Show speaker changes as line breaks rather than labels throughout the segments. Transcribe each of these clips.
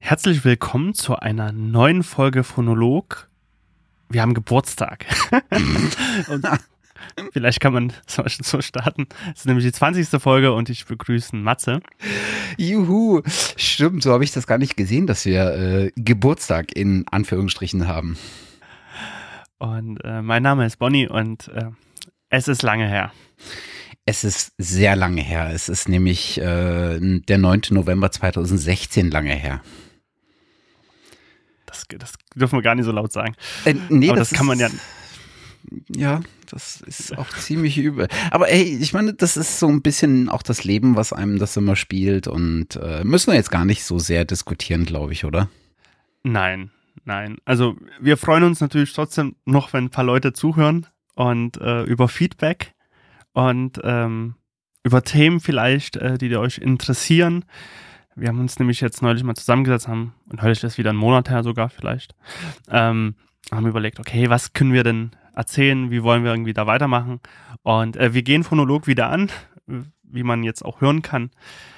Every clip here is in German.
Herzlich willkommen zu einer neuen Folge Phonolog. Wir haben Geburtstag. Und vielleicht kann man so starten. Es ist nämlich die 20. Folge und ich begrüße Matze.
Juhu, stimmt, so habe ich das gar nicht gesehen, dass wir Geburtstag in Anführungsstrichen haben.
Und mein Name ist Bonnie und es ist lange her.
Es ist sehr lange her. Es ist nämlich der 9. November 2016 lange her.
Das dürfen wir gar nicht so laut sagen.
Nee,
aber das kann man ja.
Ja, das ist auch ziemlich übel. Aber ey, ich meine, das ist so ein bisschen auch das Leben, was einem das immer spielt. Und müssen wir jetzt gar nicht so sehr diskutieren, glaube ich, oder?
Nein. Also wir freuen uns natürlich trotzdem noch, wenn ein paar Leute zuhören und über Feedback und über Themen vielleicht, die euch interessieren. Wir haben uns nämlich jetzt neulich mal zusammengesetzt, und heute ist wieder ein Monat her sogar vielleicht, haben überlegt, okay, was können wir denn erzählen, wie wollen wir irgendwie da weitermachen? Und wir gehen Phonolog wieder an, wie man jetzt auch hören kann.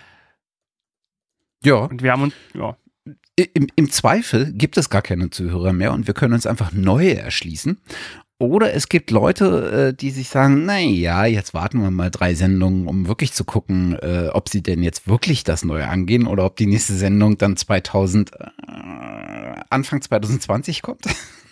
Ja.
Und wir haben uns, ja.
Im Zweifel gibt es gar keine Zuhörer mehr und wir können uns einfach neue erschließen. Oder es gibt Leute, die sich sagen, naja, jetzt warten wir mal 3 Sendungen, um wirklich zu gucken, ob sie denn jetzt wirklich das Neue angehen oder ob die nächste Sendung dann Anfang 2020 kommt.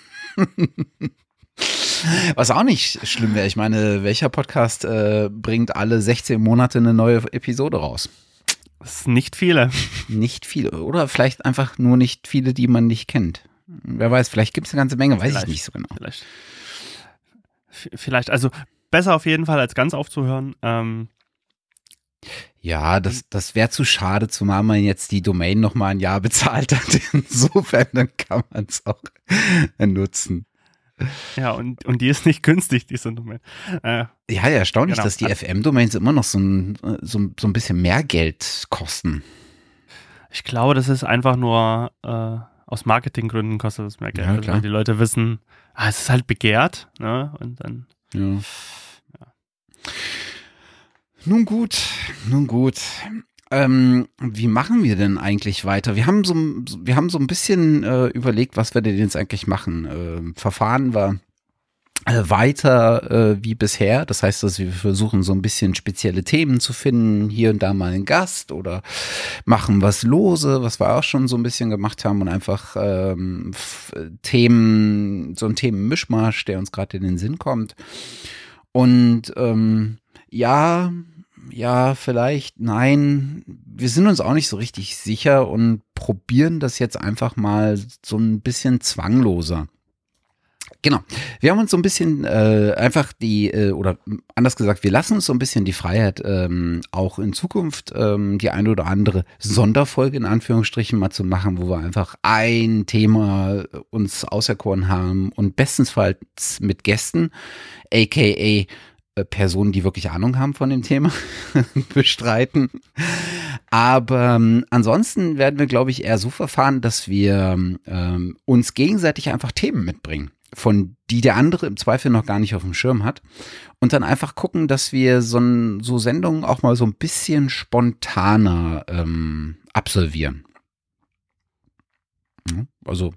Was auch nicht schlimm wäre. Ich meine, welcher Podcast bringt alle 16 Monate eine neue Episode raus?
Das sind nicht viele.
Nicht viele. Oder vielleicht einfach nur nicht viele, die man nicht kennt. Wer weiß, vielleicht gibt es eine ganze Menge, weiß ich nicht so genau.
Vielleicht, also besser auf jeden Fall, als ganz aufzuhören.
Ja, das wäre zu schade, zumal man jetzt die Domain nochmal ein Jahr bezahlt hat. Insofern, dann kann man es auch nutzen.
Ja, und die ist nicht günstig, diese Domain.
Ja, erstaunlich,
genau.
Dass die FM-Domains immer noch so ein bisschen mehr Geld kosten. Ich
glaube, das ist einfach nur aus Marketinggründen kostet es mehr Geld.
Ja,
also, weil die Leute wissen, es ist halt begehrt, ne? Und dann.
Ja. Nun gut. Wie machen wir denn eigentlich weiter? Wir haben so ein bisschen überlegt, was wir denn jetzt eigentlich machen. Verfahren wir weiter wie bisher. Das heißt, dass wir versuchen, so ein bisschen spezielle Themen zu finden, hier und da mal einen Gast oder machen was lose, was wir auch schon so ein bisschen gemacht haben und einfach Themen, so ein Themenmischmasch, der uns gerade in den Sinn kommt. Und ja, vielleicht, nein, wir sind uns auch nicht so richtig sicher und probieren das jetzt einfach mal so ein bisschen zwangloser. Genau, wir haben uns so ein bisschen einfach oder anders gesagt, wir lassen uns so ein bisschen die Freiheit, auch in Zukunft die eine oder andere Sonderfolge in Anführungsstrichen mal zu machen, wo wir einfach ein Thema uns auserkoren haben und bestensfalls mit Gästen, aka Personen, die wirklich Ahnung haben von dem Thema, bestreiten. Aber ansonsten werden wir, glaube ich, eher so verfahren, dass wir uns gegenseitig einfach Themen mitbringen, von die der andere im Zweifel noch gar nicht auf dem Schirm hat. Und dann einfach gucken, dass wir so Sendungen auch mal so ein bisschen spontaner absolvieren. Also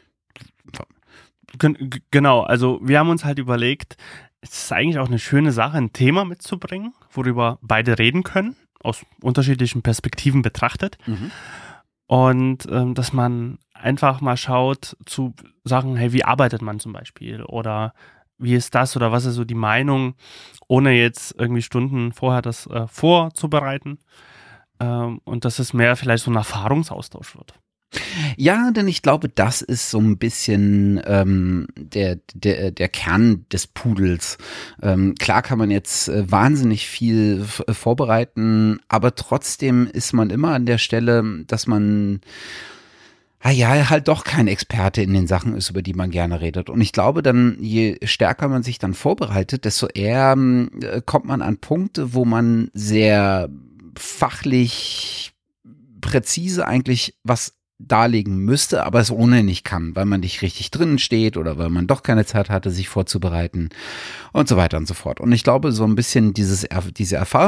genau, also wir haben uns halt überlegt, es ist eigentlich auch eine schöne Sache, ein Thema mitzubringen, worüber beide reden können, aus unterschiedlichen Perspektiven betrachtet.
Mhm.
Und dass man einfach mal schaut zu Sachen, hey, wie arbeitet man zum Beispiel? Oder wie ist das? Oder was ist so die Meinung, ohne jetzt irgendwie Stunden vorher das vorzubereiten. Und dass es mehr vielleicht so ein Erfahrungsaustausch wird.
Ja, denn ich glaube, das ist so ein bisschen der Kern des Pudels. Klar kann man jetzt wahnsinnig viel vorbereiten, aber trotzdem ist man immer an der Stelle, dass man halt doch kein Experte in den Sachen ist, über die man gerne redet. Und ich glaube dann, je stärker man sich dann vorbereitet, desto eher kommt man an Punkte, wo man sehr fachlich präzise eigentlich was darlegen müsste, aber es ohne nicht kann, weil man nicht richtig drinnen steht oder weil man doch keine Zeit hatte, sich vorzubereiten und so weiter und so fort. Und ich glaube, so ein bisschen diese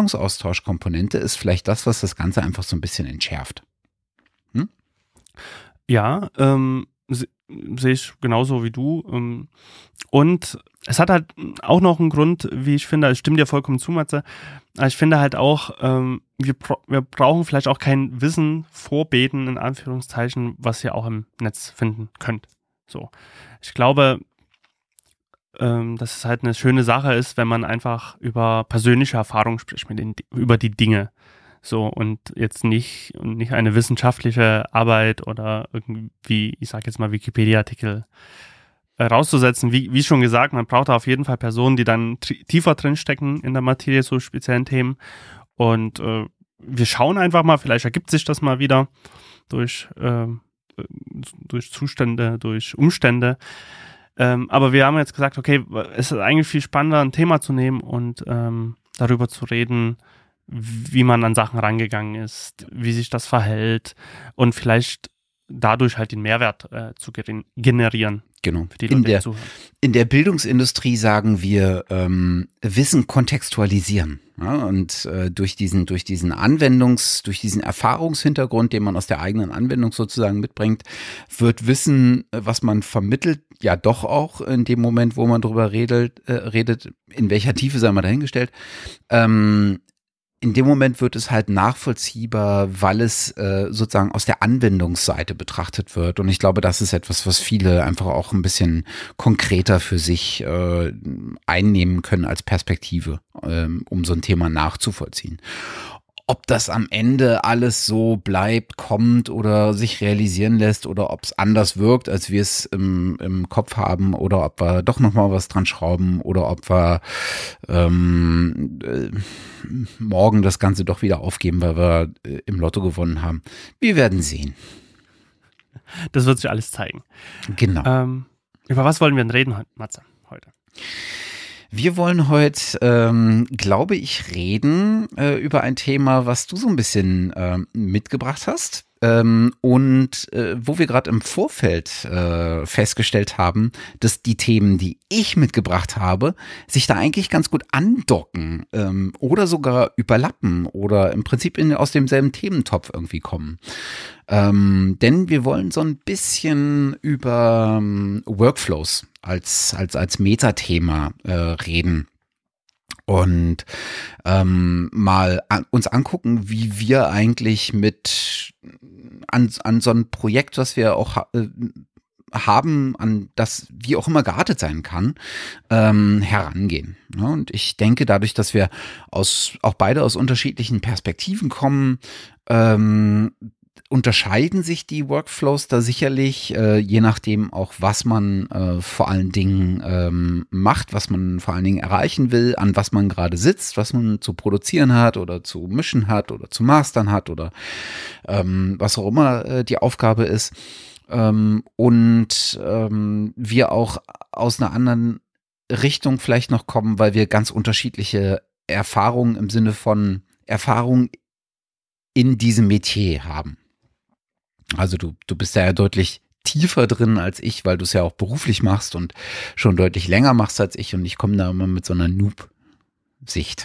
Erfahrungsaustauschkomponente ist vielleicht das, was das Ganze einfach so ein bisschen entschärft.
Ja, sehe ich genauso wie du. Und es hat halt auch noch einen Grund, wie ich finde, ich stimme dir vollkommen zu, Matze, aber ich finde halt auch, wir brauchen vielleicht auch kein Wissen vorbeten, in Anführungszeichen, was ihr auch im Netz finden könnt. So. Ich glaube, dass es halt eine schöne Sache ist, wenn man einfach über persönliche Erfahrungen spricht, über die Dinge. So, und jetzt nicht eine wissenschaftliche Arbeit oder irgendwie, ich sag jetzt mal, Wikipedia-Artikel rauszusetzen. Wie schon gesagt, man braucht da auf jeden Fall Personen, die dann tiefer drinstecken in der Materie, so speziellen Themen. Und wir schauen einfach mal, vielleicht ergibt sich das mal wieder durch Zustände, durch Umstände. Aber wir haben jetzt gesagt, okay, es ist eigentlich viel spannender, ein Thema zu nehmen und darüber zu reden, wie man an Sachen rangegangen ist, wie sich das verhält und vielleicht dadurch halt den Mehrwert zu generieren.
Genau.
Für die Leute, die zuhören.
In der Bildungsindustrie sagen wir Wissen kontextualisieren. Ja, und durch diesen Erfahrungshintergrund, den man aus der eigenen Anwendung sozusagen mitbringt, wird Wissen, was man vermittelt, ja doch auch in dem Moment, wo man drüber redet, in welcher Tiefe sei mal dahingestellt, in dem Moment wird es halt nachvollziehbar, weil es sozusagen aus der Anwendungsseite betrachtet wird. Und ich glaube, das ist etwas, was viele einfach auch ein bisschen konkreter für sich einnehmen können als Perspektive, um so ein Thema nachzuvollziehen. Ob das am Ende alles so bleibt, kommt oder sich realisieren lässt oder ob es anders wirkt, als wir es im Kopf haben oder ob wir doch nochmal was dran schrauben oder ob wir morgen das Ganze doch wieder aufgeben, weil wir im Lotto gewonnen haben. Wir werden sehen.
Das wird sich alles zeigen.
Genau.
Über was wollen wir denn reden, Matze, heute?
Wir wollen heute, glaube ich, reden über ein Thema, was du so ein bisschen mitgebracht hast. Und wo wir gerade im Vorfeld festgestellt haben, dass die Themen, die ich mitgebracht habe, sich da eigentlich ganz gut andocken oder sogar überlappen oder im Prinzip aus demselben Thementopf irgendwie kommen. Denn wir wollen so ein bisschen über Workflows als Metathema reden. Und mal uns angucken, wie wir eigentlich an so ein Projekt, was wir auch haben, an das wie auch immer geartet sein kann, herangehen. Ja, und ich denke, dadurch, dass wir auch beide aus unterschiedlichen Perspektiven kommen, unterscheiden sich die Workflows da sicherlich, je nachdem auch, was man vor allen Dingen macht, was man vor allen Dingen erreichen will, an was man gerade sitzt, was man zu produzieren hat oder zu mischen hat oder zu mastern hat oder was auch immer die Aufgabe ist. Und wir auch aus einer anderen Richtung vielleicht noch kommen, weil wir ganz unterschiedliche Erfahrungen im Sinne von Erfahrung in diesem Metier haben. Also du bist ja deutlich tiefer drin als ich, weil du es ja auch beruflich machst und schon deutlich länger machst als ich und ich komme da immer mit so einer Noob-Sicht.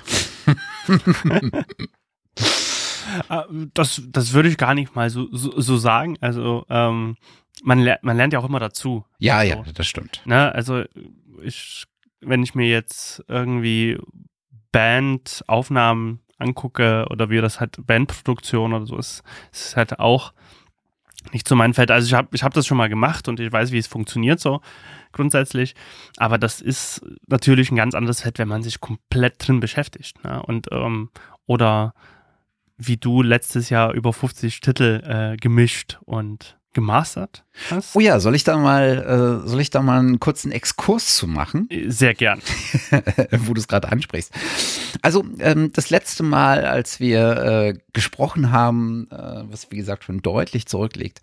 Das würde ich gar nicht mal so sagen. Also man lernt ja auch immer dazu.
Ja,
so.
Ja, das stimmt.
Ne? Also wenn ich mir jetzt irgendwie Bandaufnahmen angucke oder wie das halt Bandproduktion oder so ist halt auch nicht so mein Feld. Also ich hab das schon mal gemacht und ich weiß, wie es funktioniert so grundsätzlich. Aber das ist natürlich ein ganz anderes Feld, wenn man sich komplett drin beschäftigt. Ne? Und oder wie du letztes Jahr über 50 Titel gemischt und gemastert hast.
Oh ja, soll ich da mal einen kurzen Exkurs zu machen?
Sehr gern.
Wo du es gerade ansprichst. Also das letzte Mal, als wir gesprochen haben, was wie gesagt schon deutlich zurückliegt,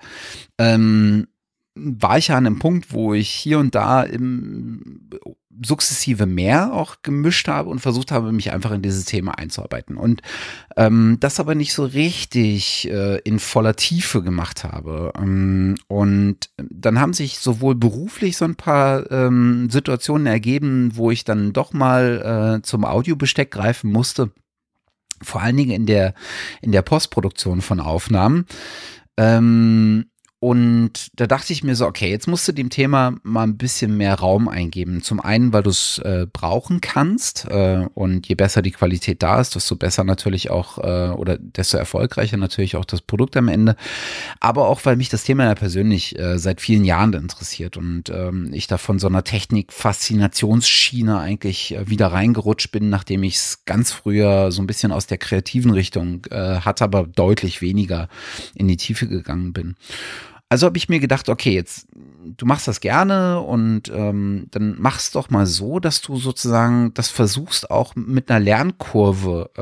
war ich ja an einem Punkt, wo ich hier und da sukzessive mehr auch gemischt habe und versucht habe, mich einfach in dieses Thema einzuarbeiten. Und das aber nicht so richtig in voller Tiefe gemacht habe. Und dann haben sich sowohl beruflich so ein paar Situationen ergeben, wo ich dann doch mal zum Audiobesteck greifen musste. Vor allen Dingen in der Postproduktion von Aufnahmen. Und da dachte ich mir so, okay, jetzt musst du dem Thema mal ein bisschen mehr Raum eingeben. Zum einen, weil du es brauchen kannst und je besser die Qualität da ist, desto besser natürlich auch oder desto erfolgreicher natürlich auch das Produkt am Ende. Aber auch, weil mich das Thema ja persönlich seit vielen Jahren interessiert und ich da von so einer Technik-Faszinationsschiene eigentlich wieder reingerutscht bin, nachdem ich es ganz früher so ein bisschen aus der kreativen Richtung hatte, aber deutlich weniger in die Tiefe gegangen bin. Also habe ich mir gedacht, okay, jetzt, du machst das gerne und dann mach's doch mal so, dass du sozusagen das versuchst auch mit einer Lernkurve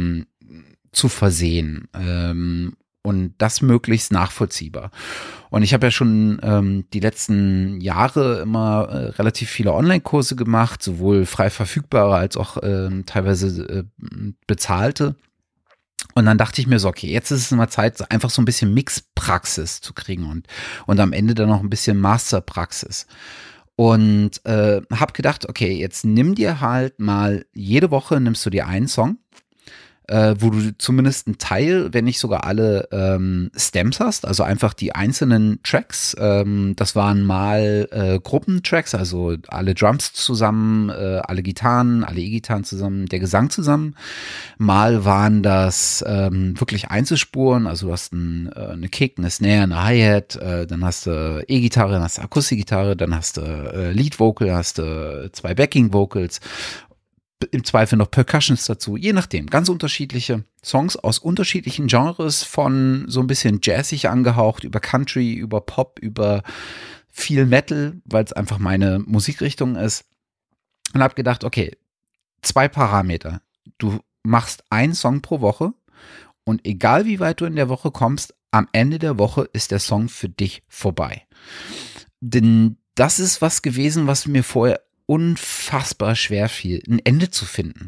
zu versehen und das möglichst nachvollziehbar. Und ich habe ja schon die letzten Jahre immer relativ viele Online-Kurse gemacht, sowohl frei verfügbare als auch teilweise bezahlte. Und dann dachte ich mir so, okay, jetzt ist es mal Zeit, einfach so ein bisschen Mixpraxis zu kriegen und am Ende dann noch ein bisschen Masterpraxis. Und habe gedacht, okay, jetzt nimm dir halt mal, jede Woche nimmst du dir einen Song, wo du zumindest einen Teil, wenn nicht sogar alle Stems hast, also einfach die einzelnen Tracks. Das waren mal Gruppentracks, also alle Drums zusammen, alle Gitarren, alle E-Gitarren zusammen, der Gesang zusammen. Mal waren das wirklich Einzelspuren, also du hast eine Kick, eine Snare, eine Hi-Hat, dann hast du E-Gitarre, dann hast du Akustikgitarre, dann hast du Lead-Vocal, dann hast du 2 Backing-Vocals, im Zweifel noch Percussions dazu, je nachdem. Ganz unterschiedliche Songs aus unterschiedlichen Genres, von so ein bisschen jazzig angehaucht, über Country, über Pop, über viel Metal, weil es einfach meine Musikrichtung ist. Und habe gedacht, okay, 2 Parameter. Du machst einen Song pro Woche und egal wie weit du in der Woche kommst, am Ende der Woche ist der Song für dich vorbei. Denn das ist was gewesen, was mir vorher unfassbar schwer fiel, ein Ende zu finden.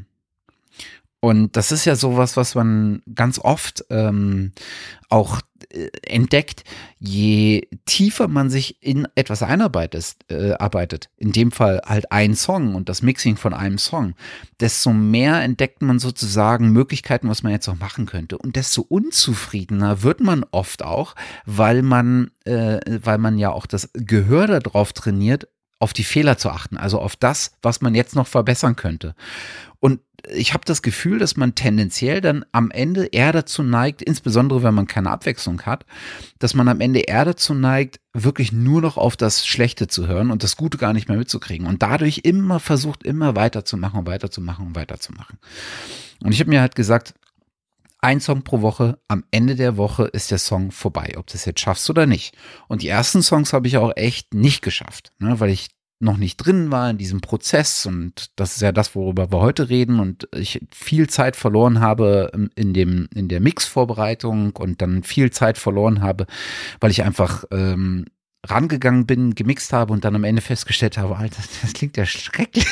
Und das ist ja sowas, was man ganz oft auch entdeckt, je tiefer man sich in etwas arbeitet, in dem Fall halt ein Song und das Mixing von einem Song, desto mehr entdeckt man sozusagen Möglichkeiten, was man jetzt noch machen könnte. Und desto unzufriedener wird man oft auch, weil man ja auch das Gehör darauf trainiert, auf die Fehler zu achten, also auf das, was man jetzt noch verbessern könnte. Und ich habe das Gefühl, dass man tendenziell dann am Ende eher dazu neigt, insbesondere wenn man keine Abwechslung hat, dass man am Ende eher dazu neigt, wirklich nur noch auf das Schlechte zu hören und das Gute gar nicht mehr mitzukriegen und dadurch immer versucht, immer weiterzumachen und weiterzumachen und weiterzumachen. Und ich habe mir halt gesagt, ein Song pro Woche, am Ende der Woche ist der Song vorbei, ob du es jetzt schaffst oder nicht. Und die ersten Songs habe ich auch echt nicht geschafft, ne, weil ich noch nicht drin war in diesem Prozess und das ist ja das, worüber wir heute reden und ich viel Zeit verloren habe in der Mix-Vorbereitung und dann viel Zeit verloren habe, weil ich einfach rangegangen bin, gemixt habe und dann am Ende festgestellt habe, Alter, das klingt ja schrecklich.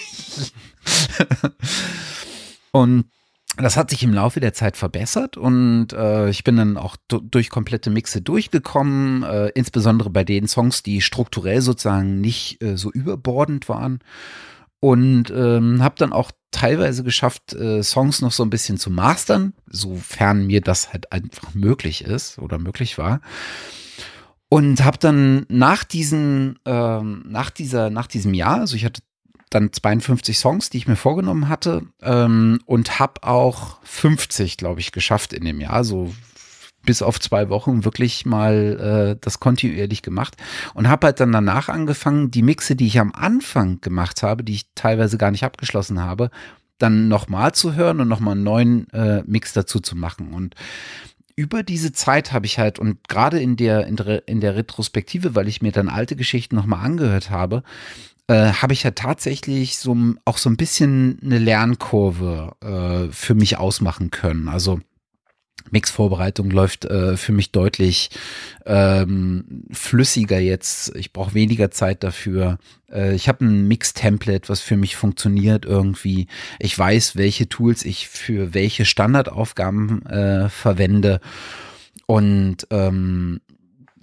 Und das hat sich im Laufe der Zeit verbessert und ich bin dann auch durch komplette Mixe durchgekommen, insbesondere bei den Songs, die strukturell sozusagen nicht so überbordend waren und habe dann auch teilweise geschafft, Songs noch so ein bisschen zu mastern, sofern mir das halt einfach möglich ist oder möglich war. Und habe dann nach diesem Jahr, also ich hatte dann 52 Songs, die ich mir vorgenommen hatte und habe auch 50, glaube ich, geschafft in dem Jahr, so bis auf 2 Wochen wirklich mal das kontinuierlich gemacht und habe halt dann danach angefangen, die Mixe, die ich am Anfang gemacht habe, die ich teilweise gar nicht abgeschlossen habe, dann nochmal zu hören und nochmal einen neuen Mix dazu zu machen. Und über diese Zeit habe ich halt, und gerade in der Retrospektive, weil ich mir dann alte Geschichten nochmal angehört habe, habe ich ja tatsächlich auch so ein bisschen eine Lernkurve für mich ausmachen können. Also Mix-Vorbereitung läuft für mich deutlich flüssiger jetzt. Ich brauche weniger Zeit dafür. Ich habe ein Mix-Template, was für mich funktioniert irgendwie. Ich weiß, welche Tools ich für welche Standardaufgaben verwende. Und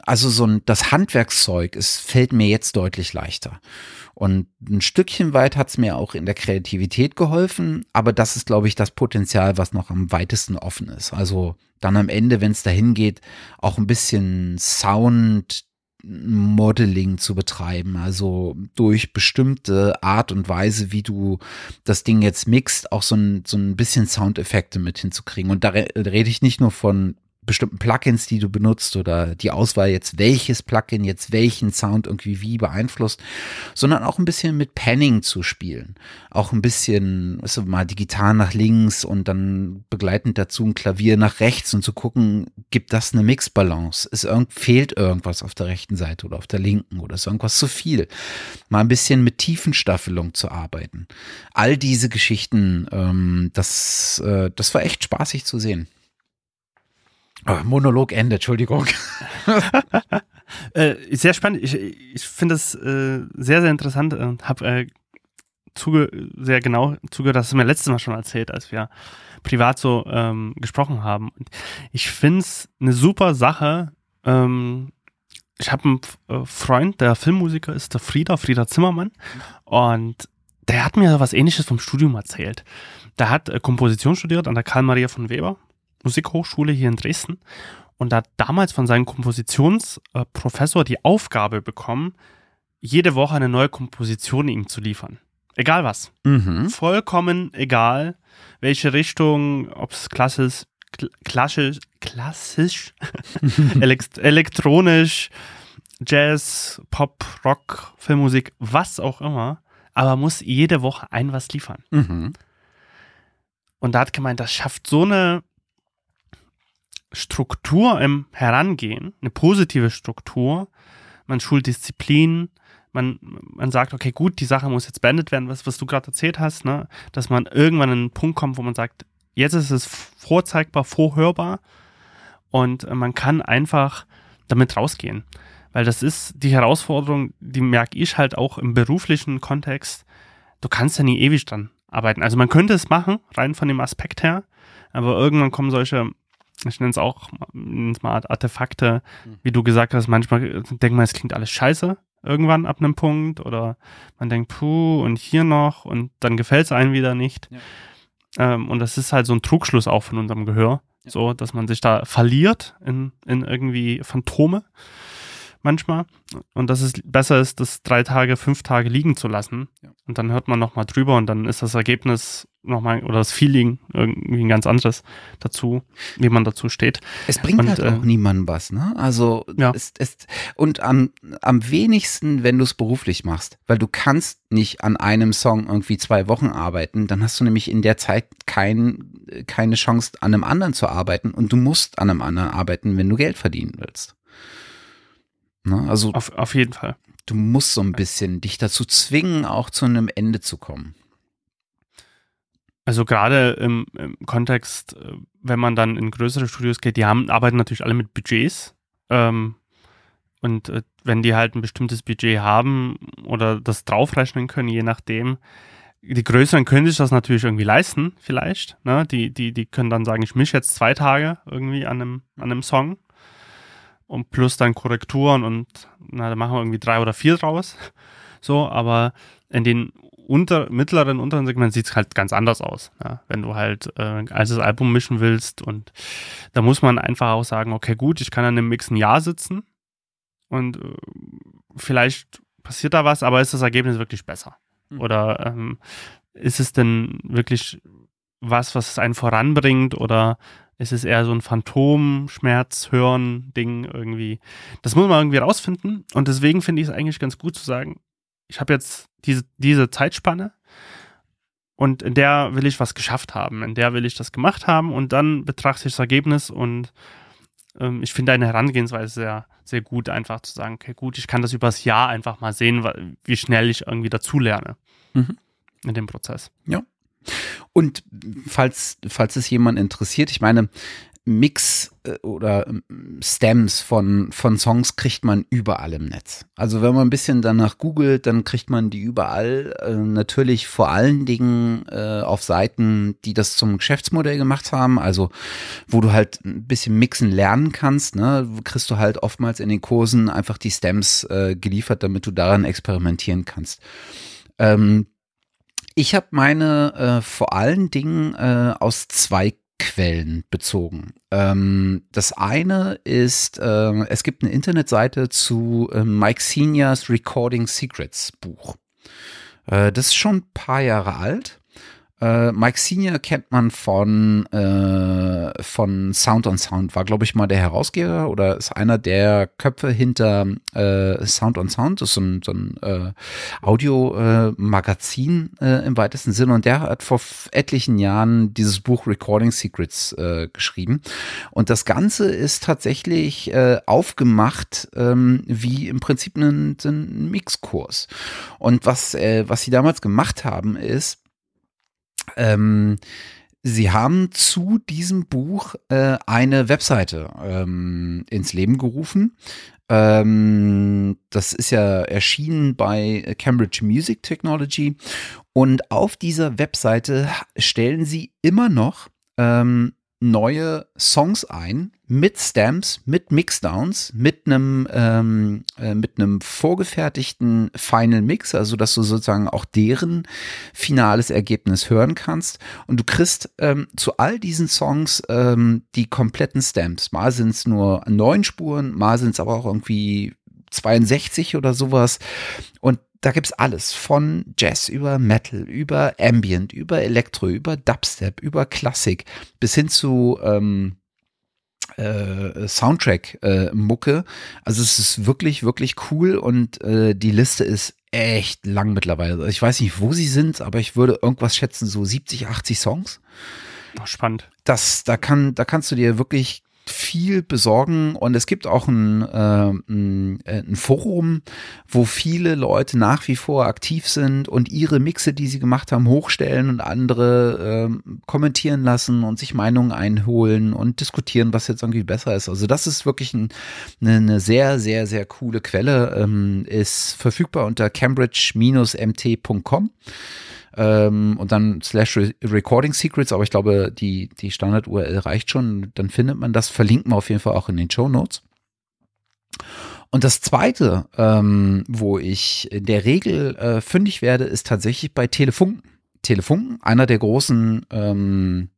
Also das Handwerkszeug, fällt mir jetzt deutlich leichter. Und ein Stückchen weit hat es mir auch in der Kreativität geholfen, aber das ist, glaube ich, das Potenzial, was noch am weitesten offen ist. Also dann am Ende, wenn es dahin geht, auch ein bisschen Sound-Modeling zu betreiben, also durch bestimmte Art und Weise, wie du das Ding jetzt mixt, auch so ein bisschen Soundeffekte mit hinzukriegen. Und da rede ich nicht nur von bestimmten Plugins, die du benutzt oder die Auswahl jetzt, welches Plugin jetzt welchen Sound irgendwie wie beeinflusst, sondern auch ein bisschen mit Panning zu spielen. Auch ein bisschen, weißt du, mal die Gitarre nach links und dann begleitend dazu ein Klavier nach rechts und zu gucken, gibt das eine Mixbalance? Fehlt irgendwas auf der rechten Seite oder auf der linken oder ist irgendwas zu viel? Mal ein bisschen mit Tiefenstaffelung zu arbeiten. All diese Geschichten, das war echt spaßig zu sehen. Monolog Ende, Entschuldigung.
Sehr spannend. Ich finde es sehr, sehr interessant und habe sehr genau zugehört, das hast du mir letztes Mal schon erzählt, als wir privat so gesprochen haben. Und ich finde es eine super Sache. Ich habe einen Freund, der Filmmusiker ist, der Frieder Zimmermann. Und der hat mir was Ähnliches vom Studium erzählt. Der hat Komposition studiert an der Karl Maria von Weber Musikhochschule hier in Dresden und hat damals von seinem Kompositionsprofessor die Aufgabe bekommen, jede Woche eine neue Komposition ihm zu liefern. Egal was.
Mhm.
Vollkommen egal, welche Richtung, ob es klassisch, elektronisch, Jazz, Pop, Rock, Filmmusik, was auch immer, aber muss jede Woche was liefern.
Mhm.
Und da hat gemeint, das schafft so eine Struktur im Herangehen, eine positive Struktur. Man schult Disziplin, man sagt, okay, gut, die Sache muss jetzt beendet werden, was du gerade erzählt hast, ne? Dass man irgendwann an einen Punkt kommt, wo man sagt, jetzt ist es vorzeigbar, vorhörbar und man kann einfach damit rausgehen. Weil das ist die Herausforderung, die merke ich halt auch im beruflichen Kontext. Du kannst ja nie ewig dran arbeiten. Also man könnte es machen, rein von dem Aspekt her, aber irgendwann kommen solche, ich nenne es auch mal Artefakte, wie du gesagt hast, manchmal denkt man, es klingt alles scheiße irgendwann ab einem Punkt oder man denkt, puh, und hier noch und dann gefällt es einem wieder nicht. Ja. Und das ist halt so ein Trugschluss auch von unserem Gehör, so, dass man sich da verliert in irgendwie Phantome manchmal und dass es besser ist, das 3 Tage, 5 Tage liegen zu lassen und dann hört man nochmal drüber und dann ist das Ergebnis nochmal oder das Feeling irgendwie ein ganz anderes dazu, wie man dazu steht.
Es bringt und, halt auch niemandem was, ne? Also und am wenigsten, wenn du es beruflich machst, weil du kannst nicht an einem Song irgendwie 2 Wochen arbeiten, dann hast du nämlich in der Zeit keine Chance, an einem anderen zu arbeiten und du musst an einem anderen arbeiten, wenn du Geld verdienen willst. Ne? Also
auf jeden Fall.
Du musst so ein bisschen dich dazu zwingen, auch zu einem Ende zu kommen.
Also gerade im Kontext, wenn man dann in größere Studios geht, arbeiten natürlich alle mit Budgets. Und wenn die halt ein bestimmtes Budget haben oder das draufrechnen können, je nachdem, die Größeren können sich das natürlich irgendwie leisten, vielleicht. Ne? Die können dann sagen, ich mische jetzt 2 Tage irgendwie an einem Song. Und plus dann Korrekturen und da machen wir irgendwie 3 oder 4 draus. So, aber in den mittleren, unteren Segmenten sieht es halt ganz anders aus. Ja? Wenn du halt ein altes Album mischen willst und da muss man einfach auch sagen, okay, gut, ich kann an einem Mix ein Jahr sitzen und vielleicht passiert da was, aber ist das Ergebnis wirklich besser? Oder ist es denn wirklich was einen voranbringt oder ist es eher so ein Phantom-Schmerz-Hören-Ding irgendwie? Das muss man irgendwie rausfinden und deswegen finde ich es eigentlich ganz gut zu sagen, ich habe jetzt diese Zeitspanne und in der will ich was geschafft haben, in der will ich das gemacht haben und dann betrachte ich das Ergebnis und ich finde eine Herangehensweise sehr, sehr gut, einfach zu sagen, okay, gut, ich kann das übers Jahr einfach mal sehen, wie schnell ich irgendwie dazulerne in dem Prozess.
Ja. Und falls es jemand interessiert, ich meine, Mix oder Stems von Songs kriegt man überall im Netz. Also wenn man ein bisschen danach googelt, dann kriegt man die überall. Natürlich vor allen Dingen auf Seiten, die das zum Geschäftsmodell gemacht haben. Also wo du halt ein bisschen mixen lernen kannst. Ne? Kriegst du halt oftmals in den Kursen einfach die Stems geliefert, damit du daran experimentieren kannst. Ich habe meine vor allen Dingen aus 2 Quellen bezogen. Das eine ist, es gibt eine Internetseite zu Mike Seniors Recording Secrets Buch. Das ist schon ein paar Jahre alt. Mike Senior kennt man von Sound on Sound, war glaube ich mal der Herausgeber oder ist einer der Köpfe hinter Sound on Sound, das ist so ein Audio-Magazin im weitesten Sinne, und der hat vor etlichen Jahren dieses Buch Recording Secrets geschrieben, und das Ganze ist tatsächlich aufgemacht wie im Prinzip ein Mixkurs, und was sie damals gemacht haben ist, sie haben zu diesem Buch eine Webseite ins Leben gerufen. Das ist ja erschienen bei Cambridge Music Technology, und auf dieser Webseite stellen sie immer noch neue Songs ein mit Stamps, mit Mixdowns, mit einem vorgefertigten Final Mix, also dass du sozusagen auch deren finales Ergebnis hören kannst, und du kriegst zu all diesen Songs die kompletten Stamps. Mal sind es nur 9 Spuren, mal sind es aber auch irgendwie 62 oder sowas, und da gibt's alles, von Jazz über Metal, über Ambient, über Elektro, über Dubstep, über Klassik bis hin zu Soundtrack-Mucke. Also es ist wirklich, wirklich cool, und die Liste ist echt lang mittlerweile. Ich weiß nicht, wo sie sind, aber ich würde irgendwas schätzen, so 70, 80 Songs.
Oh, spannend.
Da kannst du dir wirklich viel besorgen, und es gibt auch ein Forum, wo viele Leute nach wie vor aktiv sind und ihre Mixe, die sie gemacht haben, hochstellen und andere kommentieren lassen und sich Meinungen einholen und diskutieren, was jetzt irgendwie besser ist. Also das ist wirklich eine sehr, sehr, sehr coole Quelle, ist verfügbar unter cambridge-mt.com. Und dann /Recording Secrets, aber ich glaube, die Standard-URL reicht schon, dann findet man das, verlinken wir auf jeden Fall auch in den Shownotes. Und das Zweite, wo ich in der Regel fündig werde, ist tatsächlich bei Telefunken. Telefunken, einer der großen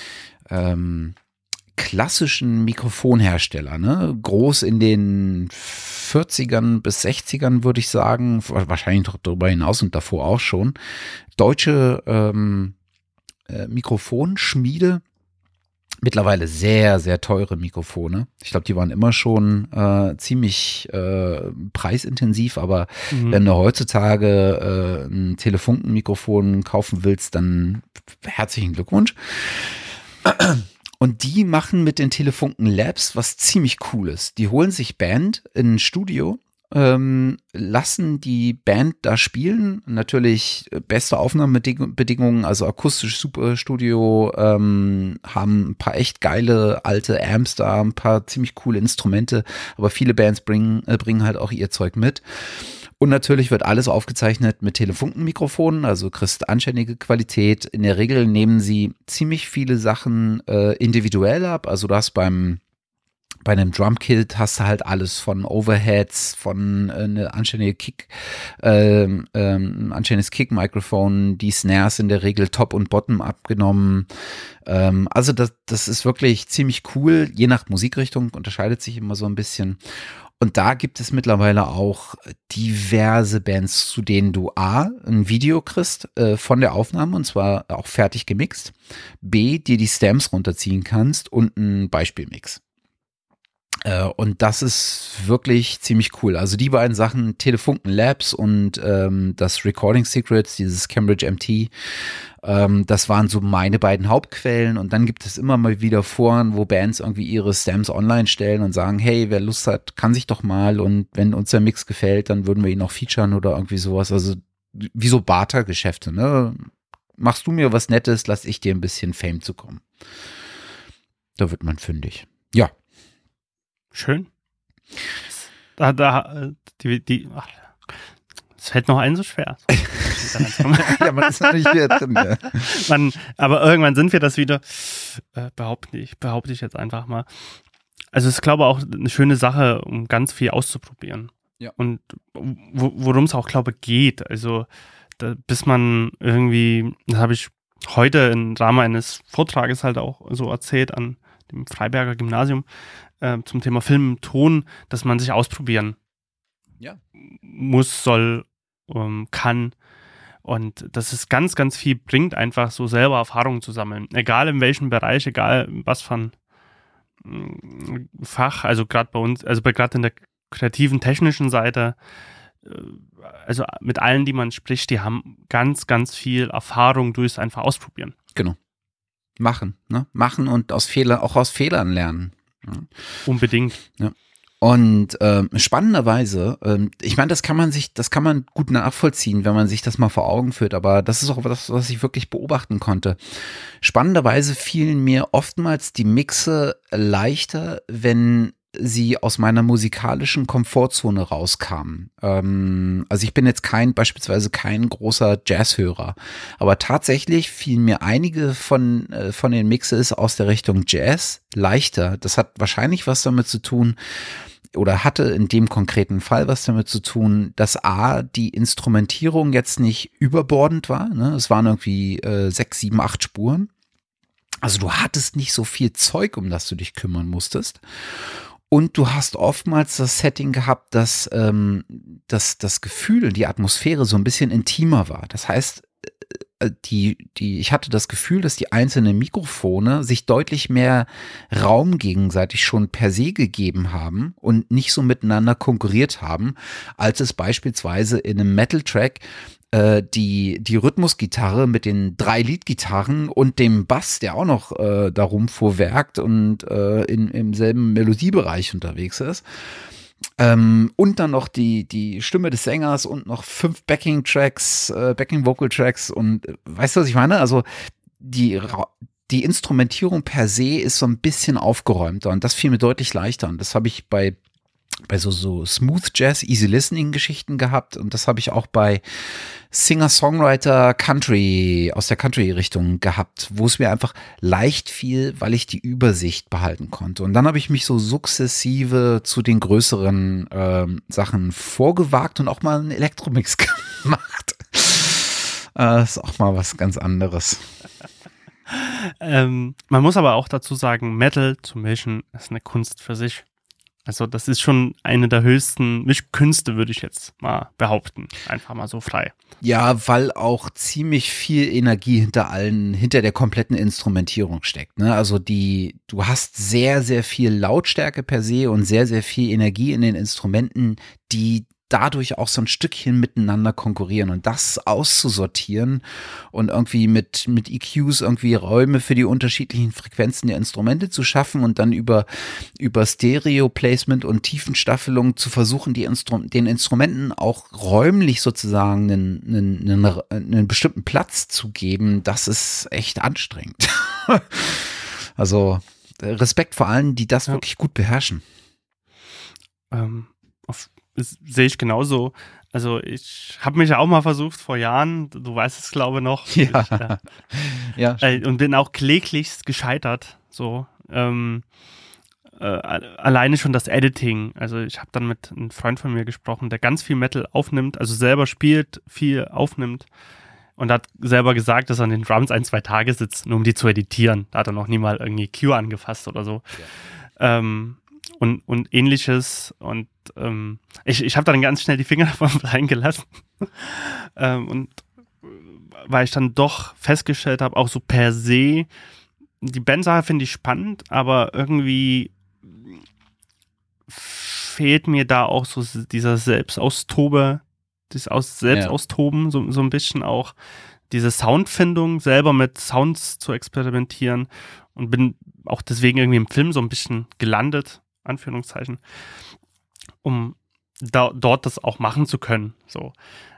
klassischen Mikrofonhersteller, ne? Groß in den 40ern bis 60ern, würde ich sagen, wahrscheinlich noch darüber hinaus und davor auch schon. Deutsche Mikrofonschmiede, mittlerweile sehr, sehr teure Mikrofone. Ich glaube, die waren immer schon ziemlich preisintensiv, aber wenn du heutzutage ein Telefunken-Mikrofon kaufen willst, dann herzlichen Glückwunsch. Und die machen mit den Telefunken Labs was ziemlich Cooles. Die holen sich Band in ein Studio, lassen die Band da spielen. Natürlich beste Aufnahmebedingungen, also akustisch super Studio, haben ein paar echt geile alte Amps da, ein paar ziemlich coole Instrumente, aber viele Bands bringen halt auch ihr Zeug mit. Und natürlich wird alles aufgezeichnet mit Telefunken-Mikrofonen, also kriegst anständige Qualität. In der Regel nehmen sie ziemlich viele Sachen individuell ab. Also du hast bei einem Drumkit hast du halt alles von Overheads, von eine anständige anständiges Kick-Mikrofon, die Snares in der Regel Top und Bottom abgenommen. Also das ist wirklich ziemlich cool. Je nach Musikrichtung unterscheidet sich immer so ein bisschen. Und da gibt es mittlerweile auch diverse Bands, zu denen du A, ein Video kriegst von der Aufnahme, und zwar auch fertig gemixt, B, dir die Stems runterziehen kannst und ein Beispielmix. Und das ist wirklich ziemlich cool. Also die beiden Sachen, Telefunken Labs und das Recording Secrets, dieses Cambridge MT, das waren so meine beiden Hauptquellen. Und dann gibt es immer mal wieder Foren, wo Bands irgendwie ihre Stems online stellen und sagen, hey, wer Lust hat, kann sich doch mal, und wenn uns der Mix gefällt, dann würden wir ihn auch featuren oder irgendwie sowas. Also wie so Barter-Geschäfte, ne? Machst du mir was Nettes, lass ich dir ein bisschen Fame zukommen. Da wird man fündig. Ja.
Schön. Das fällt noch ein so schwer.
Ja, man ist noch nicht wieder drin. Ja.
Aber irgendwann sind wir das wieder. Behaupte ich jetzt einfach mal. Also es ist, glaube ich, auch eine schöne Sache, um ganz viel auszuprobieren.
Ja.
Und worum es auch, glaube ich, geht. Also bis man irgendwie, das habe ich heute im Rahmen eines Vortrages halt auch so erzählt an dem Freiberger Gymnasium zum Thema Film, Ton, dass man sich ausprobieren muss, soll, kann. Und dass es ganz, ganz viel bringt, einfach so selber Erfahrungen zu sammeln. Egal in welchem Bereich, egal was von Fach, also gerade bei uns, also gerade in der kreativen, technischen Seite, also mit allen, die man spricht, die haben ganz, ganz viel Erfahrung durchs einfach ausprobieren.
Genau. Machen, ne? Machen und auch aus Fehlern lernen. Ja.
Unbedingt.
Ja. Und spannenderweise, ich meine, das kann man gut nachvollziehen, wenn man sich das mal vor Augen führt, aber das ist auch das, was ich wirklich beobachten konnte. Spannenderweise fielen mir oftmals die Mixe leichter, wenn sie aus meiner musikalischen Komfortzone rauskamen. Also ich bin jetzt beispielsweise kein großer Jazzhörer, aber tatsächlich fielen mir einige von den Mixes aus der Richtung Jazz leichter. Das hat wahrscheinlich was damit zu tun, oder hatte in dem konkreten Fall was damit zu tun, dass die Instrumentierung jetzt nicht überbordend war. Ne? Es waren irgendwie 6, 7, 8 Spuren. Also du hattest nicht so viel Zeug, um das du dich kümmern musstest. Und du hast oftmals das Setting gehabt, dass das Gefühl, die Atmosphäre so ein bisschen intimer war. Das heißt, ich hatte das Gefühl, dass die einzelnen Mikrofone sich deutlich mehr Raum gegenseitig schon per se gegeben haben und nicht so miteinander konkurriert haben, als es beispielsweise in einem Metal-Track die Rhythmusgitarre mit den 3 Leadgitarren und dem Bass, der auch noch darum fuhrwerkt und im selben Melodiebereich unterwegs ist. Und dann noch die Stimme des Sängers und noch 5 Backing-Vocal-Tracks und weißt du, was ich meine? Also die Instrumentierung per se ist so ein bisschen aufgeräumter und das fiel mir deutlich leichter und das habe ich bei so Smooth Jazz, Easy Listening Geschichten gehabt und das habe ich auch bei Singer-Songwriter Country aus der Country-Richtung gehabt, wo es mir einfach leicht fiel, weil ich die Übersicht behalten konnte. Und dann habe ich mich so sukzessive zu den größeren Sachen vorgewagt und auch mal einen Elektromix gemacht. Das ist auch mal was ganz anderes.
Man muss aber auch dazu sagen, Metal zu mischen ist eine Kunst für sich. Also das ist schon eine der höchsten Mischkünste, würde ich jetzt mal behaupten. Einfach mal so frei.
Ja, weil auch ziemlich viel Energie hinter der kompletten Instrumentierung steckt. Ne? Also du hast sehr, sehr viel Lautstärke per se und sehr, sehr viel Energie in den Instrumenten, die dadurch auch so ein Stückchen miteinander konkurrieren und das auszusortieren und irgendwie mit EQs irgendwie Räume für die unterschiedlichen Frequenzen der Instrumente zu schaffen und dann über Stereo-Placement und Tiefenstaffelung zu versuchen, den Instrumenten auch räumlich sozusagen einen bestimmten Platz zu geben, das ist echt anstrengend. Also Respekt vor allen, die das wirklich gut beherrschen.
Das sehe ich genauso. Also ich habe mich ja auch mal versucht vor Jahren, du weißt es glaube ich noch.
Ja.
Und bin auch kläglichst gescheitert. So alleine schon das Editing. Also ich habe dann mit einem Freund von mir gesprochen, der ganz viel Metal aufnimmt, also selber spielt, viel aufnimmt und hat selber gesagt, dass er an den Drums 1, 2 Tage sitzt, nur um die zu editieren. Da hat er noch nie mal irgendwie Q angefasst oder so. Ja. Und ähnliches und ich habe dann ganz schnell die Finger davon reingelassen und weil ich dann doch festgestellt habe, auch so per se, die Bandsache finde ich spannend, aber irgendwie fehlt mir da auch so dieser Selbstaustoben, so ein bisschen auch diese Soundfindung, selber mit Sounds zu experimentieren und bin auch deswegen irgendwie im Film so ein bisschen gelandet, Anführungszeichen, um dort das auch machen zu können. So,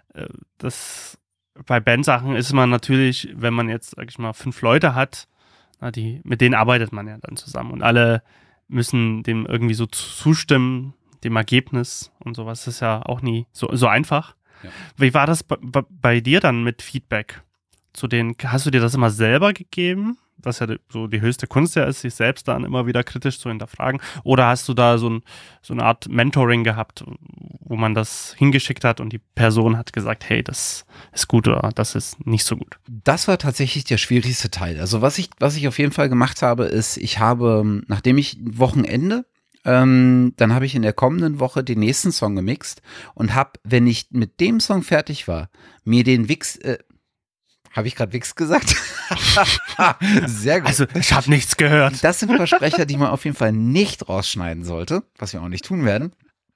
das bei Bandsachen ist man natürlich, wenn man jetzt, sag ich mal, 5 Leute hat, mit denen arbeitet man ja dann zusammen und alle müssen dem irgendwie so zustimmen, dem Ergebnis und sowas. Das ist ja auch nie so einfach. Ja. Wie war das bei dir dann mit Feedback? Hast du dir das immer selber gegeben? Was ja so die höchste Kunst ja ist, sich selbst dann immer wieder kritisch zu hinterfragen. Oder hast du da so eine Art Mentoring gehabt, wo man das hingeschickt hat und die Person hat gesagt, hey, das ist gut oder das ist nicht so gut?
Das war tatsächlich der schwierigste Teil. Also was ich auf jeden Fall gemacht habe, ist, ich habe, nachdem ich Wochenende, dann habe ich in der kommenden Woche den nächsten Song gemixt und habe, wenn ich mit dem Song fertig war, mir den habe ich gerade Wix gesagt? Sehr gut.
Also, ich habe nichts gehört.
Das sind Versprecher, die man auf jeden Fall nicht rausschneiden sollte, was wir auch nicht tun werden.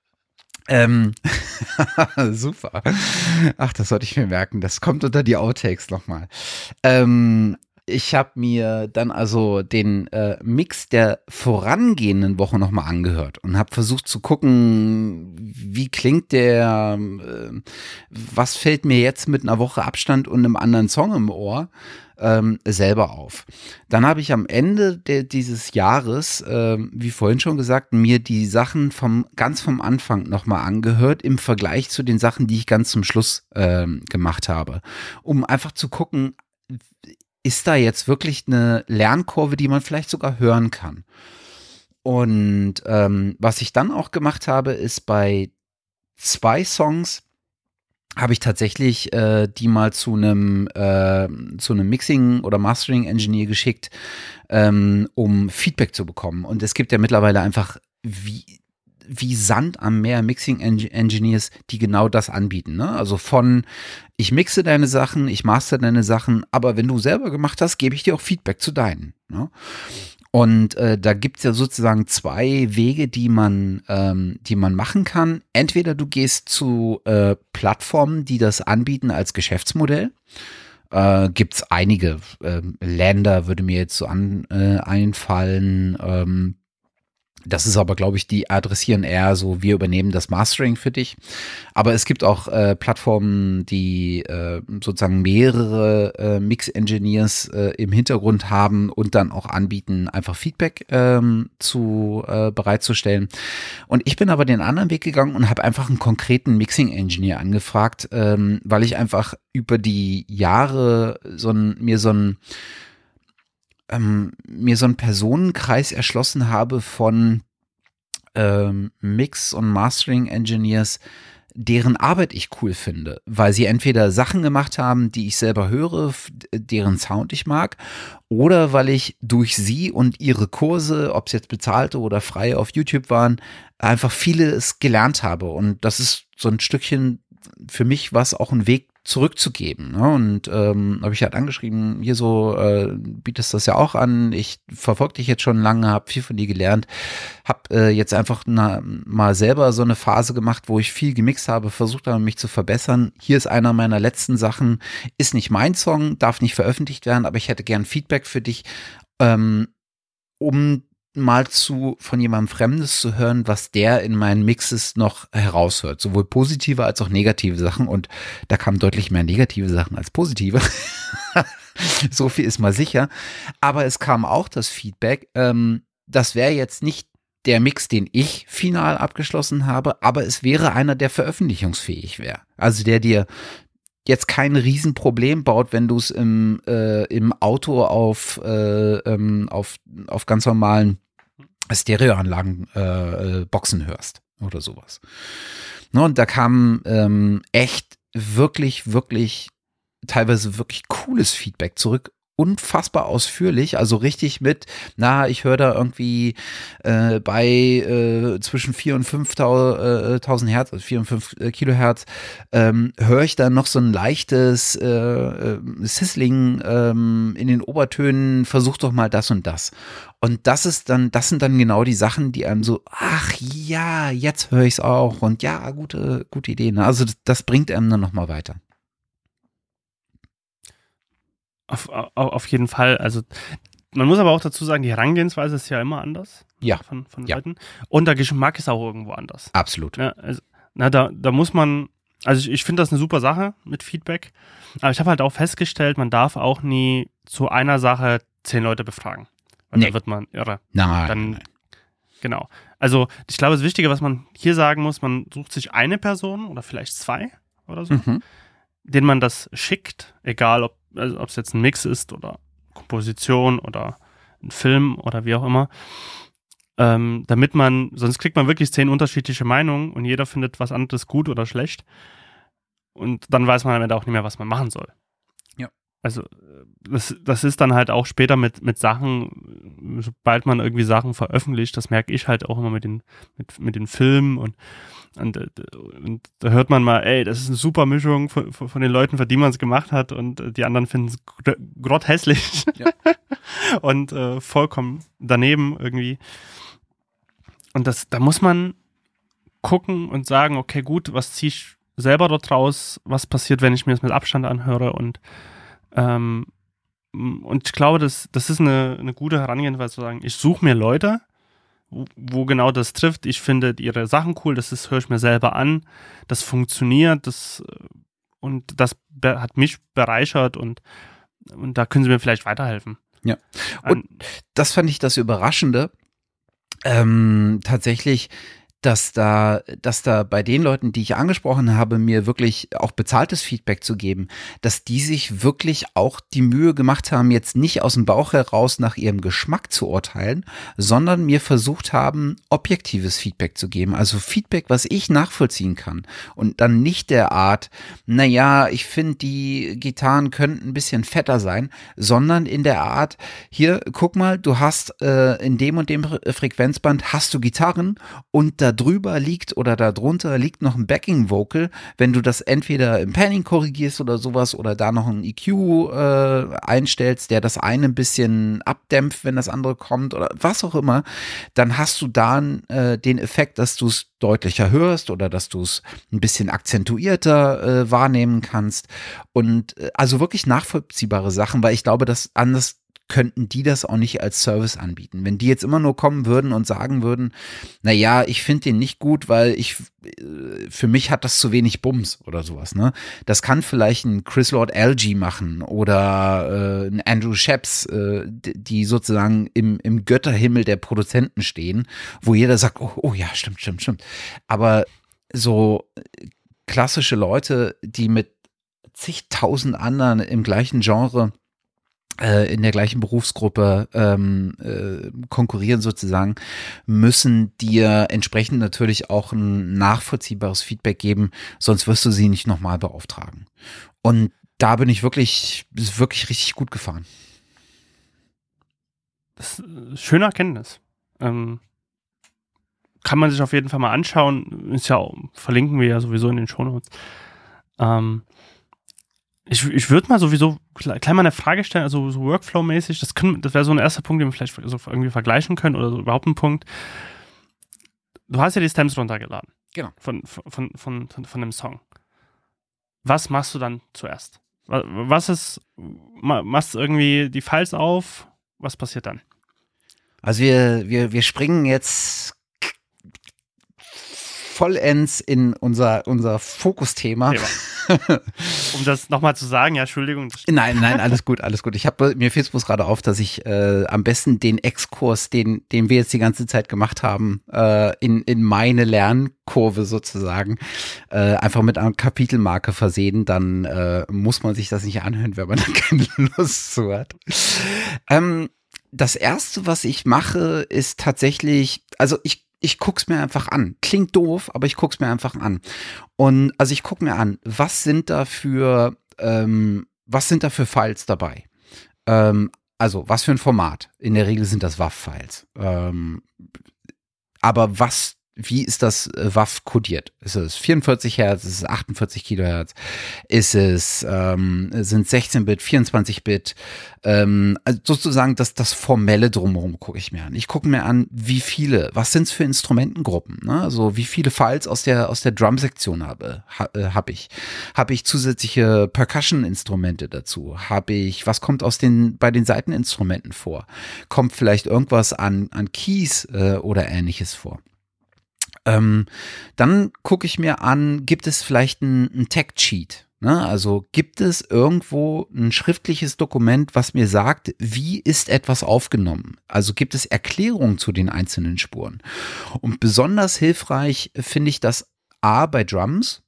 Super. Ach, das sollte ich mir merken. Das kommt unter die Outtakes nochmal. Ich habe mir dann also den Mix der vorangehenden Woche nochmal angehört und habe versucht zu gucken, wie klingt der, was fällt mir jetzt mit einer Woche Abstand und einem anderen Song im Ohr selber auf. Dann habe ich am Ende dieses Jahres, wie vorhin schon gesagt, mir die Sachen ganz vom Anfang nochmal angehört im Vergleich zu den Sachen, die ich ganz zum Schluss gemacht habe, um einfach zu gucken, ist da jetzt wirklich eine Lernkurve, die man vielleicht sogar hören kann. Und was ich dann auch gemacht habe, ist bei 2 Songs habe ich tatsächlich die mal zu einem Mixing- oder Mastering-Engineer geschickt, um Feedback zu bekommen. Und es gibt ja mittlerweile einfach wie Sand am Meer Mixing-Engineers, die genau das anbieten. Ne? Also ich mixe deine Sachen, ich master deine Sachen, aber wenn du selber gemacht hast, gebe ich dir auch Feedback zu deinen. Ne? Und da gibt es ja sozusagen 2 Wege, die man machen kann. Entweder du gehst zu Plattformen, die das anbieten als Geschäftsmodell. Gibt es einige Länder, würde mir jetzt so einfallen. Das ist aber, glaube ich, die adressieren eher so, wir übernehmen das Mastering für dich. Aber es gibt auch Plattformen, die sozusagen mehrere Mix-Engineers im Hintergrund haben und dann auch anbieten, einfach Feedback bereitzustellen. Und ich bin aber den anderen Weg gegangen und habe einfach einen konkreten Mixing-Engineer angefragt, weil ich einfach über die Jahre mir so einen Personenkreis erschlossen habe von Mix- und Mastering-Engineers, deren Arbeit ich cool finde, weil sie entweder Sachen gemacht haben, die ich selber höre, deren Sound ich mag, oder weil ich durch sie und ihre Kurse, ob es jetzt bezahlte oder freie auf YouTube waren, einfach vieles gelernt habe. Und das ist so ein Stückchen für mich was auch ein Weg zurückzugeben. Ne? Und habe ich halt angeschrieben, hier so, bietest das ja auch an, ich verfolge dich jetzt schon lange, habe viel von dir gelernt, habe jetzt einfach mal selber so eine Phase gemacht, wo ich viel gemixt habe, versucht habe, mich zu verbessern. Hier ist einer meiner letzten Sachen, ist nicht mein Song, darf nicht veröffentlicht werden, aber ich hätte gern Feedback für dich, um mal von jemandem Fremdes zu hören, was der in meinen Mixes noch heraushört. Sowohl positive als auch negative Sachen. Und da kamen deutlich mehr negative Sachen als positive. So viel ist mal sicher. Aber es kam auch das Feedback, das wäre jetzt nicht der Mix, den ich final abgeschlossen habe, aber es wäre einer, der veröffentlichungsfähig wäre. Also der dir jetzt kein Riesenproblem baut, wenn du es im Auto auf ganz normalen Stereoanlagen Boxen hörst oder sowas. Ne, und da kam echt wirklich, wirklich teilweise wirklich cooles Feedback zurück. Unfassbar ausführlich, also richtig ich höre da irgendwie bei zwischen 4.000 und 5.000 Hertz, also 4 und 5 Kilohertz, höre ich dann noch so ein leichtes Sizzling in den Obertönen, versuch doch mal das und das. Und das sind dann genau die Sachen, die einem so, ach ja, jetzt höre ich es auch und ja, gute Idee. Ne? Also das bringt einem dann nochmal weiter.
Auf jeden Fall. Also man muss aber auch dazu sagen, die Herangehensweise ist ja immer anders.
Ja.
Von Leuten. Und der Geschmack ist auch irgendwo anders.
Absolut.
Ja, also, da muss man, also ich finde das eine super Sache mit Feedback. Aber ich habe halt auch festgestellt, man darf auch nie zu einer Sache 10 Leute befragen. Weil dann wird man irre.
Nein.
Genau. Also ich glaube, das Wichtige, was man hier sagen muss, man sucht sich eine Person oder vielleicht 2 oder so, denen man das schickt, egal ob es jetzt ein Mix ist oder Komposition oder ein Film oder wie auch immer, damit sonst kriegt man wirklich 10 unterschiedliche Meinungen und jeder findet was anderes gut oder schlecht und dann weiß man am Ende auch nicht mehr, was man machen soll.
Ja.
Also das ist dann halt auch später mit Sachen, sobald man irgendwie Sachen veröffentlicht, das merke ich halt auch immer mit den Filmen und da hört man mal, ey, das ist eine super Mischung von den Leuten, für die man es gemacht hat und die anderen finden es grotthässlich und vollkommen daneben irgendwie. Und da muss man gucken und sagen, okay, gut, was ziehe ich selber dort raus, was passiert, wenn ich mir das mit Abstand anhöre und ich glaube, das ist eine gute Herangehensweise zu sagen, ich suche mir Leute, wo genau das trifft. Ich finde ihre Sachen cool, höre ich mir selber an, das funktioniert, und das hat mich bereichert und da können sie mir vielleicht weiterhelfen.
Ja, und das fand ich das Überraschende, tatsächlich, dass da bei den Leuten, die ich angesprochen habe, mir wirklich auch bezahltes Feedback zu geben, dass die sich wirklich auch die Mühe gemacht haben, jetzt nicht aus dem Bauch heraus nach ihrem Geschmack zu urteilen, sondern mir versucht haben, objektives Feedback zu geben. Also Feedback, was ich nachvollziehen kann und dann nicht der Art, naja, ich finde, die Gitarren könnten ein bisschen fetter sein, sondern in der Art, hier, guck mal, du hast in dem und dem Frequenzband hast du Gitarren und da drüber liegt oder da drunter liegt noch ein Backing-Vocal, wenn du das entweder im Panning korrigierst oder sowas oder da noch einen EQ einstellst, der das eine ein bisschen abdämpft, wenn das andere kommt oder was auch immer, dann hast du da den Effekt, dass du es deutlicher hörst oder dass du es ein bisschen akzentuierter wahrnehmen kannst und also wirklich nachvollziehbare Sachen, weil ich glaube, dass anders könnten die das auch nicht als Service anbieten. Wenn die jetzt immer nur kommen würden und sagen würden, naja, ich finde den nicht gut, weil für mich hat das zu wenig Bums oder sowas, ne? Das kann vielleicht ein Chris Lord Alge machen oder ein Andrew Sheps, die sozusagen im Götterhimmel der Produzenten stehen, wo jeder sagt, oh ja, stimmt. Aber so klassische Leute, die mit zigtausend anderen im gleichen Genre in der gleichen Berufsgruppe konkurrieren sozusagen, müssen dir entsprechend natürlich auch ein nachvollziehbares Feedback geben, sonst wirst du sie nicht nochmal beauftragen. Und da bin ich wirklich richtig gut gefahren.
Das ist eine schöne Erkenntnis. Kann man sich auf jeden Fall mal anschauen. Verlinken wir ja sowieso in den Shownotes. Ich würde mal sowieso gleich mal eine Frage stellen, also so Workflow-mäßig, das wäre so ein erster Punkt, den wir vielleicht so irgendwie vergleichen können oder so überhaupt ein Punkt. Du hast ja die Stems runtergeladen.
Genau.
Von dem Song. Was machst du dann zuerst? Machst du irgendwie die Files auf? Was passiert dann?
Also wir springen jetzt vollends in unser Fokusthema.
Um das nochmal zu sagen, ja, Entschuldigung.
Nein, alles gut. Mir fällt es bloß gerade auf, dass ich am besten den Exkurs, den wir jetzt die ganze Zeit gemacht haben, in meine Lernkurve sozusagen, einfach mit einer Kapitelmarke versehen, dann muss man sich das nicht anhören, wenn man da keine Lust zu hat. Das erste, was ich mache, ist tatsächlich, also ich guck's mir einfach an. Klingt doof, aber ich guck's mir einfach an. Und also ich guck mir an, was sind da für Files dabei? Also was für ein Format? In der Regel sind das WAV-Files. Aber wie ist das WAV kodiert? Ist es 44 Hertz? Ist es 48 Kilohertz? Sind 16-Bit, 24-Bit? Also sozusagen das Formelle drumherum gucke ich mir an. Ich gucke mir an, was sind es für Instrumentengruppen? Ne? Also wie viele Files aus der Drum-Sektion habe ich? Habe ich zusätzliche Percussion-Instrumente dazu? Was kommt bei den Saiteninstrumenten vor? Kommt vielleicht irgendwas an Keys oder ähnliches vor? Dann gucke ich mir an, gibt es vielleicht ein Tech-Cheat? Ne? Also gibt es irgendwo ein schriftliches Dokument, was mir sagt, wie ist etwas aufgenommen? Also gibt es Erklärungen zu den einzelnen Spuren? Und besonders hilfreich finde ich das A bei Drums,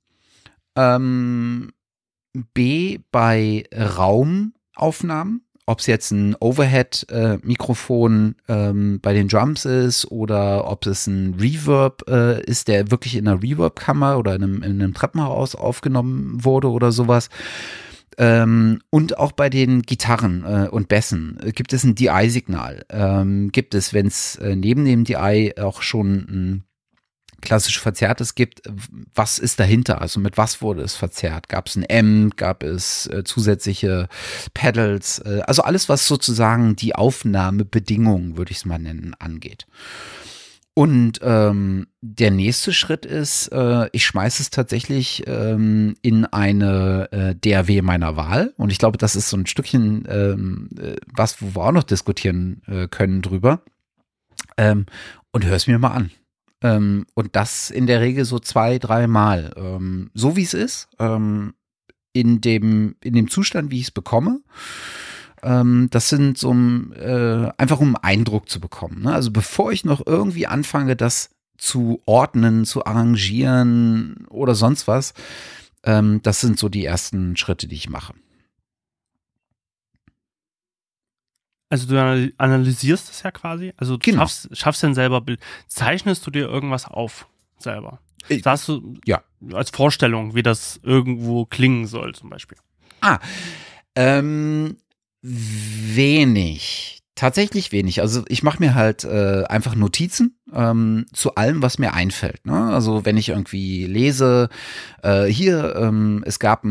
B bei Raumaufnahmen, ob es jetzt ein Overhead-Mikrofon bei den Drums ist oder ob es ein Reverb ist, der wirklich in einer Reverb-Kammer oder in einem Treppenhaus aufgenommen wurde oder sowas. Und auch bei den Gitarren und Bässen gibt es ein DI-Signal. Gibt es, wenn es neben dem DI auch schon ein klassisch Verzerrtes gibt, was ist dahinter? Also mit was wurde es verzerrt? Gab es ein M? Gab es zusätzliche Pedals? Also alles, was sozusagen die Aufnahmebedingungen, würde ich es mal nennen, angeht. Und der nächste Schritt ist, ich schmeiße es tatsächlich in eine DAW meiner Wahl. Und ich glaube, das ist so ein Stückchen was, wo wir auch noch diskutieren können drüber. Und hör es mir mal an. Und das in der Regel so 2-3 Mal. So wie es ist, in dem Zustand, wie ich es bekomme. Das sind so einfach um einen Eindruck zu bekommen. Ne? Also bevor ich noch irgendwie anfange, das zu ordnen, zu arrangieren oder sonst was, das sind so die ersten Schritte, die ich mache.
Also du analysierst es ja quasi, also du
Genau.
schaffst dann selber Bild. Zeichnest du dir irgendwas auf selber? Sagst du
ja.
als Vorstellung, wie das irgendwo klingen soll zum Beispiel?
Wenig. Tatsächlich wenig. Also ich mache mir halt einfach Notizen zu allem, was mir einfällt. Ne? Also wenn ich irgendwie lese, es gab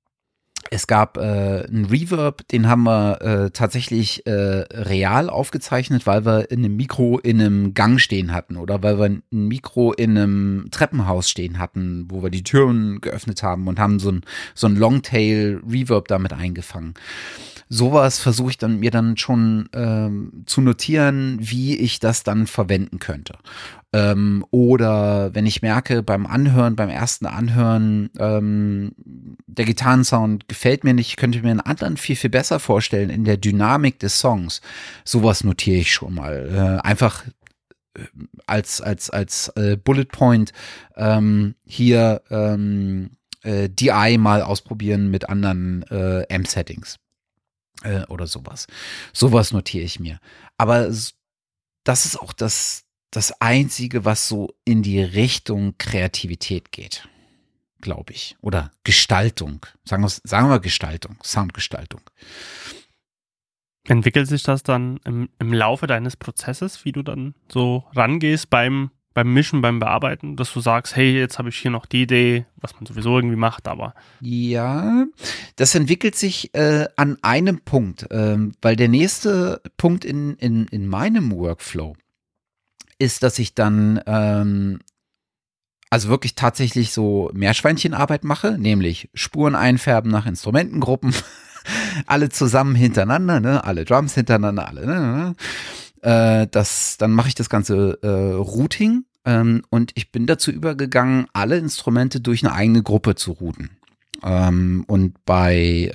einen Reverb, den haben wir tatsächlich real aufgezeichnet, weil wir in einem Mikro in einem Gang stehen hatten oder weil wir ein Mikro in einem Treppenhaus stehen hatten, wo wir die Türen geöffnet haben und haben so ein Longtail-Reverb damit eingefangen. Sowas versuche ich mir dann schon zu notieren, wie ich das dann verwenden könnte. Oder wenn ich merke beim ersten Anhören, der Gitarrensound gefällt mir nicht, ich könnte mir einen anderen viel, viel besser vorstellen in der Dynamik des Songs. Sowas notiere ich schon mal. Einfach als Bullet Point hier DI mal ausprobieren mit anderen Amp-Settings. Oder sowas. Sowas notiere ich mir. Aber das ist auch das Einzige, was so in die Richtung Kreativität geht, glaube ich. Oder Gestaltung. Sagen wir Gestaltung, Soundgestaltung.
Entwickelt sich das dann im Laufe deines Prozesses, wie du dann so rangehst beim Mischen, beim Bearbeiten, dass du sagst, hey, jetzt habe ich hier noch die Idee, was man sowieso irgendwie macht, aber.
Ja, das entwickelt sich an einem Punkt, weil der nächste Punkt in meinem Workflow ist, dass ich dann also wirklich tatsächlich so Meerschweinchenarbeit mache, nämlich Spuren einfärben nach Instrumentengruppen, alle zusammen hintereinander, ne? Alle Drums hintereinander, alle, ne? Dann mache ich das ganze Routing und ich bin dazu übergegangen, alle Instrumente durch eine eigene Gruppe zu routen. Und bei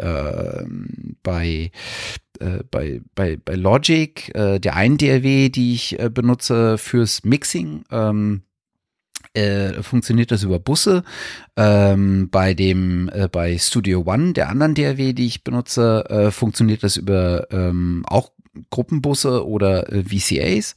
Logic, der einen DAW, die ich benutze fürs Mixing, funktioniert das über Busse. Bei Studio One, der anderen DAW, die ich benutze, funktioniert das über auch Gruppenbusse oder VCAs.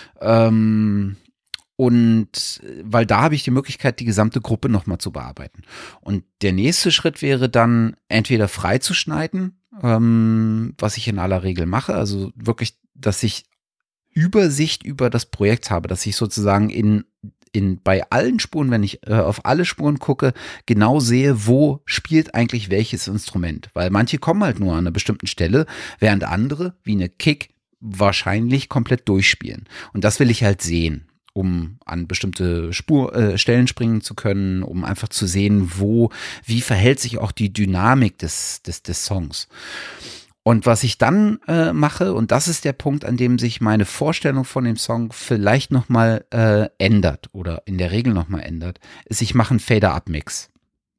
Und weil da habe ich die Möglichkeit, die gesamte Gruppe nochmal zu bearbeiten. Und der nächste Schritt wäre dann entweder freizuschneiden, was ich in aller Regel mache, also wirklich, dass ich Übersicht über das Projekt habe, dass ich sozusagen bei allen Spuren, wenn ich auf alle Spuren gucke, genau sehe, wo spielt eigentlich welches Instrument. Weil manche kommen halt nur an einer bestimmten Stelle, während andere, wie eine Kick, wahrscheinlich komplett durchspielen. Und das will ich halt sehen, um an bestimmte Stellen springen zu können, um einfach zu sehen, wie verhält sich auch die Dynamik des Songs. Und was ich dann mache, und das ist der Punkt, an dem sich meine Vorstellung von dem Song vielleicht nochmal ändert oder in der Regel nochmal ändert, ist, ich mache einen Fader-Up-Mix.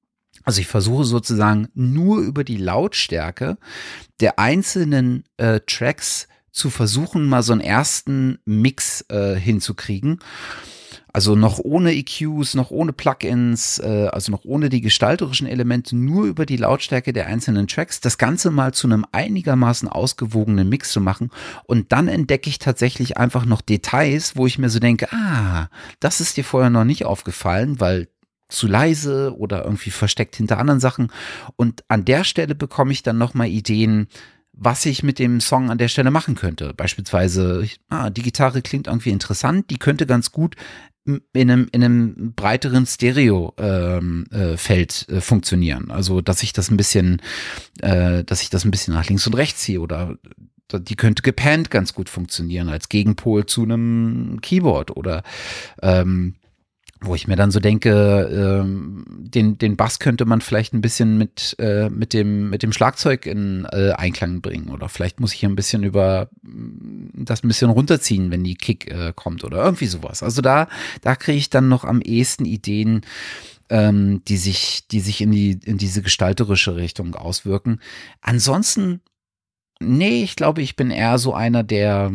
Also ich versuche sozusagen nur über die Lautstärke der einzelnen Tracks zu versuchen, mal so einen ersten Mix hinzukriegen. Also noch ohne EQs, noch ohne Plugins, also noch ohne die gestalterischen Elemente, nur über die Lautstärke der einzelnen Tracks, das Ganze mal zu einem einigermaßen ausgewogenen Mix zu machen. Und dann entdecke ich tatsächlich einfach noch Details, wo ich mir so denke, das ist dir vorher noch nicht aufgefallen, weil zu leise oder irgendwie versteckt hinter anderen Sachen. Und an der Stelle bekomme ich dann nochmal Ideen, was ich mit dem Song an der Stelle machen könnte. Beispielsweise, die Gitarre klingt irgendwie interessant, die könnte ganz gut in einem breiteren Stereo-Feld funktionieren. Also, dass ich das ein bisschen nach links und rechts ziehe oder die könnte gepannt ganz gut funktionieren als Gegenpol zu einem Keyboard oder wo ich mir dann so denke, den Bass könnte man vielleicht ein bisschen mit dem Schlagzeug in Einklang bringen oder vielleicht muss ich hier ein bisschen das ein bisschen runterziehen, wenn die Kick kommt oder irgendwie sowas. Also da kriege ich dann noch am ehesten Ideen, die sich in diese gestalterische Richtung auswirken. Ansonsten, nee, ich glaube, ich bin eher so einer, der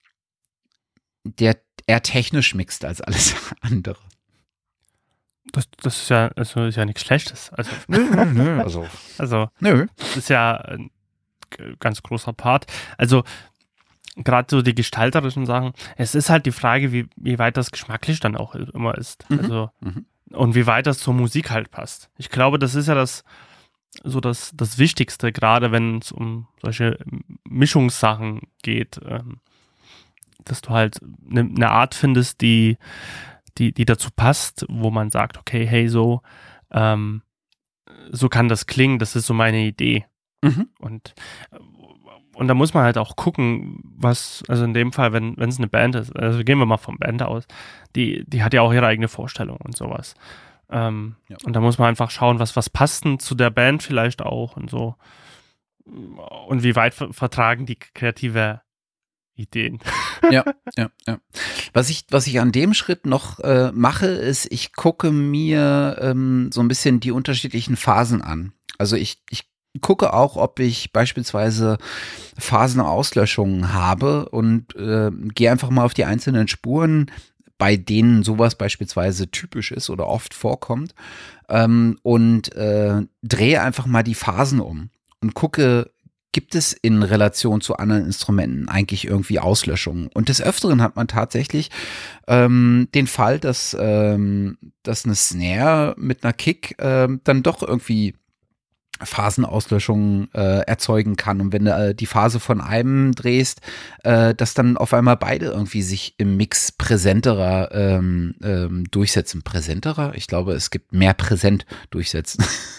eher technisch mixt als alles andere.
Das ist ja nichts Schlechtes. Also,
Nö. Nö.
Das ist ja ein ganz großer Part. Also, gerade so die gestalterischen Sachen, es ist halt die Frage, wie weit das geschmacklich dann auch immer ist. Also, und wie weit das zur Musik halt passt. Ich glaube, das ist ja das Wichtigste, gerade wenn es um solche Mischungssachen geht, dass du halt eine Art findest, die dazu passt, wo man sagt, okay, hey, so kann das klingen, das ist so meine Idee. Und da muss man halt auch gucken, also in dem Fall, wenn es eine Band ist, also gehen wir mal vom Band aus, die hat ja auch ihre eigene Vorstellung und sowas. Und da muss man einfach schauen, was passt denn zu der Band vielleicht auch und so. Und wie weit vertragen die kreative Ideen.
Ja. Was ich an dem Schritt noch mache, ist, ich gucke mir so ein bisschen die unterschiedlichen Phasen an. Also ich gucke auch, ob ich beispielsweise Phasenauslöschungen habe und gehe einfach mal auf die einzelnen Spuren, bei denen sowas beispielsweise typisch ist oder oft vorkommt, und drehe einfach mal die Phasen um und gucke, gibt es in Relation zu anderen Instrumenten eigentlich irgendwie Auslöschungen? Und des Öfteren hat man tatsächlich den Fall, dass eine Snare mit einer Kick dann doch irgendwie Phasenauslöschungen erzeugen kann. Und wenn du die Phase von einem drehst, dass dann auf einmal beide irgendwie sich im Mix präsenterer durchsetzen. Präsenterer? Ich glaube, es gibt mehr präsent durchsetzen.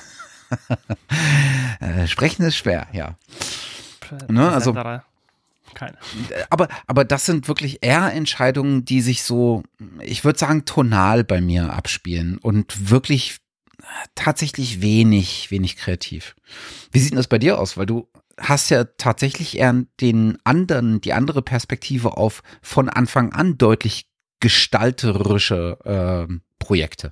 Sprechen ist schwer, ja. Ne, also,
keine.
Aber das sind wirklich eher Entscheidungen, die sich so, ich würde sagen, tonal bei mir abspielen und wirklich tatsächlich wenig kreativ. Wie sieht denn das bei dir aus? Weil du hast ja tatsächlich eher die andere Perspektive auf von Anfang an deutlich gestalterische Projekte.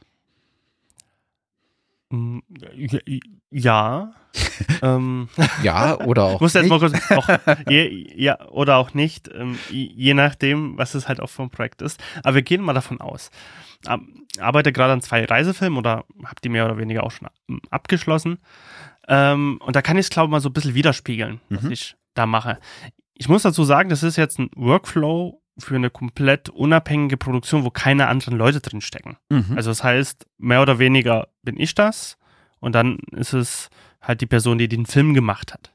Ja.
Ja, oder auch
muss jetzt
nicht.
mal kurz ja, oder auch nicht, je nachdem, was es halt auch für ein Projekt ist. Aber wir gehen mal davon aus. Arbeite gerade an 2 Reisefilmen oder habe die mehr oder weniger auch schon abgeschlossen. Und da kann ich es, glaube ich, mal so ein bisschen widerspiegeln, was ich da mache. Ich muss dazu sagen, das ist jetzt ein Workflow für eine komplett unabhängige Produktion, wo keine anderen Leute drin stecken. Also das heißt, mehr oder weniger bin ich das und dann ist es halt die Person, die den Film gemacht hat.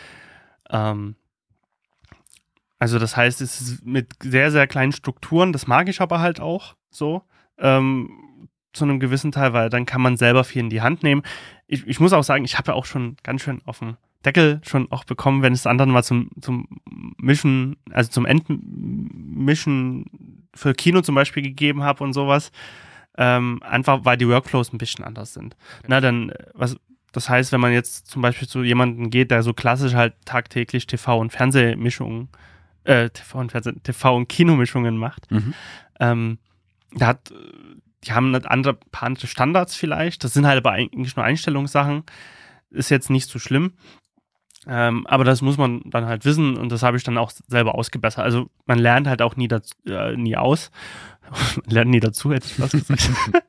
Also das heißt, es ist mit sehr, sehr kleinen Strukturen, das mag ich aber halt auch so, zu einem gewissen Teil, weil dann kann man selber viel in die Hand nehmen. Ich muss auch sagen, ich habe ja auch schon ganz schön auf dem Deckel schon auch bekommen, wenn es anderen mal zum Mischen, also zum Endmischen für Kino zum Beispiel gegeben habe und sowas. Einfach, weil die Workflows ein bisschen anders sind. Na, dann, das heißt, wenn man jetzt zum Beispiel zu jemandem geht, der so klassisch halt tagtäglich TV- und Fernsehmischungen, TV- und Kinomischungen macht, die haben ein paar andere Standards vielleicht. Das sind halt aber eigentlich nur Einstellungssachen. Ist jetzt nicht so schlimm. Aber das muss man dann halt wissen und das habe ich dann auch selber ausgebessert. Also man lernt halt auch nie aus. Man lernt nie dazu, hätte ich was gesagt.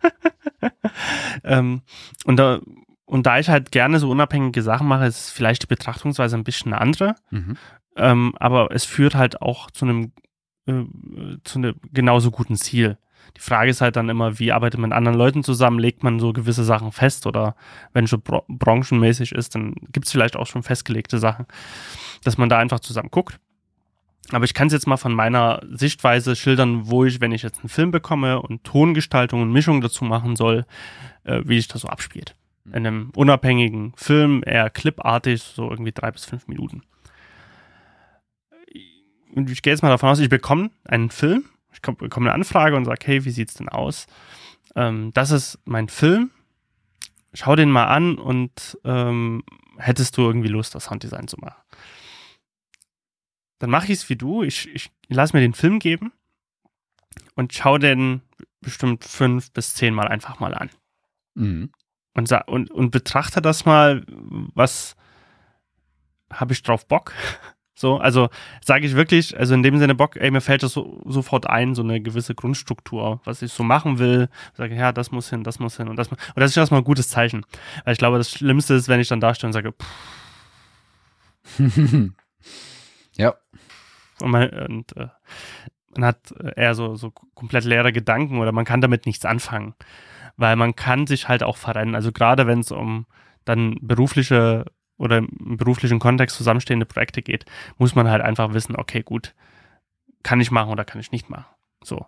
Und da ich halt gerne so unabhängige Sachen mache, ist vielleicht die Betrachtungsweise ein bisschen eine andere. Aber es führt halt auch zu einem genauso guten Ziel. Die Frage ist halt dann immer, wie arbeitet man mit anderen Leuten zusammen? Legt man so gewisse Sachen fest? Oder wenn schon branchenmäßig ist, dann gibt es vielleicht auch schon festgelegte Sachen, dass man da einfach zusammen guckt. Aber ich kann es jetzt mal von meiner Sichtweise schildern, wenn ich jetzt einen Film bekomme und Tongestaltung und Mischung dazu machen soll, wie sich das so abspielt. In einem unabhängigen Film, eher clipartig, so irgendwie 3 bis 5 Minuten. Und ich gehe jetzt mal davon aus, ich bekomme einen Film, ich bekomme eine Anfrage und sage, hey, wie sieht's denn aus? Das ist mein Film. Schau den mal an und hättest du irgendwie Lust, das Sounddesign zu machen? Dann mache ich es wie du. Ich lasse mir den Film geben und schaue den bestimmt 5 bis 10 Mal einfach mal an. Und betrachte das mal, was habe ich drauf Bock? So, also sage ich wirklich, also in dem Sinne Bock, mir fällt das sofort ein, so eine gewisse Grundstruktur, was ich so machen will. Sage, ja, das muss hin und das muss. Und das ist erstmal ein gutes Zeichen. Weil ich glaube, das Schlimmste ist, wenn ich dann da stehe und sage,
ja.
Und man hat eher so komplett leere Gedanken oder man kann damit nichts anfangen. Weil man kann sich halt auch verrennen. Also gerade wenn es um dann berufliche oder im beruflichen Kontext zusammenstehende Projekte geht, muss man halt einfach wissen, okay, gut, kann ich machen oder kann ich nicht machen. So.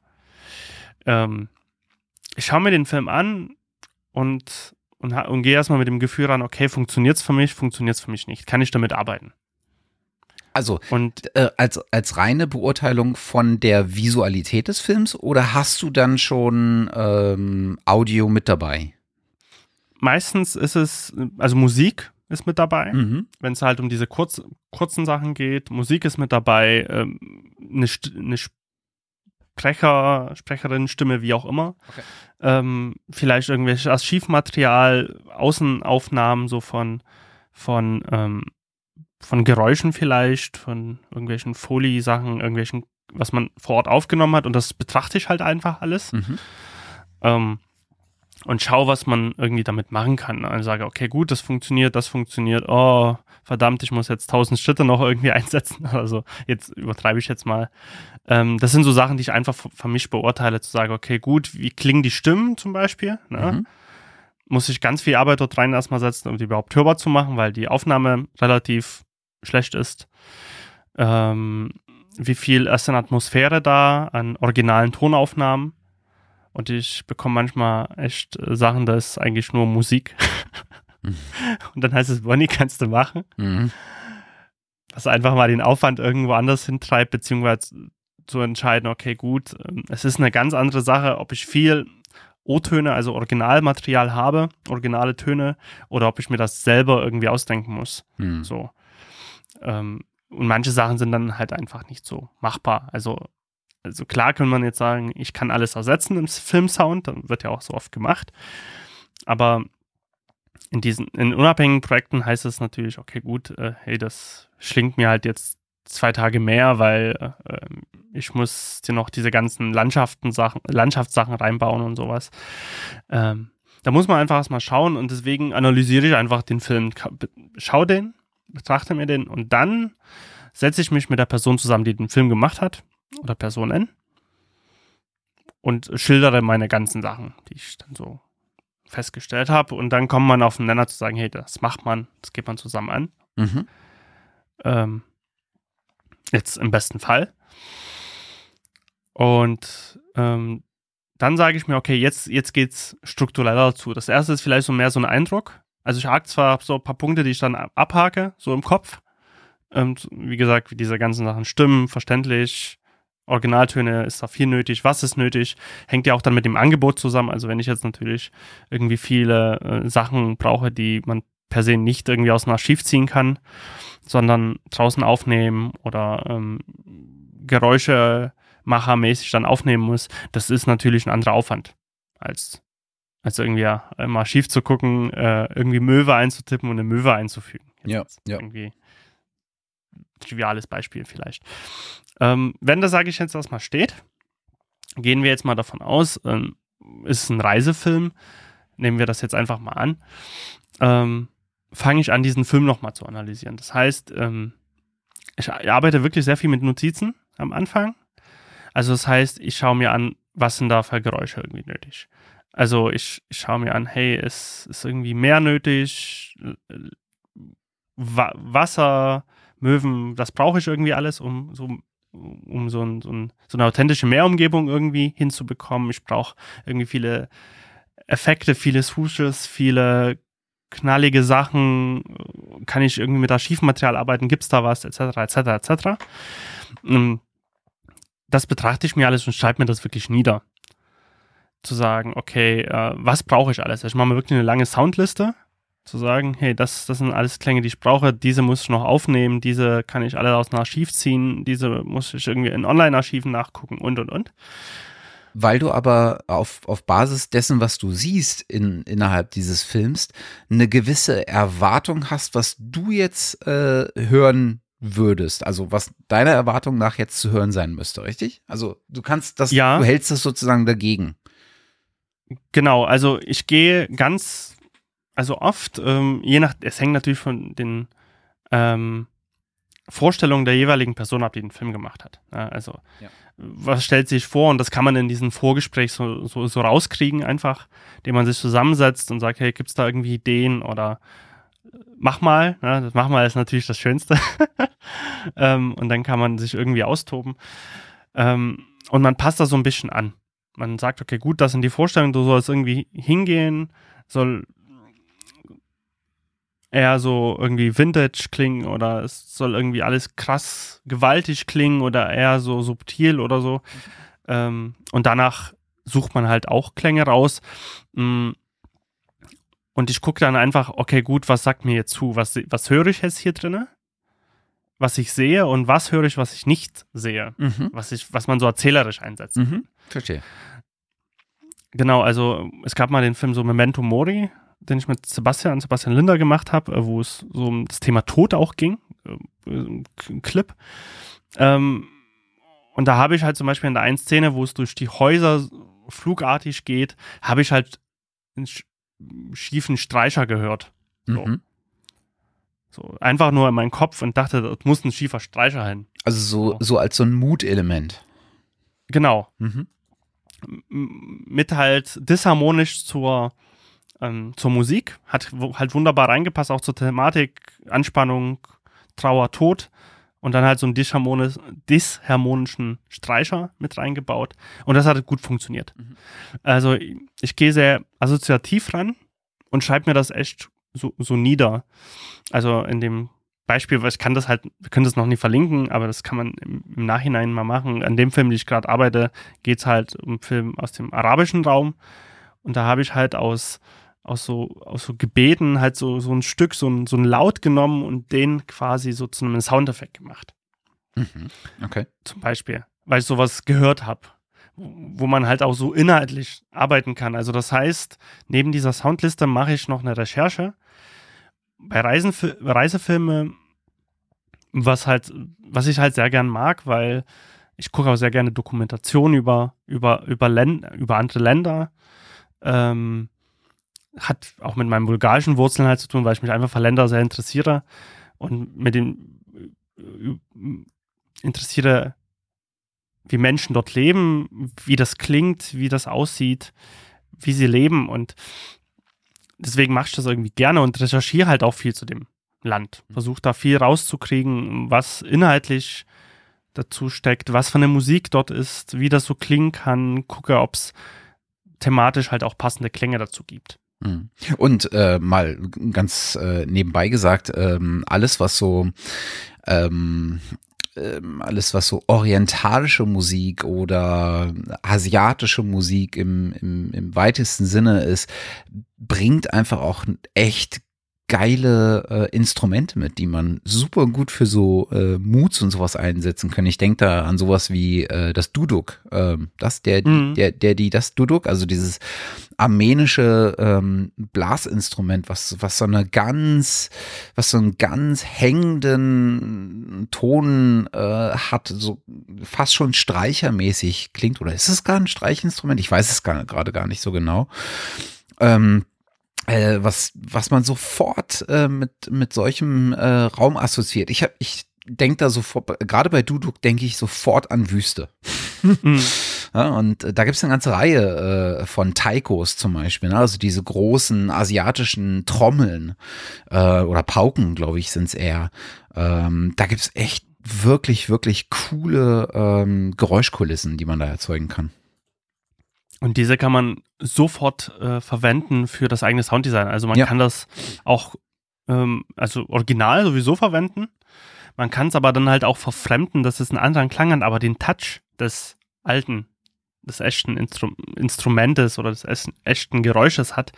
Ich schaue mir den Film an und gehe erstmal mit dem Gefühl ran, okay, funktioniert es für mich nicht, kann ich damit arbeiten?
Also als reine Beurteilung von der Visualität des Films oder hast du dann schon Audio mit dabei?
Meistens ist es, also Musik ist mit dabei, wenn es halt um diese kurzen Sachen geht. Musik ist mit dabei, eine Sprecherin-Stimme, wie auch immer. Okay. Vielleicht irgendwelches Archivmaterial, Außenaufnahmen so von Geräuschen vielleicht, von irgendwelchen Folie-Sachen, was man vor Ort aufgenommen hat und das betrachte ich halt einfach alles. Und schaue, was man irgendwie damit machen kann. Also sage, okay, gut, das funktioniert, oh, verdammt, ich muss jetzt 1000 Schritte noch irgendwie einsetzen. Also jetzt übertreibe ich jetzt mal. Das sind so Sachen, die ich einfach für mich beurteile, zu sagen, okay, gut, wie klingen die Stimmen zum Beispiel? Ne? Muss ich ganz viel Arbeit dort rein erstmal setzen, um die überhaupt hörbar zu machen, weil die Aufnahme relativ schlecht ist. Wie viel ist an Atmosphäre da, an originalen Tonaufnahmen? Und ich bekomme manchmal echt Sachen, da ist eigentlich nur Musik. Und dann heißt es, Bonnie, kannst du machen? Was einfach mal den Aufwand irgendwo anders hintreibt, beziehungsweise zu entscheiden, okay, gut, es ist eine ganz andere Sache, ob ich viel O-Töne, also Originalmaterial habe, originale Töne, oder ob ich mir das selber irgendwie ausdenken muss. So. Und manche Sachen sind dann halt einfach nicht so machbar. Also klar kann man jetzt sagen, ich kann alles ersetzen im Filmsound, dann wird ja auch so oft gemacht. Aber in unabhängigen Projekten heißt es natürlich, okay, gut, hey, das schlingt mir halt jetzt 2 Tage mehr, weil ich muss dir noch diese ganzen Landschaftssachen reinbauen und sowas. Da muss man einfach erstmal schauen und deswegen analysiere ich einfach den Film. Schau den, betrachte mir den und dann setze ich mich mit der Person zusammen, die den Film gemacht hat oder Personen und schildere meine ganzen Sachen, die ich dann so festgestellt habe und dann kommt man auf den Nenner zu sagen, hey, das macht man, das geht man zusammen an. Jetzt im besten Fall. Und dann sage ich mir, okay, jetzt geht's strukturell dazu. Das erste ist vielleicht so mehr so ein Eindruck. Also ich habe zwar so ein paar Punkte, die ich dann abhake, so im Kopf. Wie gesagt, wie diese ganzen Sachen stimmen, verständlich, Originaltöne, ist da viel nötig, was ist nötig, hängt ja auch dann mit dem Angebot zusammen. Also wenn ich jetzt natürlich irgendwie viele Sachen brauche, die man per se nicht irgendwie aus dem Archiv ziehen kann, sondern draußen aufnehmen oder Geräuschemachermäßig dann aufnehmen muss, das ist natürlich ein anderer Aufwand. als irgendwie ja, im Archiv zu gucken, irgendwie Möwe einzutippen und eine Möwe einzufügen. Jetzt irgendwie triviales Beispiel vielleicht. Wenn das, sage ich jetzt, erstmal steht, gehen wir jetzt mal davon aus, ist ein Reisefilm, nehmen wir das jetzt einfach mal an, fange ich an, diesen Film nochmal zu analysieren. Das heißt, ich arbeite wirklich sehr viel mit Notizen am Anfang. Also das heißt, ich schaue mir an, was sind da für Geräusche irgendwie nötig. Also ich schaue mir an, hey, ist irgendwie mehr nötig, Wasser, Möwen, das brauche ich irgendwie alles, um so eine authentische Meerumgebung irgendwie hinzubekommen. Ich brauche irgendwie viele Effekte, viele Swooshes, viele knallige Sachen. Kann ich irgendwie mit Archivmaterial arbeiten? Gibt es da was? Etc., etc., etc. Das betrachte ich mir alles und schreibe mir das wirklich nieder. Zu sagen, okay, was brauche ich alles? Ich mache mir wirklich eine lange Soundliste, zu sagen, hey, das sind alles Klänge, die ich brauche, diese muss ich noch aufnehmen, diese kann ich alle aus dem Archiv ziehen, diese muss ich irgendwie in Online-Archiven nachgucken und.
Weil du aber auf Basis dessen, was du siehst innerhalb dieses Films, eine gewisse Erwartung hast, was du jetzt hören würdest, also was deiner Erwartung nach jetzt zu hören sein müsste, richtig? Also du kannst das, du hältst das sozusagen dagegen.
Genau, also ich gehe oft, es hängt natürlich von den Vorstellungen der jeweiligen Person ab, die den Film gemacht hat. Was stellt sich vor? Und das kann man in diesem Vorgespräch so rauskriegen einfach, indem man sich zusammensetzt und sagt, hey, gibt es da irgendwie Ideen oder mach mal. Das mach mal ist natürlich das Schönste. Und dann kann man sich irgendwie austoben. Und man passt da so ein bisschen an. Man sagt, okay, gut, das sind die Vorstellungen, du sollst irgendwie hingehen, soll eher so irgendwie Vintage klingen oder es soll irgendwie alles krass gewaltig klingen oder eher so subtil oder so. Und danach sucht man halt auch Klänge raus. Und ich gucke dann einfach, okay, gut, was sagt mir jetzt zu? Was höre ich jetzt hier drin? Was ich sehe und was höre ich, was ich nicht sehe? Was man so erzählerisch einsetzt.
Verstehe.
Genau, also es gab mal den Film so Memento Mori, den ich mit Sebastian Linder gemacht habe, wo es so um das Thema Tod auch ging, ein Clip. Und da habe ich halt zum Beispiel in der einen Szene, wo es durch die Häuser flugartig geht, habe ich halt einen schiefen Streicher gehört. So einfach nur in meinen Kopf und dachte, das muss ein schiefer Streicher hin.
Also so als so ein Mutelement.
Genau. Mit halt disharmonisch zur Musik, hat halt wunderbar reingepasst, auch zur Thematik, Anspannung, Trauer, Tod und dann halt so einen disharmonischen Streicher mit reingebaut und das hat gut funktioniert. Also ich gehe sehr assoziativ ran und schreibe mir das echt so nieder. Also in dem Beispiel, weil wir können das noch nie verlinken, aber das kann man im Nachhinein mal machen. An dem Film, den ich gerade arbeite, geht es halt um einen Film aus dem arabischen Raum und da habe ich halt aus so Gebeten halt so ein Stück, so ein Laut genommen und den quasi so zu einem Soundeffekt gemacht.
Okay.
Zum Beispiel, weil ich sowas gehört habe, wo man halt auch so inhaltlich arbeiten kann. Also das heißt, neben dieser Soundliste mache ich noch eine Recherche. Bei Reisefilme, was ich halt sehr gern mag, weil ich gucke auch sehr gerne Dokumentationen über andere Länder. Hat auch mit meinen bulgarischen Wurzeln halt zu tun, weil ich mich einfach für Länder sehr interessiere und mit dem interessiere, wie Menschen dort leben, wie das klingt, wie das aussieht, wie sie leben und deswegen mache ich das irgendwie gerne und recherchiere halt auch viel zu dem Land. Versuche da viel rauszukriegen, was inhaltlich dazu steckt, was für eine Musik dort ist, wie das so klingen kann, gucke, ob es thematisch halt auch passende Klänge dazu gibt.
Und mal ganz nebenbei gesagt, alles was so orientalische Musik oder asiatische Musik im weitesten Sinne ist, bringt einfach auch echt geile Instrumente mit, die man super gut für so Moods und sowas einsetzen kann. Ich denke da an sowas wie das Duduk. Das Duduk, also dieses armenische Blasinstrument, was so einen ganz hängenden Ton hat, so fast schon streichermäßig klingt. Oder ist es gar ein Streichinstrument? Ich weiß es gerade gar nicht so genau. Was man sofort mit solchem Raum assoziiert. Ich denke da sofort, gerade bei Duduk denke ich sofort an Wüste. Ja, und da gibt es eine ganze Reihe von Taikos zum Beispiel, ne? Also diese großen asiatischen Trommeln oder Pauken, glaube ich, sind es eher. Da gibt es echt wirklich, wirklich coole Geräuschkulissen, die man da erzeugen kann.
Und diese kann man sofort verwenden für das eigene Sounddesign. Also man kann das auch also original sowieso verwenden. Man kann es aber dann halt auch verfremden, dass es einen anderen Klang hat, aber den Touch des echten Instrumentes oder des echten Geräusches hat.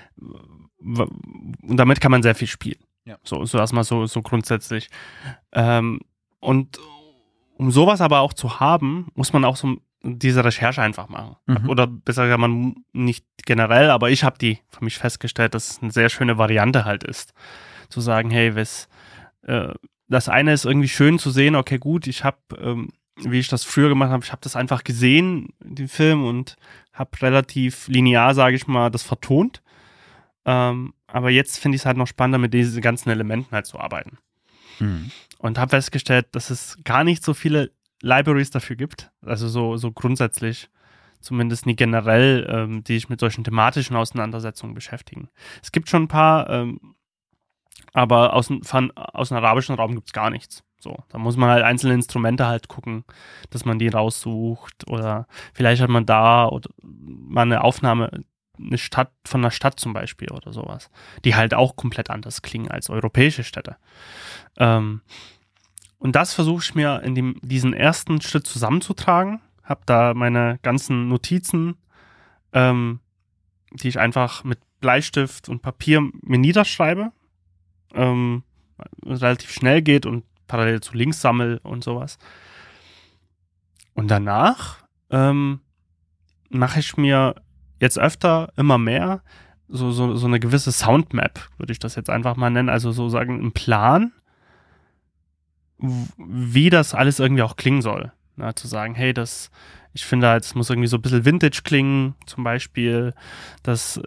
Und damit kann man sehr viel spielen. Ja. So erstmal so grundsätzlich. Und um sowas aber auch zu haben, muss man auch so diese Recherche einfach machen. Oder besser gesagt, man nicht generell, aber ich habe die für mich festgestellt, dass es eine sehr schöne Variante halt ist. Zu sagen, hey, das eine ist irgendwie schön zu sehen, okay, gut, ich habe, wie ich das früher gemacht habe, ich habe das einfach gesehen, den Film, und habe relativ linear, sage ich mal, das vertont. Aber jetzt finde ich es halt noch spannender, mit diesen ganzen Elementen halt zu arbeiten. Und habe festgestellt, dass es gar nicht so viele Libraries dafür gibt, also so grundsätzlich, zumindest nie generell, die sich mit solchen thematischen Auseinandersetzungen beschäftigen. Es gibt schon ein paar, aber aus dem arabischen Raum gibt es gar nichts. So, da muss man halt einzelne Instrumente halt gucken, dass man die raussucht, oder vielleicht hat man da oder mal eine Aufnahme, von einer Stadt zum Beispiel oder sowas, die halt auch komplett anders klingen als europäische Städte. Und das versuche ich mir in diesen ersten Schritt zusammenzutragen. Habe da meine ganzen Notizen, die ich einfach mit Bleistift und Papier mir niederschreibe. Relativ schnell geht und parallel zu Links sammle und sowas. Und danach mache ich mir jetzt öfter immer mehr so eine gewisse Soundmap, würde ich das jetzt einfach mal nennen. Also so sagen, einen Plan, wie das alles irgendwie auch klingen soll. Na, zu sagen, hey, ich finde halt, es muss irgendwie so ein bisschen Vintage klingen, zum Beispiel. Das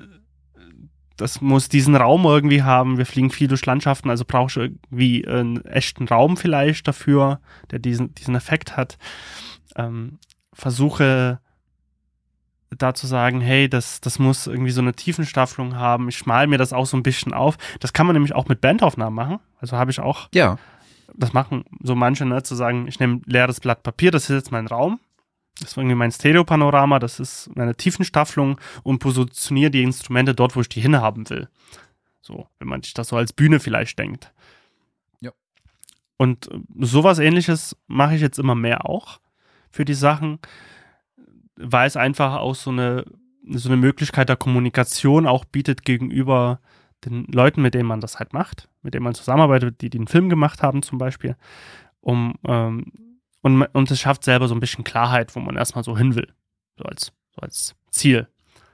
muss diesen Raum irgendwie haben. Wir fliegen viel durch Landschaften, also brauche ich irgendwie einen echten Raum vielleicht dafür, der diesen Effekt hat. Versuche da zu sagen, hey, das muss irgendwie so eine Tiefenstaffelung haben. Ich male mir das auch so ein bisschen auf. Das kann man nämlich auch mit Bandaufnahmen machen. Also habe ich auch, das machen so manche, ne, zu sagen, ich nehme ein leeres Blatt Papier, das ist jetzt mein Raum. Das ist irgendwie mein Stereopanorama, das ist meine Tiefenstaffelung, und positioniere die Instrumente dort, wo ich die hinhaben will. So, wenn man sich das so als Bühne vielleicht denkt.
Ja.
Und sowas Ähnliches mache ich jetzt immer mehr auch für die Sachen, weil es einfach auch so eine Möglichkeit der Kommunikation auch bietet gegenüber den Leuten, mit denen man das halt macht, mit denen man zusammenarbeitet, die den Film gemacht haben zum Beispiel, und es schafft selber so ein bisschen Klarheit, wo man erstmal so hin will, so als Ziel.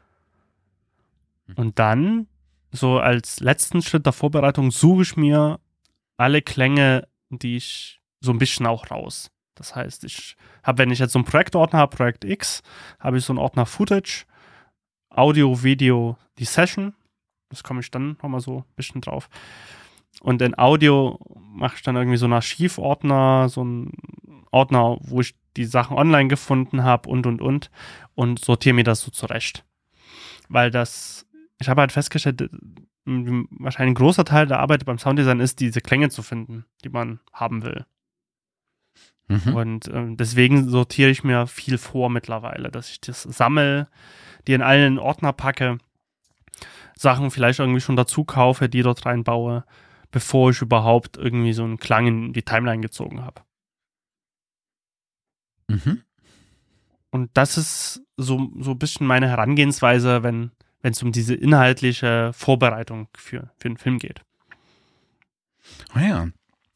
Und dann, so als letzten Schritt der Vorbereitung, suche ich mir alle Klänge, die ich so ein bisschen auch raus. Das heißt, wenn ich jetzt so einen Projektordner habe, Projekt X, habe ich so einen Ordner Footage, Audio, Video, die Session. Das komme ich dann nochmal so ein bisschen drauf. Und in Audio mache ich dann irgendwie so einen Archivordner, so einen Ordner, wo ich die Sachen online gefunden habe und sortiere mir das so zurecht. Weil ich habe halt festgestellt, wahrscheinlich ein großer Teil der Arbeit beim Sounddesign ist, diese Klänge zu finden, die man haben will. Und deswegen sortiere ich mir viel vor mittlerweile, dass ich das sammle, die in allen Ordner packe, Sachen vielleicht irgendwie schon dazu kaufe, die dort reinbaue, bevor ich überhaupt irgendwie so einen Klang in die Timeline gezogen habe. Und das ist so ein bisschen meine Herangehensweise, wenn wenn es um diese inhaltliche Vorbereitung für einen Film geht.
Oh ja.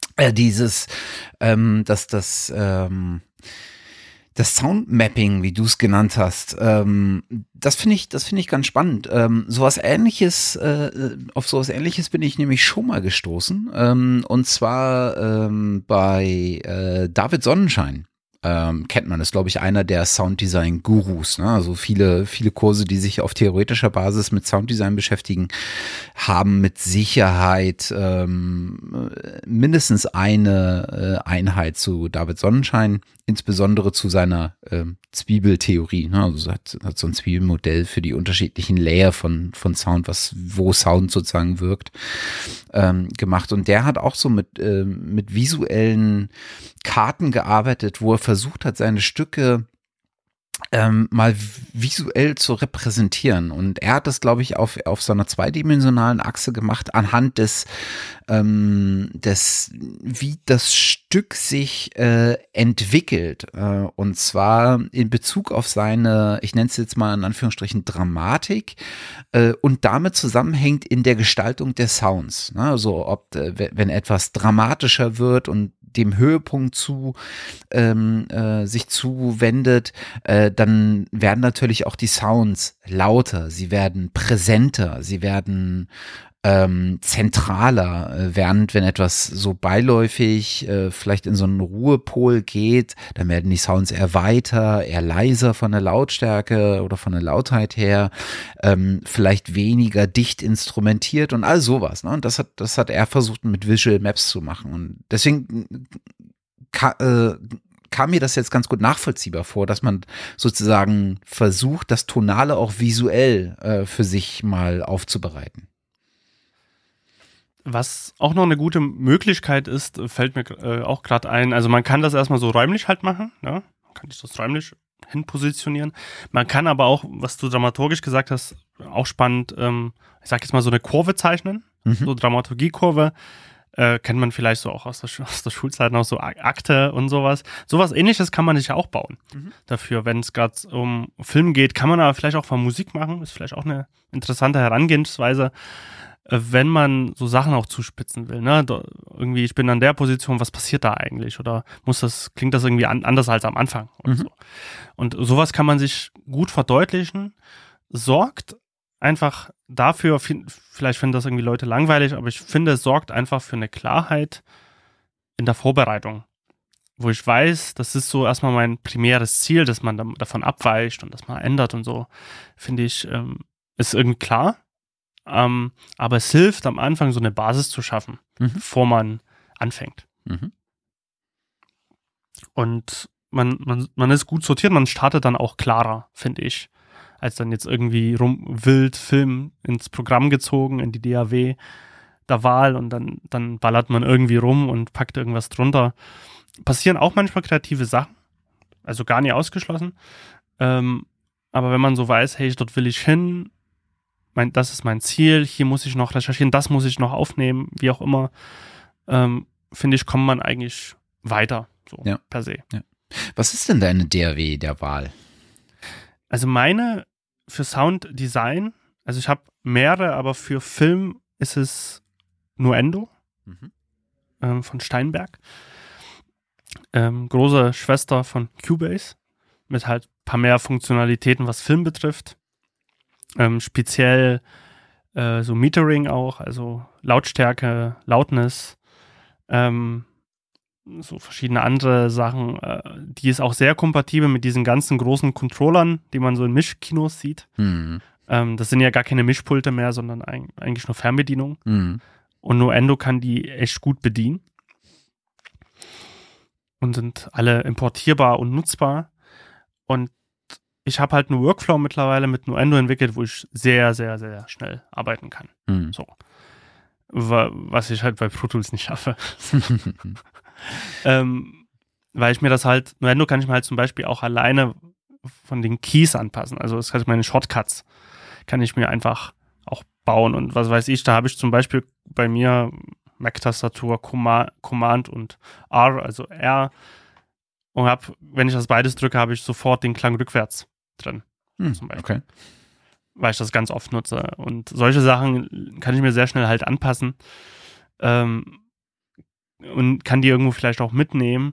Das Soundmapping, wie du es genannt hast, das finde ich ganz spannend. Auf sowas Ähnliches bin ich nämlich schon mal gestoßen. Und zwar bei David Sonnenschein. Kennt man, ist, glaube ich, einer der Sounddesign-Gurus. Ne? Also viele Kurse, die sich auf theoretischer Basis mit Sounddesign beschäftigen, haben mit Sicherheit mindestens eine Einheit zu David Sonnenschein, insbesondere zu seiner Zwiebeltheorie. Ne? Also hat so ein Zwiebelmodell für die unterschiedlichen Layer von Sound, wo Sound sozusagen wirkt, gemacht. Und der hat auch so mit visuellen Karten gearbeitet, wo er versucht hat, seine Stücke mal visuell zu repräsentieren. Und er hat das, glaube ich, auf so einer zweidimensionalen Achse gemacht, anhand wie das Stück sich entwickelt. Und zwar in Bezug auf seine, ich nenne es jetzt mal in Anführungsstrichen, Dramatik und damit zusammenhängt in der Gestaltung der Sounds. Ne? Also wenn etwas dramatischer wird und dem Höhepunkt sich zuwendet, dann werden natürlich auch die Sounds lauter, sie werden präsenter, sie werden zentraler, während wenn etwas so beiläufig vielleicht in so einen Ruhepol geht, dann werden die Sounds eher weiter, eher leiser von der Lautstärke oder von der Lautheit her, vielleicht weniger dicht instrumentiert und all sowas. Ne? Und das hat er versucht mit Visual Maps zu machen. Und deswegen kam mir das jetzt ganz gut nachvollziehbar vor, dass man sozusagen versucht, das Tonale auch visuell für sich mal aufzubereiten.
Was auch noch eine gute Möglichkeit ist, fällt mir auch gerade ein, also man kann das erstmal so räumlich halt machen, ja? Man kann sich das räumlich hinpositionieren. Man kann aber auch, was du dramaturgisch gesagt hast, auch spannend, ich sag jetzt mal so eine Kurve zeichnen, so Dramaturgiekurve, kennt man vielleicht so auch aus der Schulzeit noch so Akte und sowas. Sowas Ähnliches kann man sich ja auch bauen. Dafür, wenn es gerade um Film geht, kann man aber vielleicht auch von Musik machen, ist vielleicht auch eine interessante Herangehensweise, wenn man so Sachen auch zuspitzen will, ne? Irgendwie, ich bin an der Position, was passiert da eigentlich? Oder klingt das irgendwie anders als am Anfang? Und so. Und sowas kann man sich gut verdeutlichen, sorgt einfach dafür, vielleicht finden das irgendwie Leute langweilig, aber ich finde, es sorgt einfach für eine Klarheit in der Vorbereitung, wo ich weiß, das ist so erstmal mein primäres Ziel, dass man davon abweicht und das mal ändert und so, finde ich, ist irgendwie klar. Aber es hilft am Anfang, so eine Basis zu schaffen, bevor man anfängt. Und man ist gut sortiert, man startet dann auch klarer, finde ich, als dann jetzt irgendwie wild Film ins Programm gezogen, in die DAW der Wahl und dann ballert man irgendwie rum und packt irgendwas drunter. Passieren auch manchmal kreative Sachen, also gar nicht ausgeschlossen. Aber wenn man so weiß, hey, dort will ich hin, das ist mein Ziel, hier muss ich noch recherchieren, das muss ich noch aufnehmen, wie auch immer, finde ich, kommt man eigentlich weiter, so per se.
Ja. Was ist denn deine DAW der Wahl?
Also meine für Sounddesign, also ich habe mehrere, aber für Film ist es Nuendo von Steinberg. Große Schwester von Cubase mit halt ein paar mehr Funktionalitäten, was Film betrifft. Speziell so Metering auch, also Lautstärke, Loudness, so verschiedene andere Sachen. Die ist auch sehr kompatibel mit diesen ganzen großen Controllern, die man so in Mischkinos sieht. Das sind ja gar keine Mischpulte mehr, sondern eigentlich nur Fernbedienung. Und Nuendo kann die echt gut bedienen. Und sind alle importierbar und nutzbar. Und ich habe halt einen Workflow mittlerweile mit Nuendo entwickelt, wo ich sehr, sehr, sehr schnell arbeiten kann. So. Was ich halt bei Pro Tools nicht schaffe. Weil ich mir das halt, Nuendo kann ich mir halt zum Beispiel auch alleine von den Keys anpassen. Also das heißt, meine Shortcuts kann ich mir einfach auch bauen. Und was weiß ich, da habe ich zum Beispiel bei mir Mac-Tastatur Command und R, also R. Und wenn ich das beides drücke, habe ich sofort den Klang rückwärts drin. Zum Beispiel.
Okay.
weil ich das ganz oft nutze. Und solche Sachen kann ich mir sehr schnell halt anpassen und kann die irgendwo vielleicht auch mitnehmen.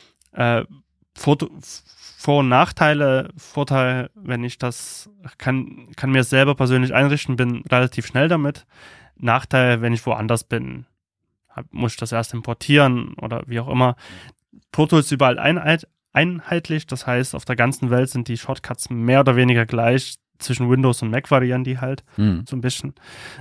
Vor- und Nachteile, Vorteil, wenn ich das kann mir es selber persönlich einrichten, bin relativ schnell damit. Nachteil, wenn ich woanders bin, muss ich das erst importieren oder wie auch immer. Pro Tools überall einheitlich, das heißt, auf der ganzen Welt sind die Shortcuts mehr oder weniger gleich. Zwischen Windows und Mac variieren die halt so ein bisschen.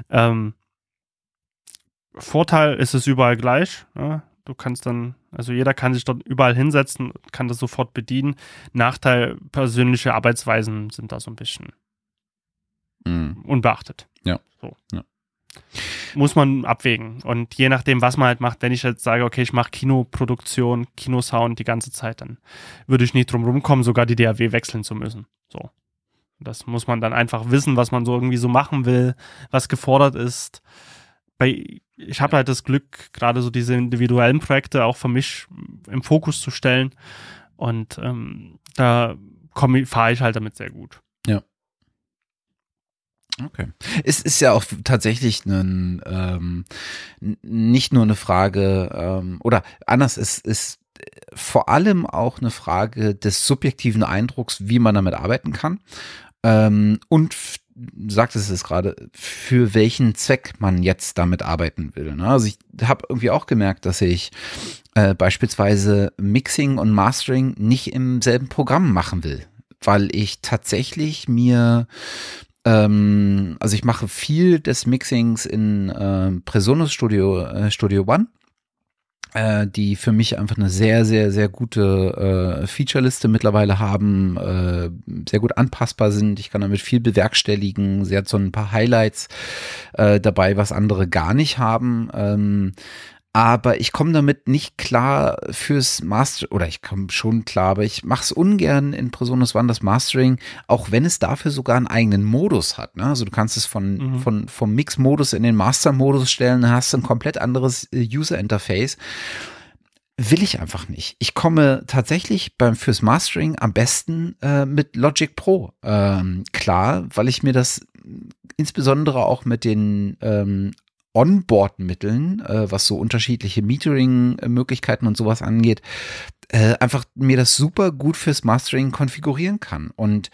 Vorteil ist es überall gleich. Ja? Du kannst dann, also jeder kann sich dort überall hinsetzen, kann das sofort bedienen. Nachteil, persönliche Arbeitsweisen sind da so ein bisschen unbeachtet.
Ja.
So.
Ja.
Muss man abwägen. Und je nachdem, was man halt macht, wenn ich jetzt sage, okay, ich mache Kinoproduktion, Kinosound die ganze Zeit, dann würde ich nicht drum rumkommen, sogar die DAW wechseln zu müssen. So. Das muss man dann einfach wissen, was man so irgendwie so machen will, was gefordert ist. Ich habe halt das Glück, gerade so diese individuellen Projekte auch für mich im Fokus zu stellen. Und da fahre ich halt damit sehr gut.
Ja. Okay. Es ist ja auch tatsächlich nicht nur eine Frage, oder anders, es ist vor allem auch eine Frage des subjektiven Eindrucks, wie man damit arbeiten kann. Und sagt es gerade, für welchen Zweck man jetzt damit arbeiten will. Ne? Also ich habe irgendwie auch gemerkt, dass ich beispielsweise Mixing und Mastering nicht im selben Programm machen will, weil ich tatsächlich mir also ich mache viel des Mixings in Presonus Studio One, die für mich einfach eine sehr, sehr, sehr gute Featureliste mittlerweile haben, sehr gut anpassbar sind. Ich kann damit viel bewerkstelligen. Sie hat so ein paar Highlights dabei, was andere gar nicht haben. Aber ich komme damit nicht klar fürs Master, oder ich komme schon klar, aber ich mache es ungern in Presonus One, das Mastering, auch wenn es dafür sogar einen eigenen Modus hat. Ne? Also du kannst es vom Mix-Modus in den Master-Modus stellen, dann hast du ein komplett anderes User-Interface. Will ich einfach nicht. Ich komme tatsächlich fürs Mastering am besten mit Logic Pro klar, weil ich mir das insbesondere auch mit den Onboard-Mitteln, was so unterschiedliche Metering-Möglichkeiten und sowas angeht, einfach mir das super gut fürs Mastering konfigurieren kann. Und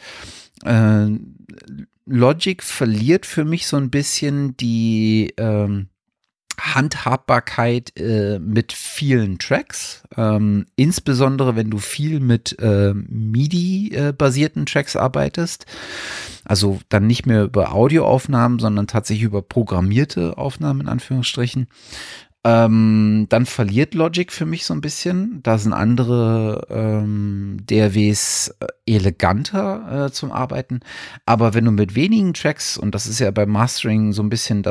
Logic verliert für mich so ein bisschen die Handhabbarkeit mit vielen Tracks, insbesondere wenn du viel mit MIDI-basierten Tracks arbeitest, also dann nicht mehr über Audioaufnahmen, sondern tatsächlich über programmierte Aufnahmen in Anführungsstrichen. Dann verliert Logic für mich so ein bisschen. Da sind andere DAWs eleganter zum Arbeiten. Aber wenn du mit wenigen Tracks, und das ist ja beim Mastering so ein bisschen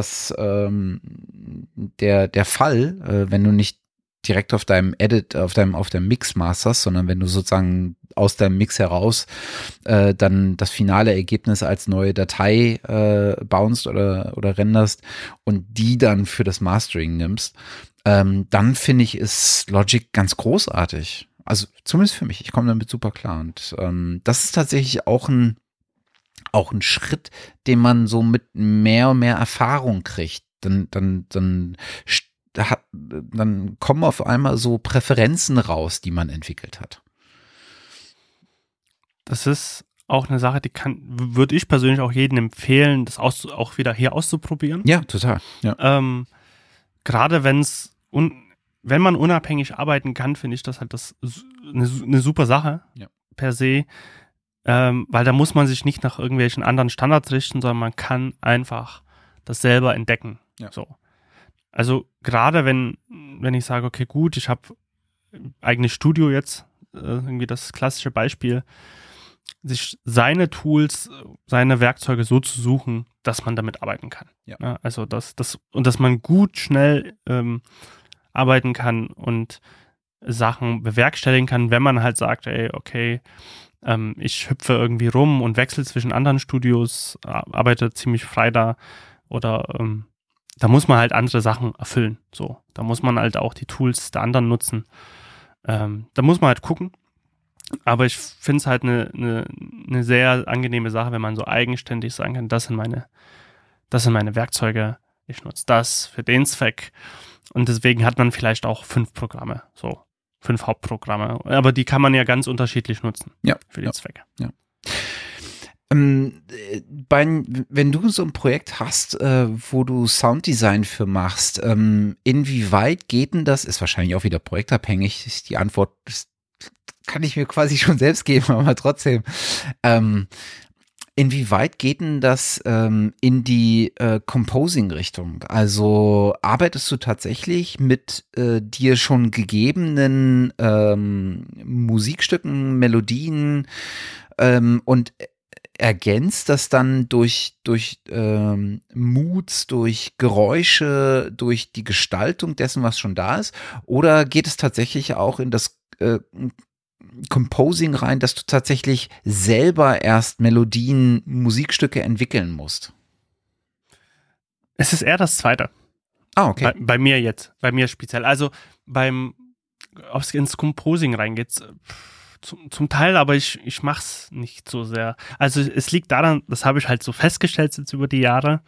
der Fall, wenn du nicht direkt auf deinem Edit, auf deinem Mix masterst, sondern wenn du sozusagen aus deinem Mix heraus dann das finale Ergebnis als neue Datei bounced oder renderst und die dann für das Mastering nimmst, dann finde ich, ist Logic ganz großartig. Also zumindest für mich. Ich komme damit super klar. Und das ist tatsächlich auch ein Schritt, den man so mit mehr und mehr Erfahrung kriegt. Dann kommen auf einmal so Präferenzen raus, die man entwickelt hat.
Das ist auch eine Sache, würde ich persönlich auch jedem empfehlen, das auch wieder hier auszuprobieren.
Ja, total. Ja.
Gerade wenn man unabhängig arbeiten kann, finde ich das halt eine super Sache per se, weil da muss man sich nicht nach irgendwelchen anderen Standards richten, sondern man kann einfach das selber entdecken.
Ja.
So. Also gerade wenn ich sage, okay, gut, ich habe eigenes Studio jetzt, irgendwie das klassische Beispiel, sich seine Tools, seine Werkzeuge so zu suchen, dass man damit arbeiten kann.
Ja.
Also dass man gut, schnell arbeiten kann und Sachen bewerkstelligen kann, wenn man halt sagt, ey, okay, ich hüpfe irgendwie rum und wechsle zwischen anderen Studios, arbeite ziemlich frei da oder da muss man halt andere Sachen erfüllen. So, da muss man halt auch die Tools der anderen nutzen. Da muss man halt gucken. Aber ich finde es halt eine sehr angenehme Sache, wenn man so eigenständig sagen kann, das sind meine Werkzeuge, ich nutze das für den Zweck. Und deswegen hat man vielleicht auch 5 Programme, so 5 Hauptprogramme. Aber die kann man ja ganz unterschiedlich nutzen für die Zwecke.
Ja. Wenn du so ein Projekt hast, wo du Sounddesign für machst, inwieweit geht denn das? Ist wahrscheinlich auch wieder projektabhängig. Die Antwort kann ich mir quasi schon selbst geben, aber trotzdem. Inwieweit geht denn das in die Composing-Richtung? Also arbeitest du tatsächlich mit dir schon gegebenen Musikstücken, Melodien und ergänzt das dann durch Moods, durch Geräusche, durch die Gestaltung dessen, was schon da ist? Oder geht es tatsächlich auch in das Composing rein, dass du tatsächlich selber erst Melodien, Musikstücke entwickeln musst?
Es ist eher das Zweite.
Okay.
Bei mir jetzt, bei mir speziell. Also ob es ins Composing reingeht, zum Teil, aber ich mache es nicht so sehr. Also es liegt daran, das habe ich halt so festgestellt jetzt über die Jahre,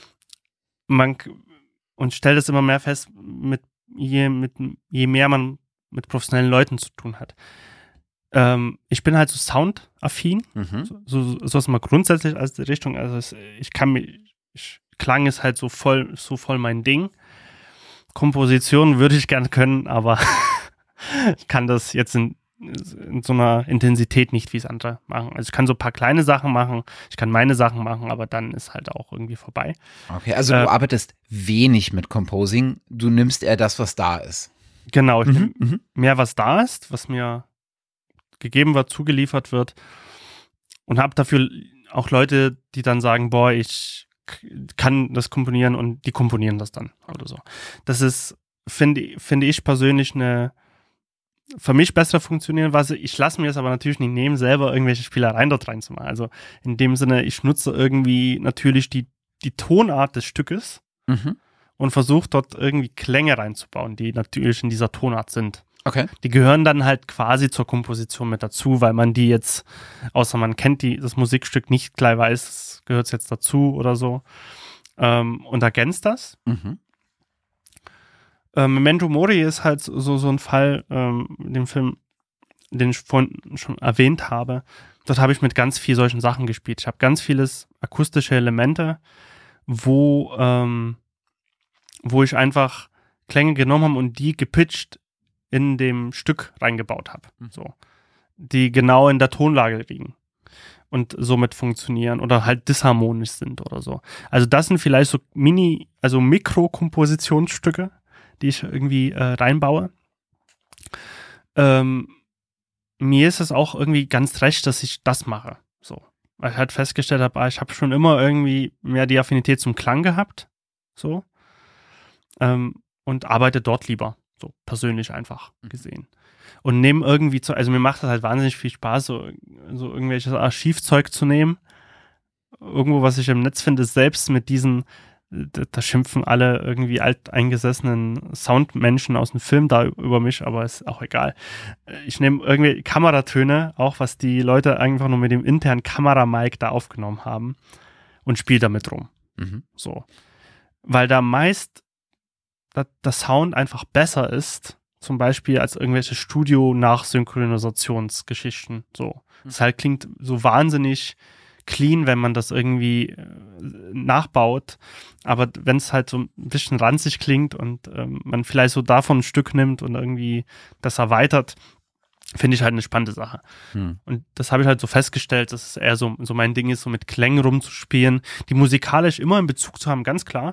und stelle das immer mehr fest, je mehr man mit professionellen Leuten zu tun hat. Ich bin halt so soundaffin, so ist mal grundsätzlich als die Richtung, also Klang ist halt so voll mein Ding. Komposition würde ich gerne können, aber ich kann das jetzt in so einer Intensität nicht wie es andere machen. Also ich kann so ein paar kleine Sachen machen, ich kann meine Sachen machen, aber dann ist halt auch irgendwie vorbei.
Okay, also du arbeitest wenig mit Composing, du nimmst eher das, was da ist.
Genau, ich nehme mehr, was da ist, was mir gegeben wird, zugeliefert wird, und habe dafür auch Leute, die dann sagen, boah, ich kann das komponieren, und die komponieren das dann oder so. Das ist, finde ich persönlich für mich besser funktionieren, ich lasse mir es aber natürlich nicht nehmen, selber irgendwelche Spielereien dort reinzumachen. Also in dem Sinne, ich nutze irgendwie natürlich die Tonart des Stückes und versuche dort irgendwie Klänge reinzubauen, die natürlich in dieser Tonart sind.
Okay.
Die gehören dann halt quasi zur Komposition mit dazu, weil man die jetzt, außer man kennt das Musikstück nicht gleich weiß, gehört es jetzt dazu oder so, und ergänzt das. Memento Mori ist halt so ein Fall, dem Film, den ich vorhin schon erwähnt habe. Dort habe ich mit ganz viel solchen Sachen gespielt. Ich habe ganz vieles akustische Elemente, wo ich einfach Klänge genommen habe und die gepitcht in dem Stück reingebaut habe. So. Die genau in der Tonlage liegen und somit funktionieren oder halt disharmonisch sind oder so. Also das sind vielleicht so Mikrokompositionsstücke, die ich irgendwie reinbaue. Mir ist es auch irgendwie ganz recht, dass ich das mache. So. Weil ich halt festgestellt habe, ich habe schon immer irgendwie mehr die Affinität zum Klang gehabt. So. Und arbeite dort lieber. So persönlich einfach gesehen. Und nehme irgendwie also mir macht das halt wahnsinnig viel Spaß, so irgendwelches Archivzeug zu nehmen. Irgendwo, was ich im Netz finde, selbst mit diesen, da schimpfen alle irgendwie alteingesessenen Soundmenschen aus dem Film da über mich, aber ist auch egal. Ich nehme irgendwie Kameratöne, auch was die Leute einfach nur mit dem internen Kameramic da aufgenommen haben, und spiele damit rum. So. Weil da meist der Sound einfach besser ist, zum Beispiel als irgendwelche Studio-Nachsynchronisationsgeschichten. So. Das halt klingt so wahnsinnig clean, wenn man das irgendwie nachbaut, aber wenn es halt so ein bisschen ranzig klingt und man vielleicht so davon ein Stück nimmt und irgendwie das erweitert, finde ich halt eine spannende Sache. Und das habe ich halt so festgestellt, dass es eher so mein Ding ist, so mit Klängen rumzuspielen, die musikalisch immer in Bezug zu haben, ganz klar.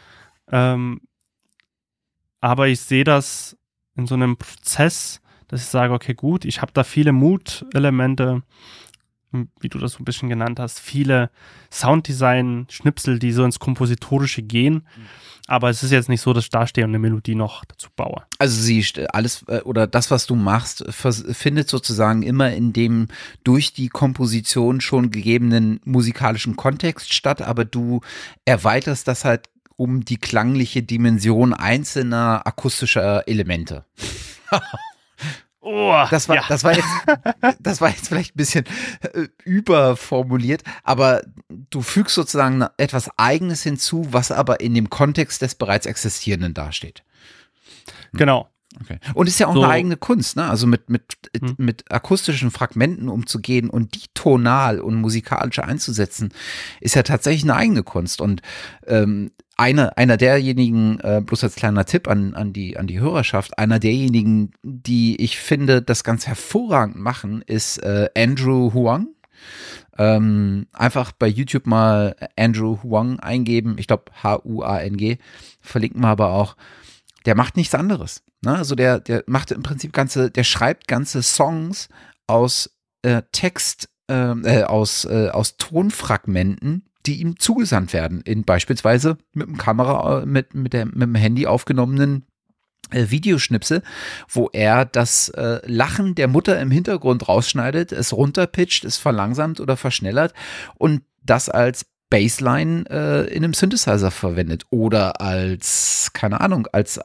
Aber ich sehe das in so einem Prozess, dass ich sage, okay, gut, ich habe da viele Mood-Elemente, wie du das so ein bisschen genannt hast, viele Sounddesign-Schnipsel, die so ins Kompositorische gehen. Aber es ist jetzt nicht so, dass ich da stehe und eine Melodie noch dazu baue.
Also alles oder das, was du machst, findet sozusagen immer in dem durch die Komposition schon gegebenen musikalischen Kontext statt, aber du erweiterst das halt um die klangliche Dimension einzelner akustischer Elemente.
Oh,
das war jetzt vielleicht ein bisschen überformuliert, aber du fügst sozusagen etwas Eigenes hinzu, was aber in dem Kontext des bereits Existierenden dasteht.
Genau.
Okay. Und ist ja auch eine eigene Kunst, ne? Also mit akustischen Fragmenten umzugehen und die tonal und musikalisch einzusetzen, ist ja tatsächlich eine eigene Kunst. Und einer derjenigen, bloß als kleiner Tipp an die Hörerschaft, einer derjenigen, die ich finde, das ganz hervorragend machen, ist Andrew Huang. Einfach bei YouTube mal Andrew Huang eingeben. Ich glaube Huang, verlinken wir aber auch. Der macht nichts anderes. Ne? Also der macht im Prinzip der schreibt ganze Songs aus Text, aus Tonfragmenten, die ihm zugesandt werden, in beispielsweise mit dem Handy aufgenommenen Videoschnipsel, wo er das Lachen der Mutter im Hintergrund rausschneidet, es runterpitcht, es verlangsamt oder verschnellert und das als Bassline in einem Synthesizer verwendet oder als, keine Ahnung, als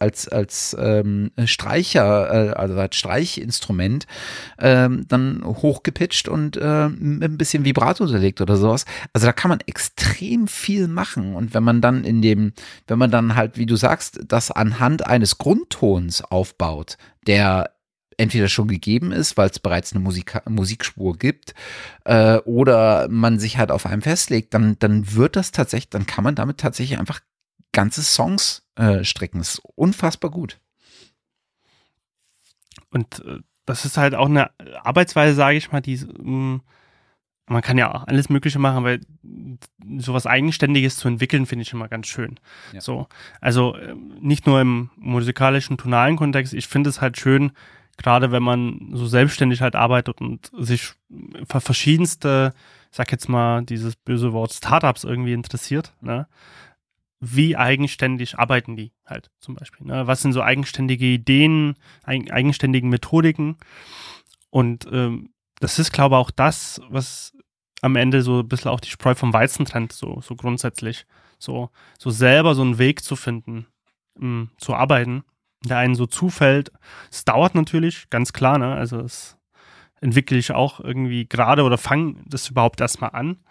Streicher, also als Streichinstrument dann hochgepitcht und mit ein bisschen Vibrato unterlegt oder sowas. Also da kann man extrem viel machen und wenn man dann halt, wie du sagst, das anhand eines Grundtons aufbaut, der entweder schon gegeben ist, weil es bereits eine Musikspur gibt, oder man sich halt auf einem festlegt, dann kann man damit tatsächlich einfach ganze Songs stricken. Das ist unfassbar gut.
Und das ist halt auch eine Arbeitsweise, sage ich mal, die man kann ja auch alles Mögliche machen, aber sowas Eigenständiges zu entwickeln, finde ich immer ganz schön. Ja. So, also nicht nur im musikalischen, tonalen Kontext, ich finde es halt schön, gerade wenn man so selbstständig halt arbeitet und sich für verschiedenste, ich sag jetzt mal dieses böse Wort Startups irgendwie interessiert, ne? Wie eigenständig arbeiten die halt zum Beispiel, ne? Was sind so eigenständige Ideen, eigenständige Methodiken und das ist, glaube ich, auch das, was am Ende so ein bisschen auch die Spreu vom Weizen trennt, so grundsätzlich. So selber so einen Weg zu finden, zu arbeiten, der einen so zufällt. Es dauert natürlich, ganz klar, ne? Also es entwickle ich auch irgendwie gerade oder fange das überhaupt erstmal an.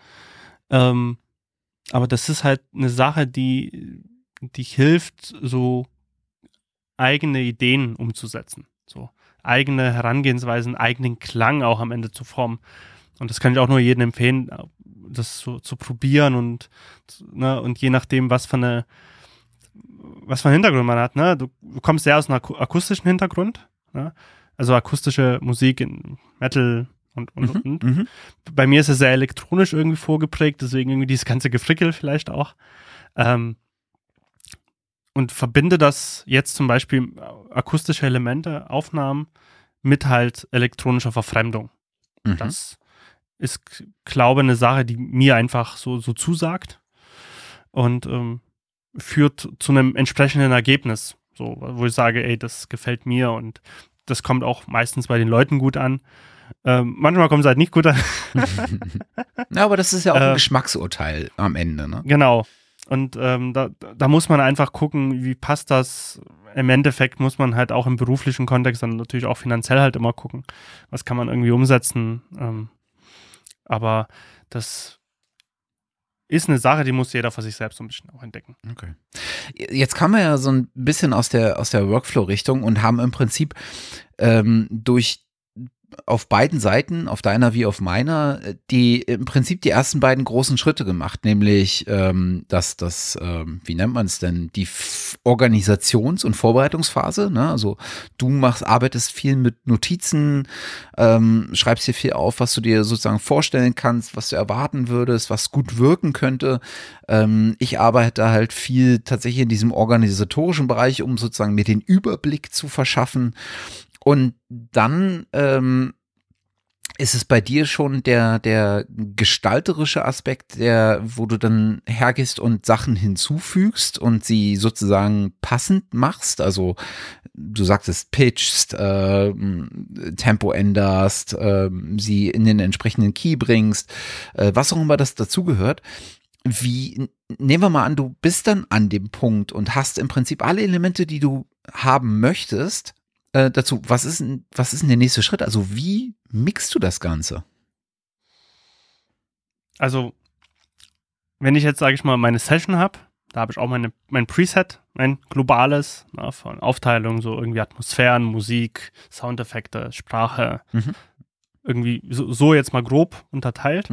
Aber das ist halt eine Sache, die hilft, so eigene Ideen umzusetzen. So eigene Herangehensweisen, eigenen Klang auch am Ende zu formen. Und das kann ich auch nur jedem empfehlen, das so zu probieren und je nachdem, was für einen Hintergrund man hat, ne? Du kommst sehr aus einem akustischen Hintergrund, ne? Also akustische Musik in Metal und. Bei mir ist es sehr elektronisch irgendwie vorgeprägt, deswegen irgendwie dieses ganze Gefrickel vielleicht auch. Und verbinde das jetzt zum Beispiel akustische Elemente, Aufnahmen mit halt elektronischer Verfremdung. Das ist, glaube ich, eine Sache, die mir einfach so zusagt und führt zu einem entsprechenden Ergebnis, so, wo ich sage, ey, das gefällt mir und das kommt auch meistens bei den Leuten gut an. Manchmal kommt es halt nicht gut an.
Ja, aber das ist ja auch ein Geschmacksurteil am Ende, ne?
Genau. Und da muss man einfach gucken, wie passt das. Im Endeffekt muss man halt auch im beruflichen Kontext dann natürlich auch finanziell halt immer gucken, was kann man irgendwie umsetzen. Aber das ist eine Sache, die muss jeder für sich selbst so ein bisschen auch entdecken.
Okay. Jetzt kamen wir ja so ein bisschen aus der Workflow-Richtung und haben im Prinzip auf beiden Seiten, auf deiner wie auf meiner, im Prinzip die ersten beiden großen Schritte gemacht, nämlich wie nennt man es denn, die Organisations- und Vorbereitungsphase, ne? Also du arbeitest viel mit Notizen, schreibst dir viel auf, was du dir sozusagen vorstellen kannst, was du erwarten würdest, was gut wirken könnte. Ich arbeite halt viel tatsächlich in diesem organisatorischen Bereich, um sozusagen mir den Überblick zu verschaffen. Und dann ist es bei dir schon der gestalterische Aspekt, wo du dann hergehst und Sachen hinzufügst und sie sozusagen passend machst. Also du sagtest, pitchst, Tempo änderst, sie in den entsprechenden Key bringst, was auch immer das dazugehört. Nehmen wir mal an, du bist dann an dem Punkt und hast im Prinzip alle Elemente, die du haben möchtest, dazu, was ist denn der nächste Schritt? Also wie mixt du das Ganze?
Also, wenn ich jetzt, sage ich mal, meine Session habe, da habe ich auch mein Preset, mein globales, von Aufteilung, so irgendwie Atmosphären, Musik, Soundeffekte, Sprache, irgendwie so jetzt mal grob unterteilt,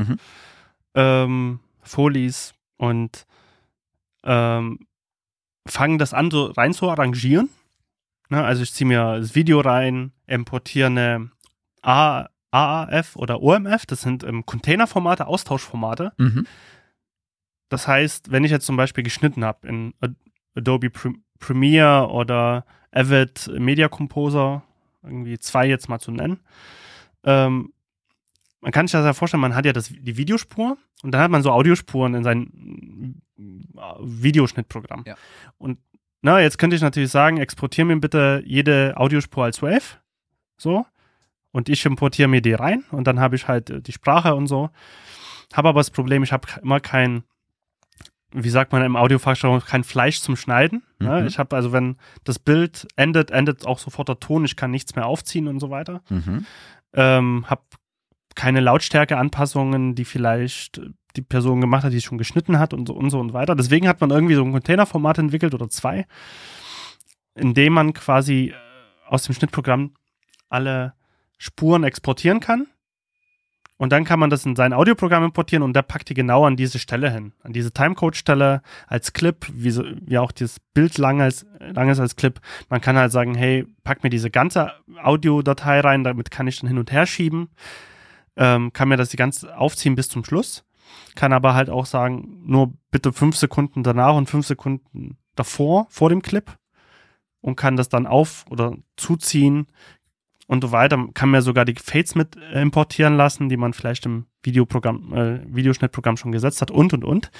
Folies und fangen das an, so rein zu arrangieren. Also ich ziehe mir das Video rein, importiere eine AAF oder OMF, das sind Containerformate, Austauschformate. Das heißt, wenn ich jetzt zum Beispiel geschnitten habe in Adobe Premiere oder Avid Media Composer, irgendwie 2 jetzt mal zu nennen, man kann sich das ja vorstellen, man hat ja die Videospur und dann hat man so Audiospuren in sein Videoschnittprogramm. Ja. Und jetzt könnte ich natürlich sagen, exportiere mir bitte jede Audiospur als WAV, so, und ich importiere mir die rein und dann habe ich halt die Sprache und so. Habe aber das Problem, ich habe immer kein, wie sagt man im Audiofachjargon, kein Fleisch zum Schneiden. Ich habe also, wenn das Bild endet auch sofort der Ton, ich kann nichts mehr aufziehen und so weiter. Habe keine Lautstärkeanpassungen, die vielleicht die Person gemacht hat, die es schon geschnitten hat und so und weiter. Deswegen hat man irgendwie so ein Containerformat entwickelt oder 2, in dem man quasi aus dem Schnittprogramm alle Spuren exportieren kann. Und dann kann man das in sein Audioprogramm importieren und der packt die genau an diese Stelle hin. An diese Timecode-Stelle als Clip, wie auch das Bild lang ist als Clip. Man kann halt sagen, hey, pack mir diese ganze Audiodatei rein, damit kann ich dann hin und her schieben. Kann mir das die ganze aufziehen bis zum Schluss. Kann aber halt auch sagen, nur bitte 5 Sekunden danach und 5 Sekunden davor, vor dem Clip. Und kann das dann auf- oder zuziehen und so weiter. Kann mir sogar die Fades mit importieren lassen, die man vielleicht im Videoschnittprogramm schon gesetzt hat und.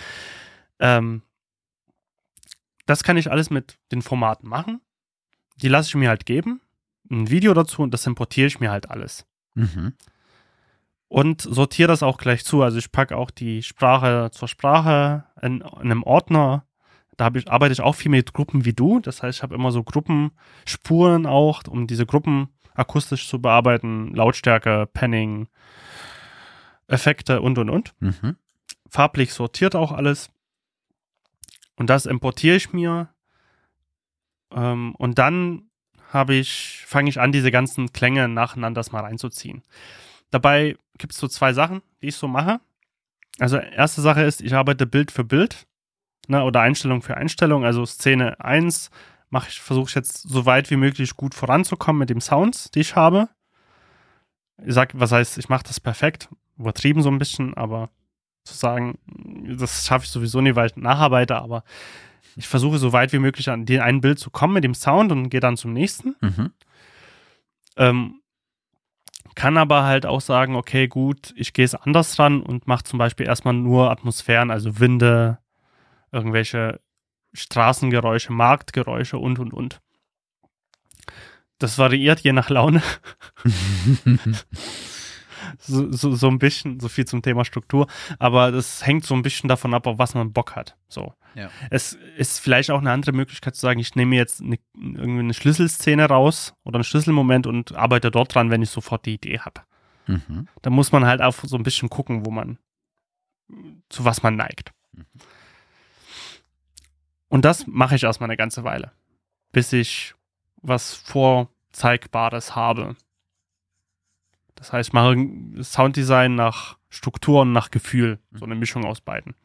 Das kann ich alles mit den Formaten machen. Die lasse ich mir halt geben. Ein Video dazu und das importiere ich mir halt alles. Und sortiere das auch gleich zu. Also ich packe auch die Sprache zur Sprache in einem Ordner. Da arbeite ich auch viel mit Gruppen wie du. Das heißt, ich habe immer so Gruppenspuren auch, um diese Gruppen akustisch zu bearbeiten. Lautstärke, Panning, Effekte und. Farblich sortiert auch alles. Und das importiere ich mir. Und dann fange ich an, diese ganzen Klänge nacheinander mal reinzuziehen. Dabei gibt es so 2 Sachen, die ich so mache. Also erste Sache ist, ich arbeite Bild für Bild, oder Einstellung für Einstellung. Also Szene 1 versuche ich jetzt so weit wie möglich gut voranzukommen mit den Sounds, die ich habe. Was heißt, ich mache das perfekt, übertrieben so ein bisschen, aber zu sagen, das schaffe ich sowieso nicht, weil ich nacharbeite, aber ich versuche so weit wie möglich an ein Bild zu kommen mit dem Sound und gehe dann zum nächsten. Kann aber halt auch sagen, okay, gut, ich gehe es anders ran und mache zum Beispiel erstmal nur Atmosphären, also Winde, irgendwelche Straßengeräusche, Marktgeräusche und. Das variiert je nach Laune. so ein bisschen, so viel zum Thema Struktur. Aber das hängt so ein bisschen davon ab, auf was man Bock hat. So. Ja. Es ist vielleicht auch eine andere Möglichkeit zu sagen, ich nehme mir jetzt irgendwie eine Schlüsselszene raus oder einen Schlüsselmoment und arbeite dort dran, wenn ich sofort die Idee habe. Da muss man halt auch so ein bisschen gucken, zu was man neigt. Und das mache ich erstmal eine ganze Weile, bis ich was Vorzeigbares habe. Das heißt, ich mache Sounddesign nach Struktur und nach Gefühl. So eine Mischung aus beiden.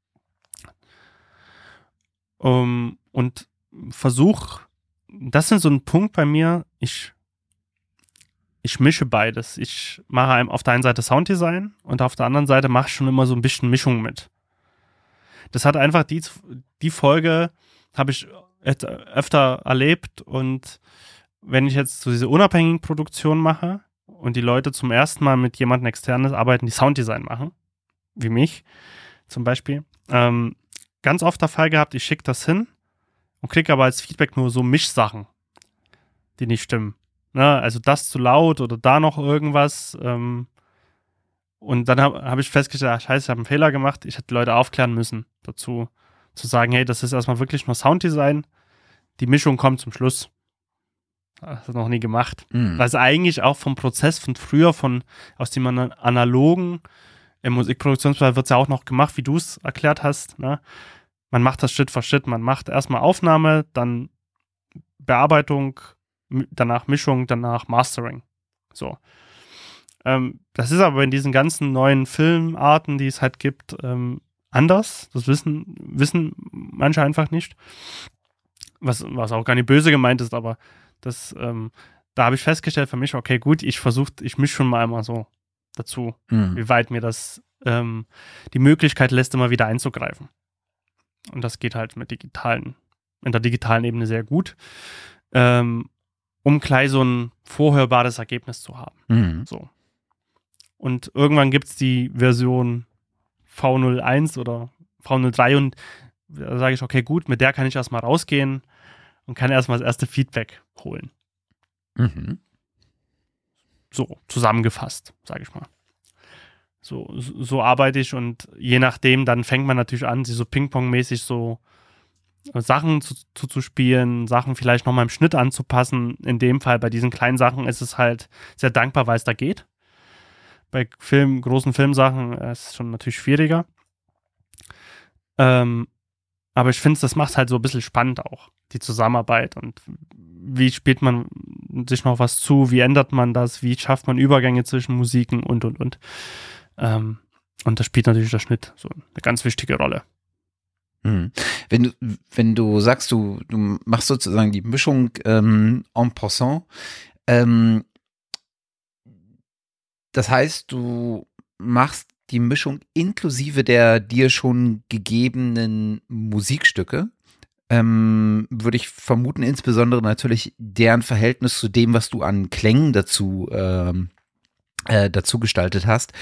Und versuche, das ist so ein Punkt bei mir, ich mische beides. Ich mache auf der einen Seite Sounddesign und auf der anderen Seite mache ich schon immer so ein bisschen Mischung mit. Das hat einfach die Folge, habe ich öfter erlebt, und wenn ich jetzt so diese unabhängigen Produktionen mache und die Leute zum ersten Mal mit jemandem externes arbeiten, die Sounddesign machen, wie mich zum Beispiel, ganz oft der Fall gehabt, ich schicke das hin und kriege aber als Feedback nur so Mischsachen, die nicht stimmen. Also das zu laut oder da noch irgendwas. Und dann hab ich festgestellt, scheiße, ich habe einen Fehler gemacht. Ich hätte die Leute aufklären müssen dazu, zu sagen, hey, das ist erstmal wirklich nur Sounddesign. Die Mischung kommt zum Schluss. Hast du noch nie gemacht. Weil es eigentlich auch vom Prozess von früher, aus dem analogen, im Musikproduktionsbereich wird es ja auch noch gemacht, wie du es erklärt hast. Ne? Man macht das Schritt für Schritt. Man macht erstmal Aufnahme, dann Bearbeitung, danach Mischung, danach Mastering. So. Das ist aber in diesen ganzen neuen Filmarten, die es halt gibt, anders. Das wissen manche einfach nicht. Was auch gar nicht böse gemeint ist, aber da habe ich festgestellt für mich, okay, gut, ich mische schon mal einmal so dazu, wie weit mir das die Möglichkeit lässt, immer wieder einzugreifen. Und das geht halt in der digitalen Ebene sehr gut, um gleich so ein vorhörbares Ergebnis zu haben. So. Und irgendwann gibt es die Version V01 oder V03 und da sage ich, okay, gut, mit der kann ich erstmal rausgehen und kann erstmal das erste Feedback holen. So, zusammengefasst, sage ich mal. So arbeite ich und je nachdem, dann fängt man natürlich an, sich so Ping-Pong-mäßig so Sachen zu spielen, Sachen vielleicht nochmal im Schnitt anzupassen. In dem Fall, bei diesen kleinen Sachen ist es halt sehr dankbar, weil es da geht. Bei großen Filmsachen ist es schon natürlich schwieriger. Aber ich finde, das macht halt so ein bisschen spannend auch, die Zusammenarbeit und wie spielt man sich noch was zu, wie ändert man das, wie schafft man Übergänge zwischen Musiken und. Und das spielt natürlich der Schnitt so eine ganz wichtige Rolle.
Wenn du sagst, du machst sozusagen die Mischung en passant, das heißt, du machst die Mischung inklusive der dir schon gegebenen Musikstücke, würde ich vermuten, insbesondere natürlich deren Verhältnis zu dem, was du an Klängen dazu gestaltet hast.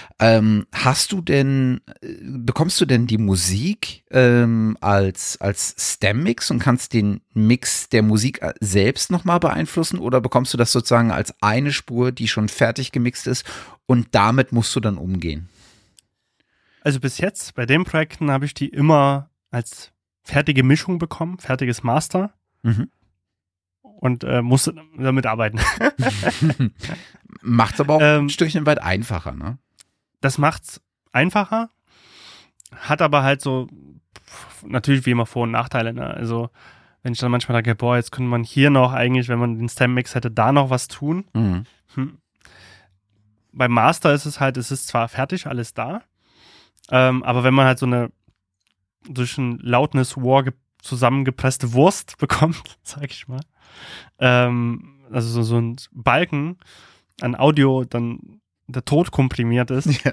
Bekommst du denn die Musik als Stem-Mix und kannst den Mix der Musik selbst nochmal beeinflussen oder bekommst du das sozusagen als eine Spur, die schon fertig gemixt ist und damit musst du dann umgehen?
Also bis jetzt, bei den Projekten habe ich die immer als fertige Mischung bekommen, fertiges Master. Und musste damit arbeiten.
Macht's aber auch ein Stückchen weit einfacher, ne?
Das macht's einfacher, hat aber halt so natürlich wie immer Vor- und Nachteile, ne? Also wenn ich dann manchmal denke, boah, jetzt könnte man hier noch eigentlich, wenn man den Stem-Mix hätte, da noch was tun. Beim Master ist es zwar fertig, alles da, aber wenn man halt durch einen Loudness War zusammengepresste Wurst bekommt, sag ich mal, also so ein Balken an Audio dann der Tod komprimiert ist,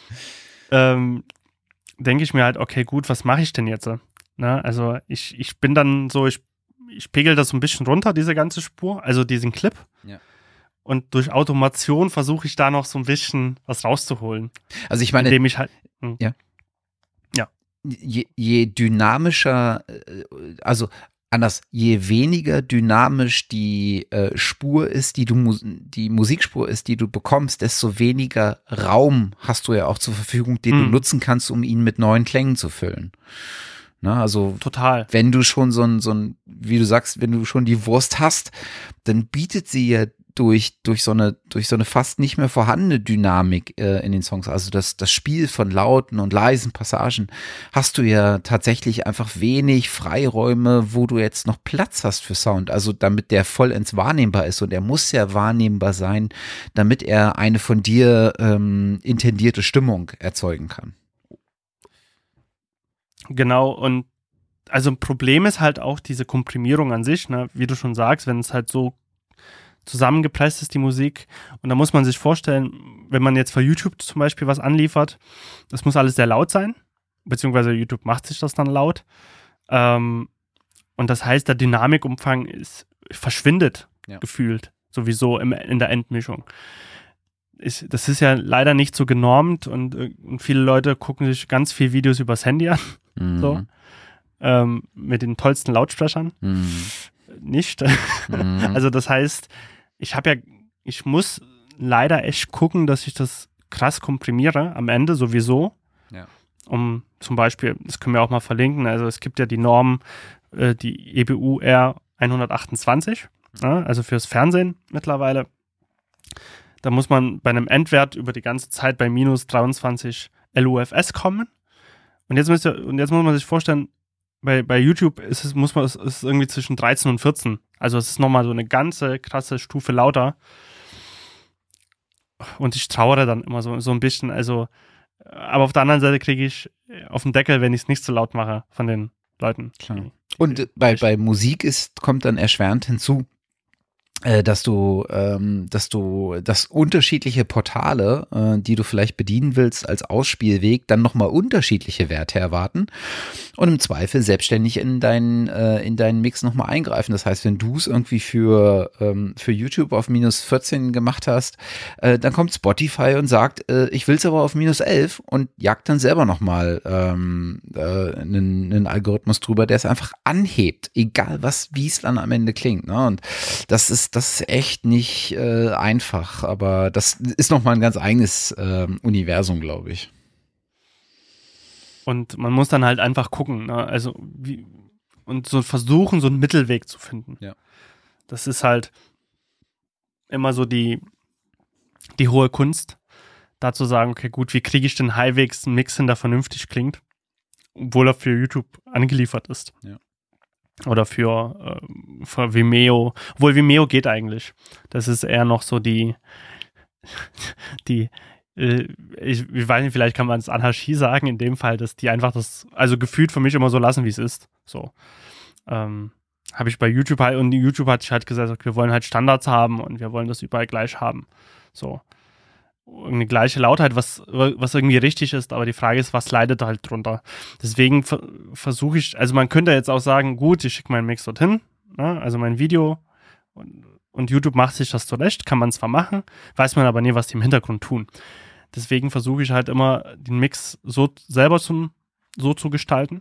denke ich mir halt, okay, gut, was mache ich denn jetzt? Ne? Also ich bin dann so, ich pegel das so ein bisschen runter, diese ganze Spur, also diesen Clip. Ja. Und durch Automation versuche ich da noch so ein bisschen was rauszuholen.
Also ich meine,
indem ich halt,
ja. Je dynamischer, also anders, je weniger dynamisch die Spur ist, die Musikspur ist, die du bekommst, desto weniger Raum hast du ja auch zur Verfügung, den du nutzen kannst, um ihn mit neuen Klängen zu füllen. Na, also
total.
Wenn du schon so ein, wie du sagst, wenn du schon die Wurst hast, dann bietet sie ja durch so eine fast nicht mehr vorhandene Dynamik in den Songs, also das Spiel von lauten und leisen Passagen, hast du ja tatsächlich einfach wenig Freiräume, wo du jetzt noch Platz hast für Sound, also damit der vollends wahrnehmbar ist und er muss ja wahrnehmbar sein, damit er eine von dir intendierte Stimmung erzeugen kann.
Genau, und also ein Problem ist halt auch diese Komprimierung an sich, ne? Wie du schon sagst, wenn es halt so zusammengepresst ist, die Musik. Und da muss man sich vorstellen, wenn man jetzt für YouTube zum Beispiel was anliefert, das muss alles sehr laut sein, beziehungsweise YouTube macht sich das dann laut. Und das heißt, der Dynamikumfang verschwindet gefühlt, sowieso in der Endmischung. Das ist ja leider nicht so genormt und viele Leute gucken sich ganz viele Videos übers Handy an, so, mit den tollsten Lautsprechern. Nicht. Also das heißt, ich muss leider echt gucken, dass ich das krass komprimiere am Ende sowieso, um zum Beispiel, das können wir auch mal verlinken, also es gibt ja die Norm, die EBU R 128, ja, also fürs Fernsehen mittlerweile. Da muss man bei einem Endwert über die ganze Zeit bei minus 23 LUFS kommen. Und jetzt muss man sich vorstellen, bei YouTube ist es irgendwie zwischen 13 und 14. Also es ist nochmal so eine ganze krasse Stufe lauter. Und ich trauere dann immer so ein bisschen. Also, aber auf der anderen Seite kriege ich auf den Deckel, wenn ich es nicht so laut mache von den Leuten.
Klar. Und bei Musik kommt dann erschwerend hinzu, dass unterschiedliche Portale, die du vielleicht bedienen willst als Ausspielweg, dann nochmal unterschiedliche Werte erwarten und im Zweifel selbstständig in deinen Mix nochmal eingreifen. Das heißt, wenn du es irgendwie für YouTube auf minus 14 gemacht hast, dann kommt Spotify und sagt, ich will es aber auf minus 11 und jagt dann selber nochmal einen Algorithmus drüber, der es einfach anhebt, egal wie es dann am Ende klingt. Ne? Und das ist echt nicht einfach, aber das ist nochmal ein ganz eigenes Universum, glaube ich.
Und man muss dann halt einfach gucken, ne? Also und so versuchen, so einen Mittelweg zu finden.
Ja.
Das ist halt immer so die hohe Kunst, da zu sagen, okay, gut, wie kriege ich den halbwegs einen Mix hin, der vernünftig klingt, obwohl er für YouTube angeliefert ist. Ja. Oder für Vimeo. Obwohl Vimeo geht eigentlich. Das ist eher noch so ich weiß nicht, vielleicht kann man es Anarchie sagen, in dem Fall, dass die einfach also gefühlt für mich immer so lassen, wie es ist. So. Habe ich bei YouTube halt, und YouTube hat sich halt gesagt, okay, wir wollen halt Standards haben und wir wollen das überall gleich haben. So. Eine gleiche Lautheit, was irgendwie richtig ist, aber die Frage ist, was leidet halt drunter? Deswegen versuche ich, also man könnte jetzt auch sagen, gut, ich schicke meinen Mix dorthin, ne, also mein Video und YouTube macht sich das zurecht, kann man zwar machen, weiß man aber nie, was die im Hintergrund tun. Deswegen versuche ich halt immer, den Mix so selber so zu gestalten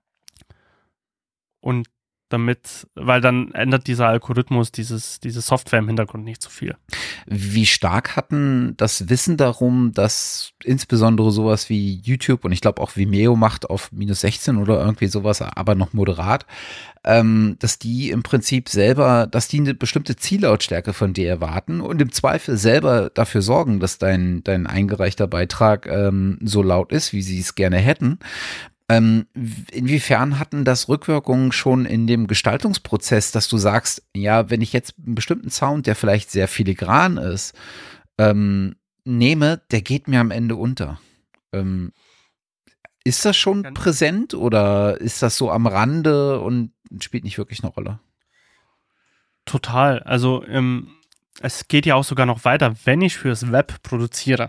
und weil dann ändert dieser Algorithmus, diese Software im Hintergrund nicht so viel.
Wie stark hatten das Wissen darum, dass insbesondere sowas wie YouTube und ich glaube auch Vimeo macht auf minus 16 oder irgendwie sowas, aber noch moderat, dass die im Prinzip selber, dass die eine bestimmte Ziellautstärke von dir erwarten und im Zweifel selber dafür sorgen, dass dein eingereichter Beitrag so laut ist, wie sie es gerne hätten. Inwiefern hatten das Rückwirkungen schon in dem Gestaltungsprozess, dass du sagst, ja, wenn ich jetzt einen bestimmten Sound, der vielleicht sehr filigran ist, nehme, der geht mir am Ende unter. Ist das schon präsent oder ist das so am Rande und spielt nicht wirklich eine Rolle?
Total. Also es geht ja auch sogar noch weiter. Wenn ich fürs Web produziere,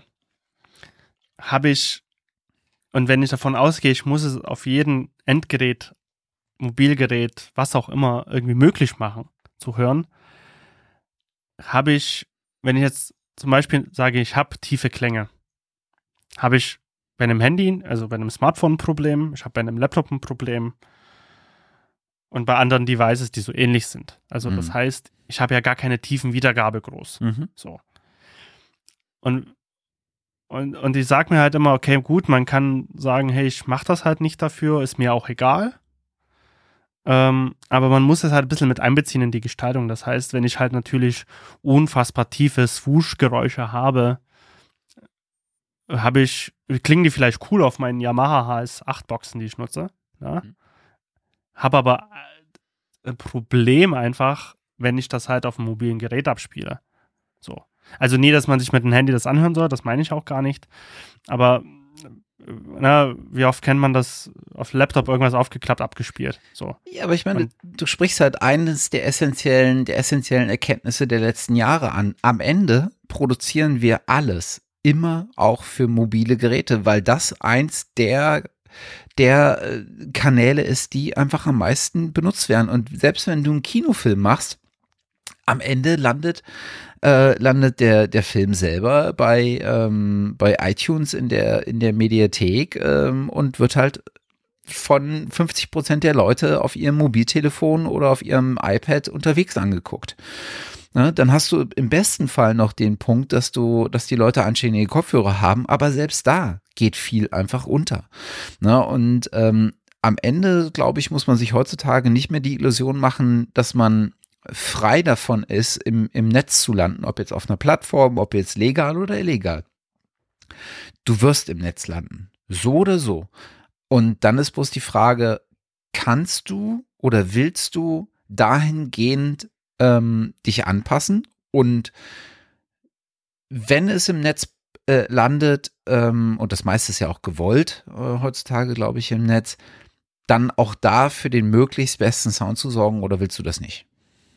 und wenn ich davon ausgehe, ich muss es auf jedem Endgerät, Mobilgerät, was auch immer, irgendwie möglich machen, zu hören, wenn ich jetzt zum Beispiel sage, ich habe tiefe Klänge, habe ich bei einem Handy, also bei einem Smartphone ein Problem, ich habe bei einem Laptop ein Problem und bei anderen Devices, die so ähnlich sind. Also das heißt, ich habe ja gar keine tiefen Wiedergabe groß. So. Und ich sage mir halt immer, okay, gut, man kann sagen, hey, ich mache das halt nicht dafür, ist mir auch egal. Aber man muss es halt ein bisschen mit einbeziehen in die Gestaltung. Das heißt, wenn ich halt natürlich unfassbar tiefe Swoosh-Geräusche habe, klingen die vielleicht cool auf meinen Yamaha HS8-Boxen, die ich nutze. Ja? Habe aber ein Problem einfach, wenn ich das halt auf einem mobilen Gerät abspiele. So. Also nie, dass man sich mit dem Handy das anhören soll, das meine ich auch gar nicht. Aber wie oft kennt man das auf Laptop irgendwas aufgeklappt, abgespielt? So.
Ja, aber ich meine, du sprichst halt eines der essentiellen Erkenntnisse der letzten Jahre an. Am Ende produzieren wir alles immer auch für mobile Geräte, weil das eins der Kanäle ist, die einfach am meisten benutzt werden. Und selbst wenn du einen Kinofilm machst, am Ende landet der Film selber bei iTunes in der Mediathek und wird halt von 50% der Leute auf ihrem Mobiltelefon oder auf ihrem iPad unterwegs angeguckt. Ne, dann hast du im besten Fall noch den Punkt, dass die Leute anständige Kopfhörer haben, aber selbst da geht viel einfach unter. Ne, und am Ende, glaube ich, muss man sich heutzutage nicht mehr die Illusion machen, dass man frei davon ist, im Netz zu landen, ob jetzt auf einer Plattform, ob jetzt legal oder illegal. Du wirst im Netz landen. So oder so. Und dann ist bloß die Frage, kannst du oder willst du dahingehend dich anpassen? Und wenn es im Netz landet, und das meiste ist ja auch gewollt heutzutage, glaube ich, im Netz, dann auch da für den möglichst besten Sound zu sorgen, oder willst du das nicht?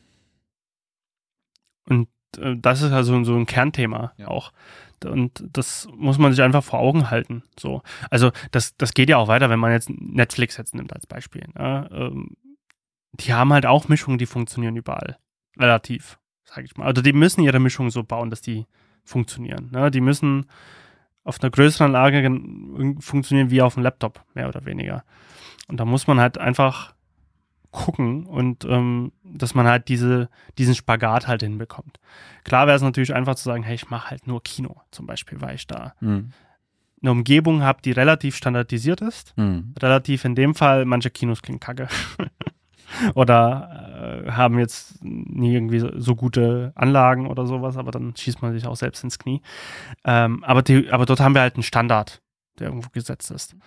Und das ist also so ein Kernthema auch. Und das muss man sich einfach vor Augen halten. So. Also das geht ja auch weiter, wenn man jetzt Netflix jetzt nimmt als Beispiel. Ne? Die haben halt auch Mischungen, die funktionieren überall. Relativ, sage ich mal. Also die müssen ihre Mischung so bauen, dass die funktionieren. Ne? Die müssen auf einer größeren Anlage funktionieren wie auf einem Laptop, mehr oder weniger. Und da muss man halt einfach gucken und dass man halt diesen Spagat halt hinbekommt. Klar wäre es natürlich einfach zu sagen, hey, ich mache halt nur Kino zum Beispiel, weil ich da eine Umgebung habe, die relativ standardisiert ist. Relativ in dem Fall, manche Kinos klingen kacke. Oder haben jetzt nie irgendwie so gute Anlagen oder sowas, aber dann schießt man sich auch selbst ins Knie. Aber dort haben wir halt einen Standard, der irgendwo gesetzt ist.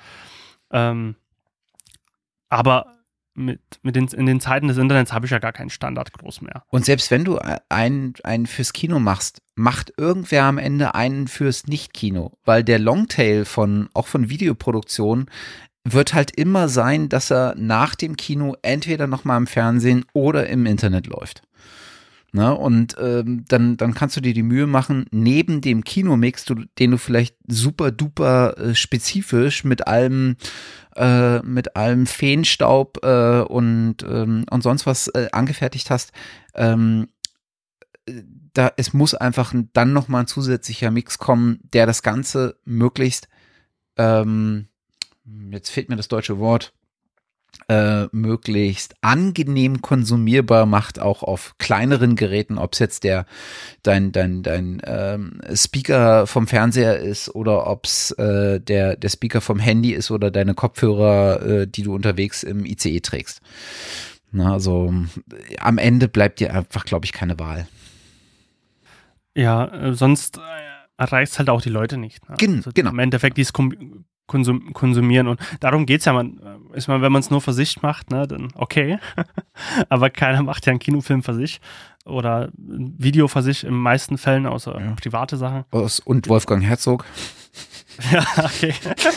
Aber in den Zeiten des Internets habe ich ja gar keinen Standard groß mehr.
Und selbst wenn du einen fürs Kino machst, macht irgendwer am Ende einen fürs Nicht-Kino, weil der Longtail auch von Videoproduktion wird halt immer sein, dass er nach dem Kino entweder nochmal im Fernsehen oder im Internet läuft. Ne? Und dann kannst du dir die Mühe machen, neben dem Kinomix, den du vielleicht super duper spezifisch mit allem Feenstaub und sonst was angefertigt hast, es muss einfach dann nochmal ein zusätzlicher Mix kommen, der das Ganze möglichst jetzt fehlt mir das deutsche Wort, möglichst angenehm konsumierbar macht, auch auf kleineren Geräten, ob es jetzt dein Speaker vom Fernseher ist oder ob es der Speaker vom Handy ist oder deine Kopfhörer, die du unterwegs im ICE trägst. Na, also am Ende bleibt dir einfach, glaube ich, keine Wahl.
Ja, sonst erreicht es halt auch die Leute nicht. Ne? Also
Genau.
Im Endeffekt dieses konsumieren und darum geht es ja, wenn man es nur für sich macht, ne, dann okay, aber keiner macht ja einen Kinofilm für sich oder ein Video für sich in den meisten Fällen, außer private Sachen.
Und Wolfgang Herzog.
Ja, okay.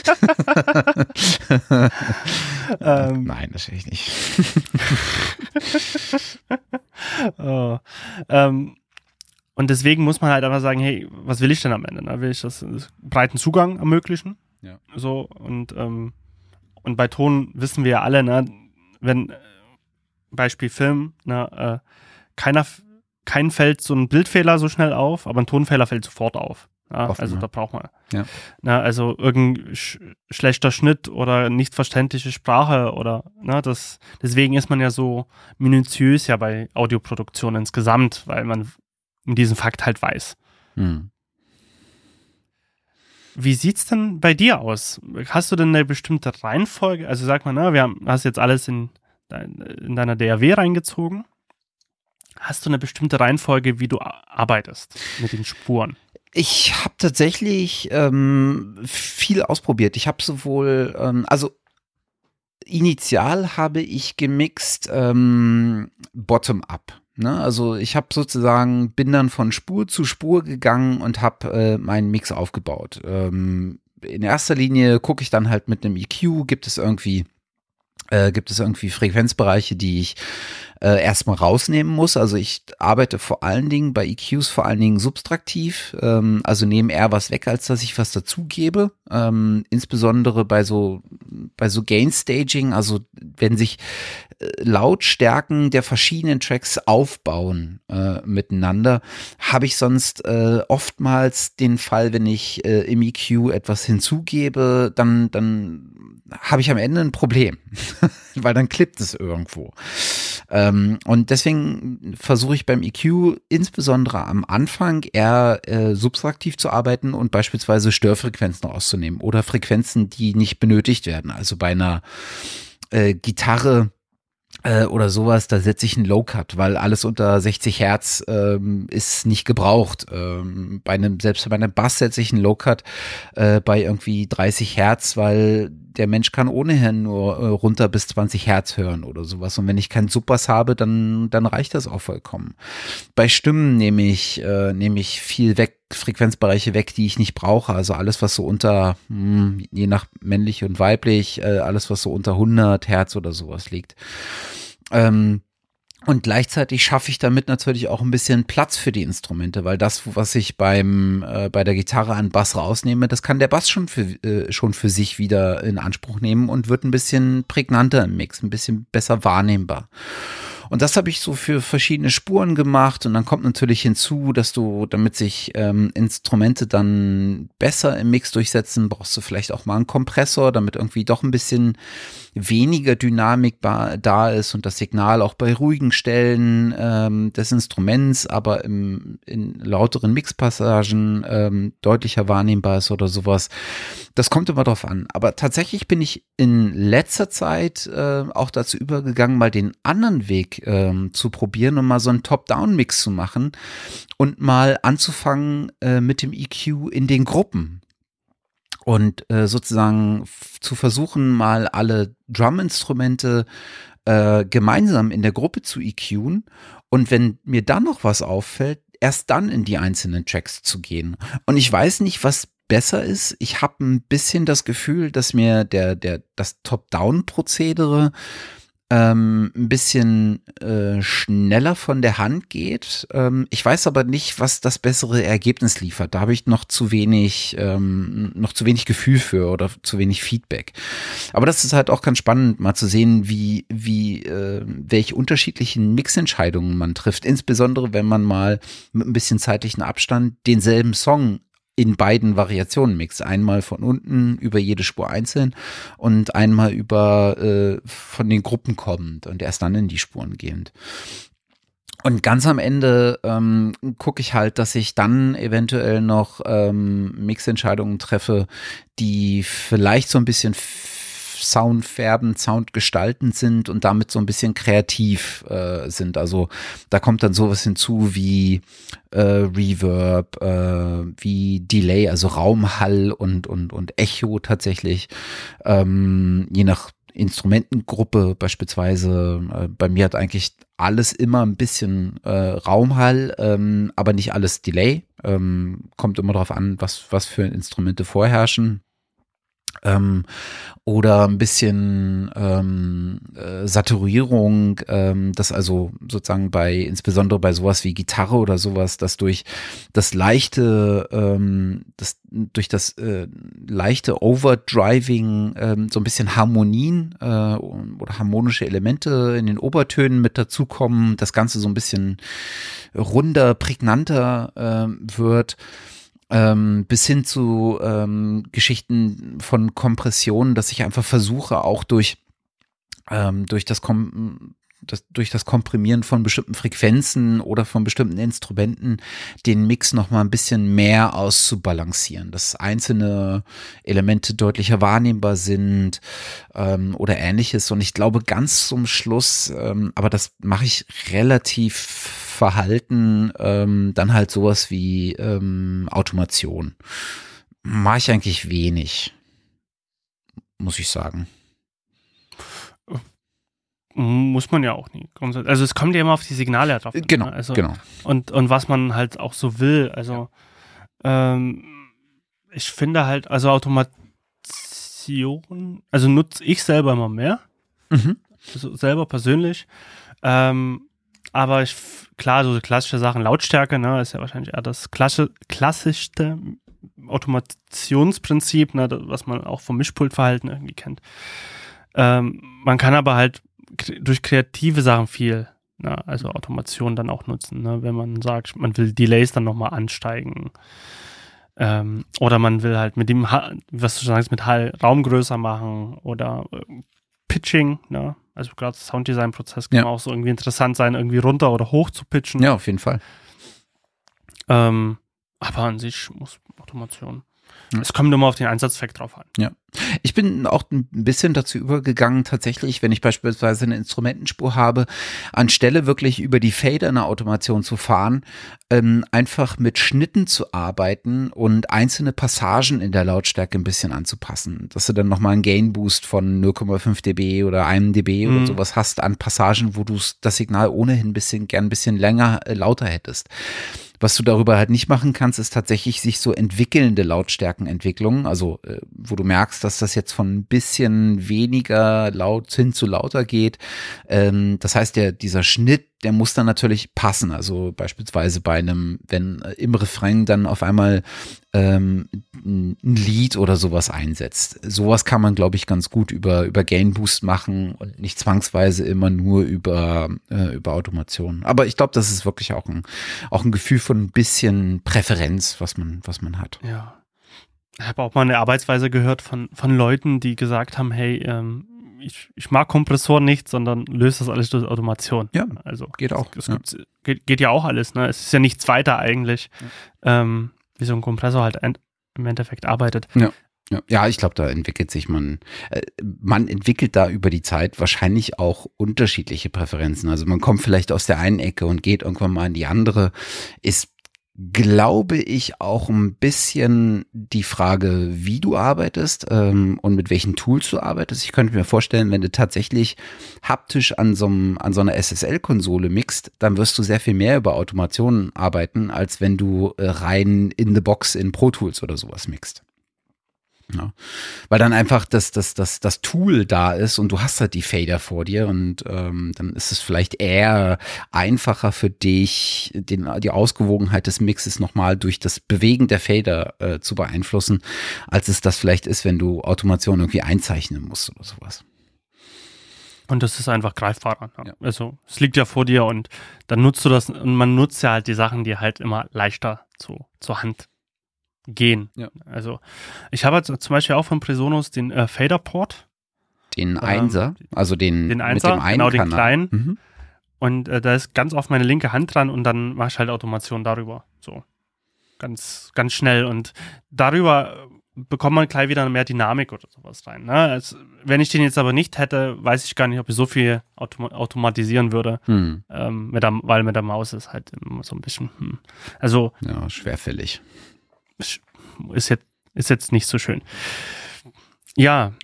Nein, natürlich nicht.
Und deswegen muss man halt einfach sagen, hey, was will ich denn am Ende? Ne? Will ich das breiten Zugang ermöglichen?
Ja.
So, und bei Ton wissen wir ja alle, ne, wenn Beispiel Film, ne, kein fällt so ein Bildfehler so schnell auf, aber ein Tonfehler fällt sofort auf. Ja?
Offen,
also
ja.
da braucht man.
Ja.
Ne, also irgendein schlechter Schnitt oder nicht verständliche Sprache oder ne, deswegen ist man ja so minutiös ja bei Audioproduktion insgesamt, weil man um diesen Fakt halt weiß. Wie sieht's denn bei dir aus? Hast du denn eine bestimmte Reihenfolge? Also sag mal, ne, hast jetzt alles in deiner DAW reingezogen. Hast du eine bestimmte Reihenfolge, wie du arbeitest mit den Spuren?
Ich habe tatsächlich viel ausprobiert. Ich habe sowohl, also initial habe ich gemixt bottom-up. Ne? Also ich habe bin dann von Spur zu Spur gegangen und habe meinen Mix aufgebaut. In erster Linie gucke ich dann halt mit einem EQ, gibt es irgendwie Frequenzbereiche, die ich erstmal rausnehmen muss. Also ich arbeite vor allen Dingen bei EQs subtraktiv, also nehme eher was weg, als dass ich was dazugebe. Insbesondere bei so Gain-Staging, also wenn sich Lautstärken der verschiedenen Tracks aufbauen miteinander, habe ich sonst oftmals den Fall, wenn ich im EQ etwas hinzugebe, dann habe ich am Ende ein Problem, weil dann klippt es irgendwo. Und deswegen versuche ich beim EQ insbesondere am Anfang eher subtraktiv zu arbeiten und beispielsweise Störfrequenzen rauszunehmen oder Frequenzen, die nicht benötigt werden. Also bei einer Gitarre oder sowas, da setze ich einen Low-Cut, weil alles unter 60 Hertz ist nicht gebraucht. Selbst bei einem Bass setze ich einen Low-Cut bei irgendwie 30 Hertz, weil der Mensch kann ohnehin nur runter bis 20 Hertz hören oder sowas. Und wenn ich keinen Subbass habe, dann reicht das auch vollkommen. Bei Stimmen nehme ich viel weg, Frequenzbereiche weg, die ich nicht brauche. Also alles, was so unter, je nach männlich und weiblich, alles, was so unter 100 Hertz oder sowas liegt. Und gleichzeitig schaffe ich damit natürlich auch ein bisschen Platz für die Instrumente, weil das, was ich bei der Gitarre an Bass rausnehme, das kann der Bass schon für sich wieder in Anspruch nehmen und wird ein bisschen prägnanter im Mix, ein bisschen besser wahrnehmbar. Und das habe ich so für verschiedene Spuren gemacht und dann kommt natürlich hinzu, dass damit sich Instrumente dann besser im Mix durchsetzen, brauchst du vielleicht auch mal einen Kompressor, damit irgendwie doch ein bisschen weniger Dynamik da ist und das Signal auch bei ruhigen Stellen des Instruments, aber in lauteren Mixpassagen deutlicher wahrnehmbar ist oder sowas. Das kommt immer drauf an. Aber tatsächlich bin ich in letzter Zeit auch dazu übergegangen, mal den anderen Weg zu probieren und mal so einen Top-Down-Mix zu machen und mal anzufangen mit dem EQ in den Gruppen. Und sozusagen zu versuchen, mal alle Drum-Instrumente gemeinsam in der Gruppe zu EQen und wenn mir dann noch was auffällt, erst dann in die einzelnen Tracks zu gehen. Und ich weiß nicht, was besser ist. Ich habe ein bisschen das Gefühl, dass mir das Top-Down-Prozedere ein bisschen schneller von der Hand geht. Ich weiß aber nicht, was das bessere Ergebnis liefert. Da habe ich noch zu wenig Gefühl für oder zu wenig Feedback. Aber das ist halt auch ganz spannend, mal zu sehen, welche unterschiedlichen Mixentscheidungen man trifft. Insbesondere, wenn man mal mit ein bisschen zeitlichen Abstand denselben Song in beiden Variationen mixt. Einmal von unten über jede Spur einzeln und einmal von den Gruppen kommend und erst dann in die Spuren gehend. Und ganz am Ende gucke ich halt, dass ich dann eventuell noch Mixentscheidungen treffe, die vielleicht so ein bisschen soundfärbend, soundgestaltend sind und damit so ein bisschen kreativ sind. Also da kommt dann sowas hinzu wie Reverb, wie Delay, also Raumhall und Echo tatsächlich, je nach Instrumentengruppe beispielsweise. Bei mir hat eigentlich alles immer ein bisschen Raumhall, aber nicht alles Delay. Kommt immer darauf an, was für Instrumente vorherrschen. Oder ein bisschen Saturierung, das also sozusagen insbesondere bei sowas wie Gitarre oder sowas, dass durch das leichte Overdriving so ein bisschen Harmonien oder harmonische Elemente in den Obertönen mit dazukommen, das Ganze so ein bisschen runder, prägnanter wird. Bis hin zu Geschichten von Kompressionen, dass ich einfach versuche, auch durch das Komprimieren von bestimmten Frequenzen oder von bestimmten Instrumenten den Mix noch mal ein bisschen mehr auszubalancieren, dass einzelne Elemente deutlicher wahrnehmbar sind oder ähnliches. Und ich glaube ganz zum Schluss, aber das mache ich relativ verhalten, dann halt sowas wie Automation. Mache ich eigentlich wenig, muss ich sagen.
Muss man ja auch nie. Also es kommt ja immer auf die Signale drauf.
Genau,
ne? Also,
genau.
Und was man halt auch so will. Also ich finde halt, also Automation, also nutze ich selber immer mehr. Also selber persönlich. Aber klar, so klassische Sachen, Lautstärke, ne, ist ja wahrscheinlich eher das klassischste Automationsprinzip, ne, was man auch vom Mischpultverhalten irgendwie kennt. Man kann aber halt durch kreative Sachen viel, ne, also Automation dann auch nutzen, ne, wenn man sagt, man will Delays dann nochmal ansteigen. Oder man will halt mit dem, was du sagst, mit Hall Raum größer machen oder Pitching, ne? Also gerade das Sounddesign-Prozess kann auch so irgendwie interessant sein, irgendwie runter oder hoch zu pitchen.
Ja, auf jeden Fall.
Aber an sich muss Automation. Es kommt immer auf den Einsatzzweck drauf an.
Ja. Ich bin auch ein bisschen dazu übergegangen, tatsächlich, wenn ich beispielsweise eine Instrumentenspur habe, anstelle wirklich über die Fader eine Automation zu fahren, einfach mit Schnitten zu arbeiten und einzelne Passagen in der Lautstärke ein bisschen anzupassen. Dass du dann nochmal einen Gain-Boost von 0,5 dB oder 1 dB oder sowas hast an Passagen, wo du das Signal ohnehin gern ein bisschen länger, lauter hättest. Was du darüber halt nicht machen kannst, ist tatsächlich sich so entwickelnde Lautstärkenentwicklungen, also wo du merkst, dass das jetzt von ein bisschen weniger laut hin zu lauter geht. Das heißt, dieser Schnitt, der muss dann natürlich passen. Also beispielsweise bei wenn im Refrain dann auf einmal ein Lied oder sowas einsetzt. Sowas kann man, glaube ich, ganz gut über Gain Boost machen und nicht zwangsweise immer nur über Automation. Aber ich glaube, das ist wirklich auch ein Gefühl von ein bisschen Präferenz, was man hat.
Ja. Ich habe auch mal eine Arbeitsweise gehört von Leuten, die gesagt haben, hey, ich mag Kompressoren nicht, sondern löse das alles durch Automation.
Ja,
also
geht auch.
Geht ja auch alles. Ne? Es ist ja nichts weiter eigentlich, wie so ein Kompressor halt im Endeffekt arbeitet.
Ja, ich glaube, da entwickelt sich man entwickelt da über die Zeit wahrscheinlich auch unterschiedliche Präferenzen. Also man kommt vielleicht aus der einen Ecke und geht irgendwann mal in die andere. Ist, glaube ich, auch ein bisschen die Frage, wie du arbeitest und mit welchen Tools du arbeitest. Ich könnte mir vorstellen, wenn du tatsächlich haptisch an so einer SSL-Konsole mixt, dann wirst du sehr viel mehr über Automationen arbeiten, als wenn du rein in the box in Pro Tools oder sowas mixt. Ja. Weil dann einfach das Tool da ist und du hast halt die Fader vor dir und dann ist es vielleicht eher einfacher für dich, die Ausgewogenheit des Mixes nochmal durch das Bewegen der Fader zu beeinflussen, als es das vielleicht ist, wenn du Automation irgendwie einzeichnen musst oder sowas.
Und das ist einfach greifbarer. Ne? Ja. Also es liegt ja vor dir und dann nutzt du das und man nutzt ja halt die Sachen, die halt immer leichter zur Hand gehen. Ja. Also ich habe zum Beispiel auch von Presonus den Faderport.
Den Einser, also den
Einser,
mit dem einen
genau, den
Kanal.
kleinen. Mhm. Und da ist ganz oft meine linke Hand dran und dann mache ich halt Automation darüber. So ganz, ganz schnell. Und darüber bekommt man gleich wieder mehr Dynamik oder sowas rein. Ne? Also, wenn ich den jetzt aber nicht hätte, weiß ich gar nicht, ob ich so viel automatisieren würde. Weil mit der Maus ist halt immer so ein bisschen Also
ja, schwerfällig.
Ist jetzt nicht so schön. Ja.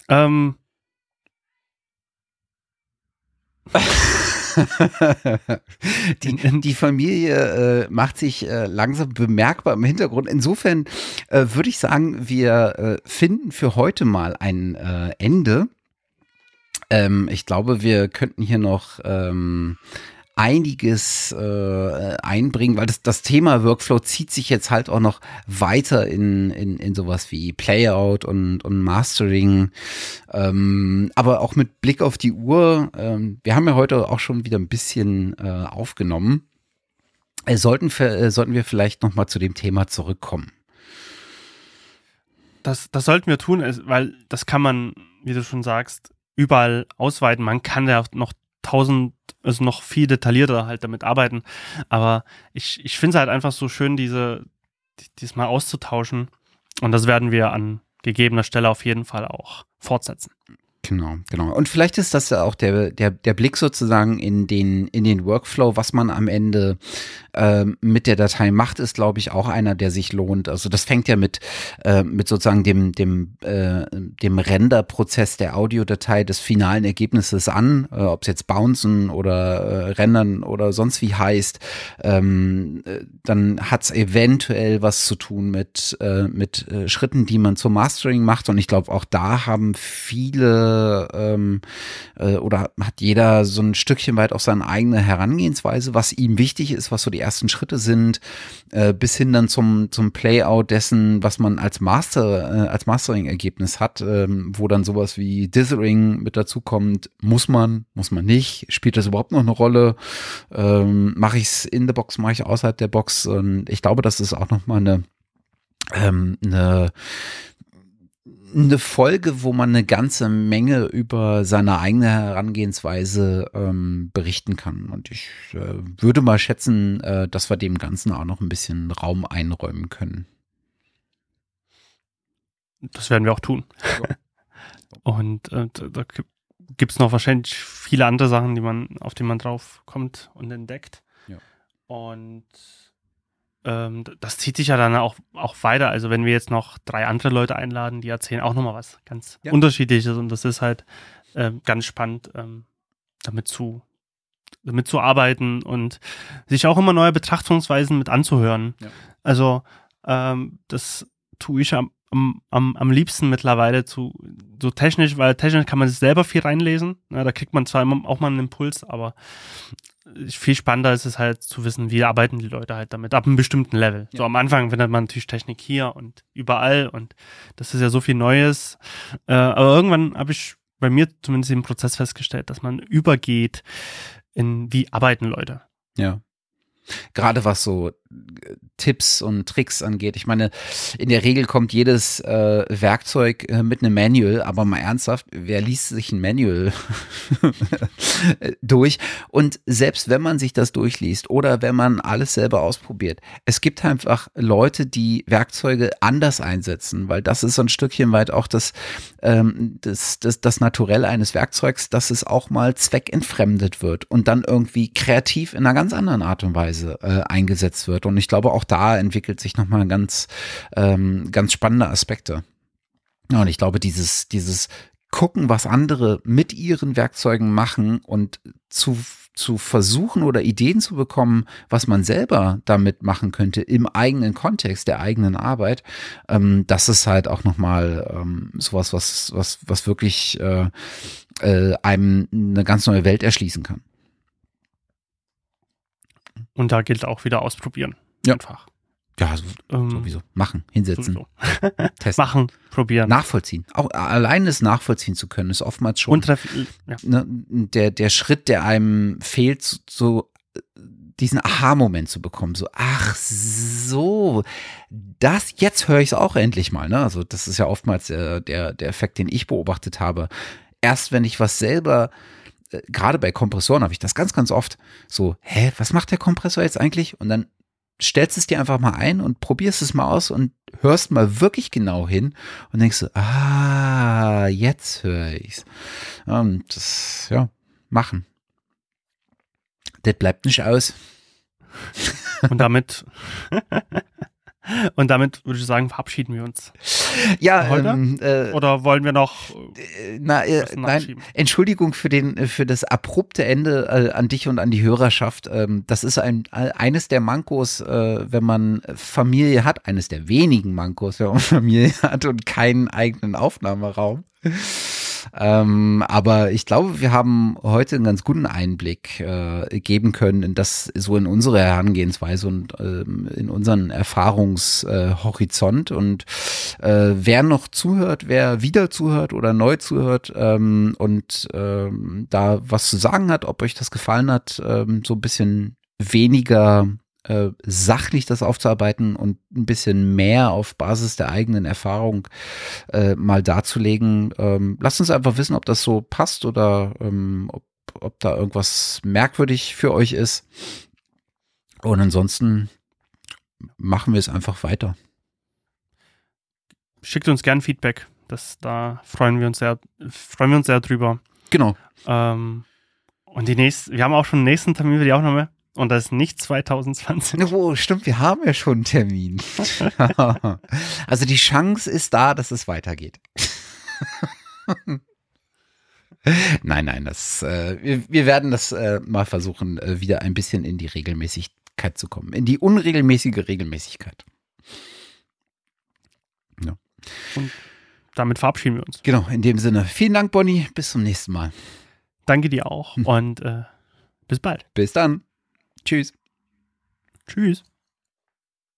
Die Familie macht sich langsam bemerkbar im Hintergrund. Insofern würde ich sagen, wir finden für heute mal ein Ende. Ich glaube, wir könnten hier noch einiges einbringen, weil das Thema Workflow zieht sich jetzt halt auch noch weiter in sowas wie Playout und Mastering, aber auch mit Blick auf die Uhr. Wir haben ja heute auch schon wieder ein bisschen aufgenommen. Sollten wir vielleicht noch mal zu dem Thema zurückkommen.
Das sollten wir tun, weil das kann man, wie du schon sagst, überall ausweiten. Man kann ja noch noch viel detaillierter halt damit arbeiten. Aber ich finde es halt einfach so schön, dies mal auszutauschen. Und das werden wir an gegebener Stelle auf jeden Fall auch fortsetzen.
Genau. Und vielleicht ist das ja auch der Blick sozusagen in den Workflow, was man am Ende mit der Datei macht, ist, glaube ich, auch einer, der sich lohnt. Also das fängt ja mit sozusagen dem Renderprozess der Audiodatei des finalen Ergebnisses an, ob es jetzt bouncen oder rendern oder sonst wie heißt. Dann hat es eventuell was zu tun mit Schritten, die man zum Mastering macht. Und ich glaube, auch da haben viele oder hat jeder so ein Stückchen weit auch seine eigene Herangehensweise, was ihm wichtig ist, was so die ersten Schritte sind, bis hin dann zum Playout dessen, was man als Mastering-Ergebnis hat, wo dann sowas wie Dithering mit dazu kommt. Muss man nicht? Spielt das überhaupt noch eine Rolle? Mache ich es in der Box, mache ich außerhalb der Box? Und ich glaube, das ist auch nochmal eine Folge, wo man eine ganze Menge über seine eigene Herangehensweise berichten kann. Und ich würde mal schätzen, dass wir dem Ganzen auch noch ein bisschen Raum einräumen können.
Das werden wir auch tun.
Ja.
Und da gibt es noch wahrscheinlich viele andere Sachen, auf die man drauf kommt und entdeckt.
Ja.
Und das zieht sich ja dann auch weiter. Also wenn wir jetzt noch 3 andere Leute einladen, die erzählen auch nochmal was ganz Unterschiedliches. Und das ist halt ganz spannend, damit zu arbeiten und sich auch immer neue Betrachtungsweisen mit anzuhören. Ja. Also das tue ich am liebsten mittlerweile so technisch, weil technisch kann man sich selber viel reinlesen. Ja, da kriegt man zwar auch mal einen Impuls, aber viel spannender ist es halt zu wissen, wie arbeiten die Leute halt damit, ab einem bestimmten Level. Ja. So am Anfang findet man natürlich Technik hier und überall und das ist ja so viel Neues. Aber irgendwann habe ich bei mir zumindest im Prozess festgestellt, dass man übergeht in wie arbeiten Leute.
Ja. Gerade was so Tipps und Tricks angeht. Ich meine, in der Regel kommt jedes Werkzeug mit einem Manual, aber mal ernsthaft, wer liest sich ein Manual durch? Und selbst wenn man sich das durchliest oder wenn man alles selber ausprobiert, es gibt einfach Leute, die Werkzeuge anders einsetzen, weil das ist so ein Stückchen weit auch das Naturell eines Werkzeugs, dass es auch mal zweckentfremdet wird und dann irgendwie kreativ in einer ganz anderen Art und Weise eingesetzt wird. Und ich glaube, auch da entwickelt sich nochmal ganz spannende Aspekte. Ja, und ich glaube, dieses Gucken, was andere mit ihren Werkzeugen machen und zu versuchen oder Ideen zu bekommen, was man selber damit machen könnte im eigenen Kontext der eigenen Arbeit, das ist halt auch nochmal sowas, was wirklich einem eine ganz neue Welt erschließen kann.
Und da gilt auch wieder ausprobieren.
Ja.
Einfach.
Ja, sowieso. Machen, hinsetzen, testen.
Machen, probieren.
Nachvollziehen. Auch allein das nachvollziehen zu können, ist oftmals schon der Schritt, der einem fehlt, so diesen Aha-Moment zu bekommen. So, ach so, jetzt höre ich es auch endlich mal. Ne? Also das ist ja oftmals der Effekt, den ich beobachtet habe. Erst wenn ich was selber gerade bei Kompressoren habe ich das ganz, ganz oft so, was macht der Kompressor jetzt eigentlich? Und dann stellst es dir einfach mal ein und probierst es mal aus und hörst mal wirklich genau hin und denkst so, jetzt höre ich's. Machen. Das bleibt nicht aus.
Und damit würde ich sagen, verabschieden wir uns.
Ja,
heute? Oder wollen wir noch
nein, Entschuldigung für das abrupte Ende an dich und an die Hörerschaft. Das ist eines der Mankos, wenn man Familie hat, eines der wenigen Mankos, wenn man Familie hat und keinen eigenen Aufnahmeraum. Aber ich glaube, wir haben heute einen ganz guten Einblick geben können in unsere Herangehensweise und in unseren Erfahrungshorizont. Und wer noch zuhört, wer wieder zuhört oder neu zuhört und da was zu sagen hat, ob euch das gefallen hat, so ein bisschen weniger sachlich das aufzuarbeiten und ein bisschen mehr auf Basis der eigenen Erfahrung mal darzulegen. Lasst uns einfach wissen, ob das so passt oder ob da irgendwas merkwürdig für euch ist. Und ansonsten machen wir es einfach weiter.
Schickt uns gern Feedback. Da freuen wir uns sehr drüber.
Genau.
Und wir haben auch schon den nächsten Termin für die Aufnahme. Und das ist nicht 2020.
Oh, stimmt, wir haben ja schon einen Termin. Also die Chance ist da, dass es weitergeht. Nein, wir werden das mal versuchen, wieder ein bisschen in die Regelmäßigkeit zu kommen. In die unregelmäßige Regelmäßigkeit. Ja.
Und damit verabschieden wir uns.
Genau, in dem Sinne. Vielen Dank, Bonnie. Bis zum nächsten Mal.
Danke dir auch und bis bald.
Bis dann. Tschüss.
Tschüss.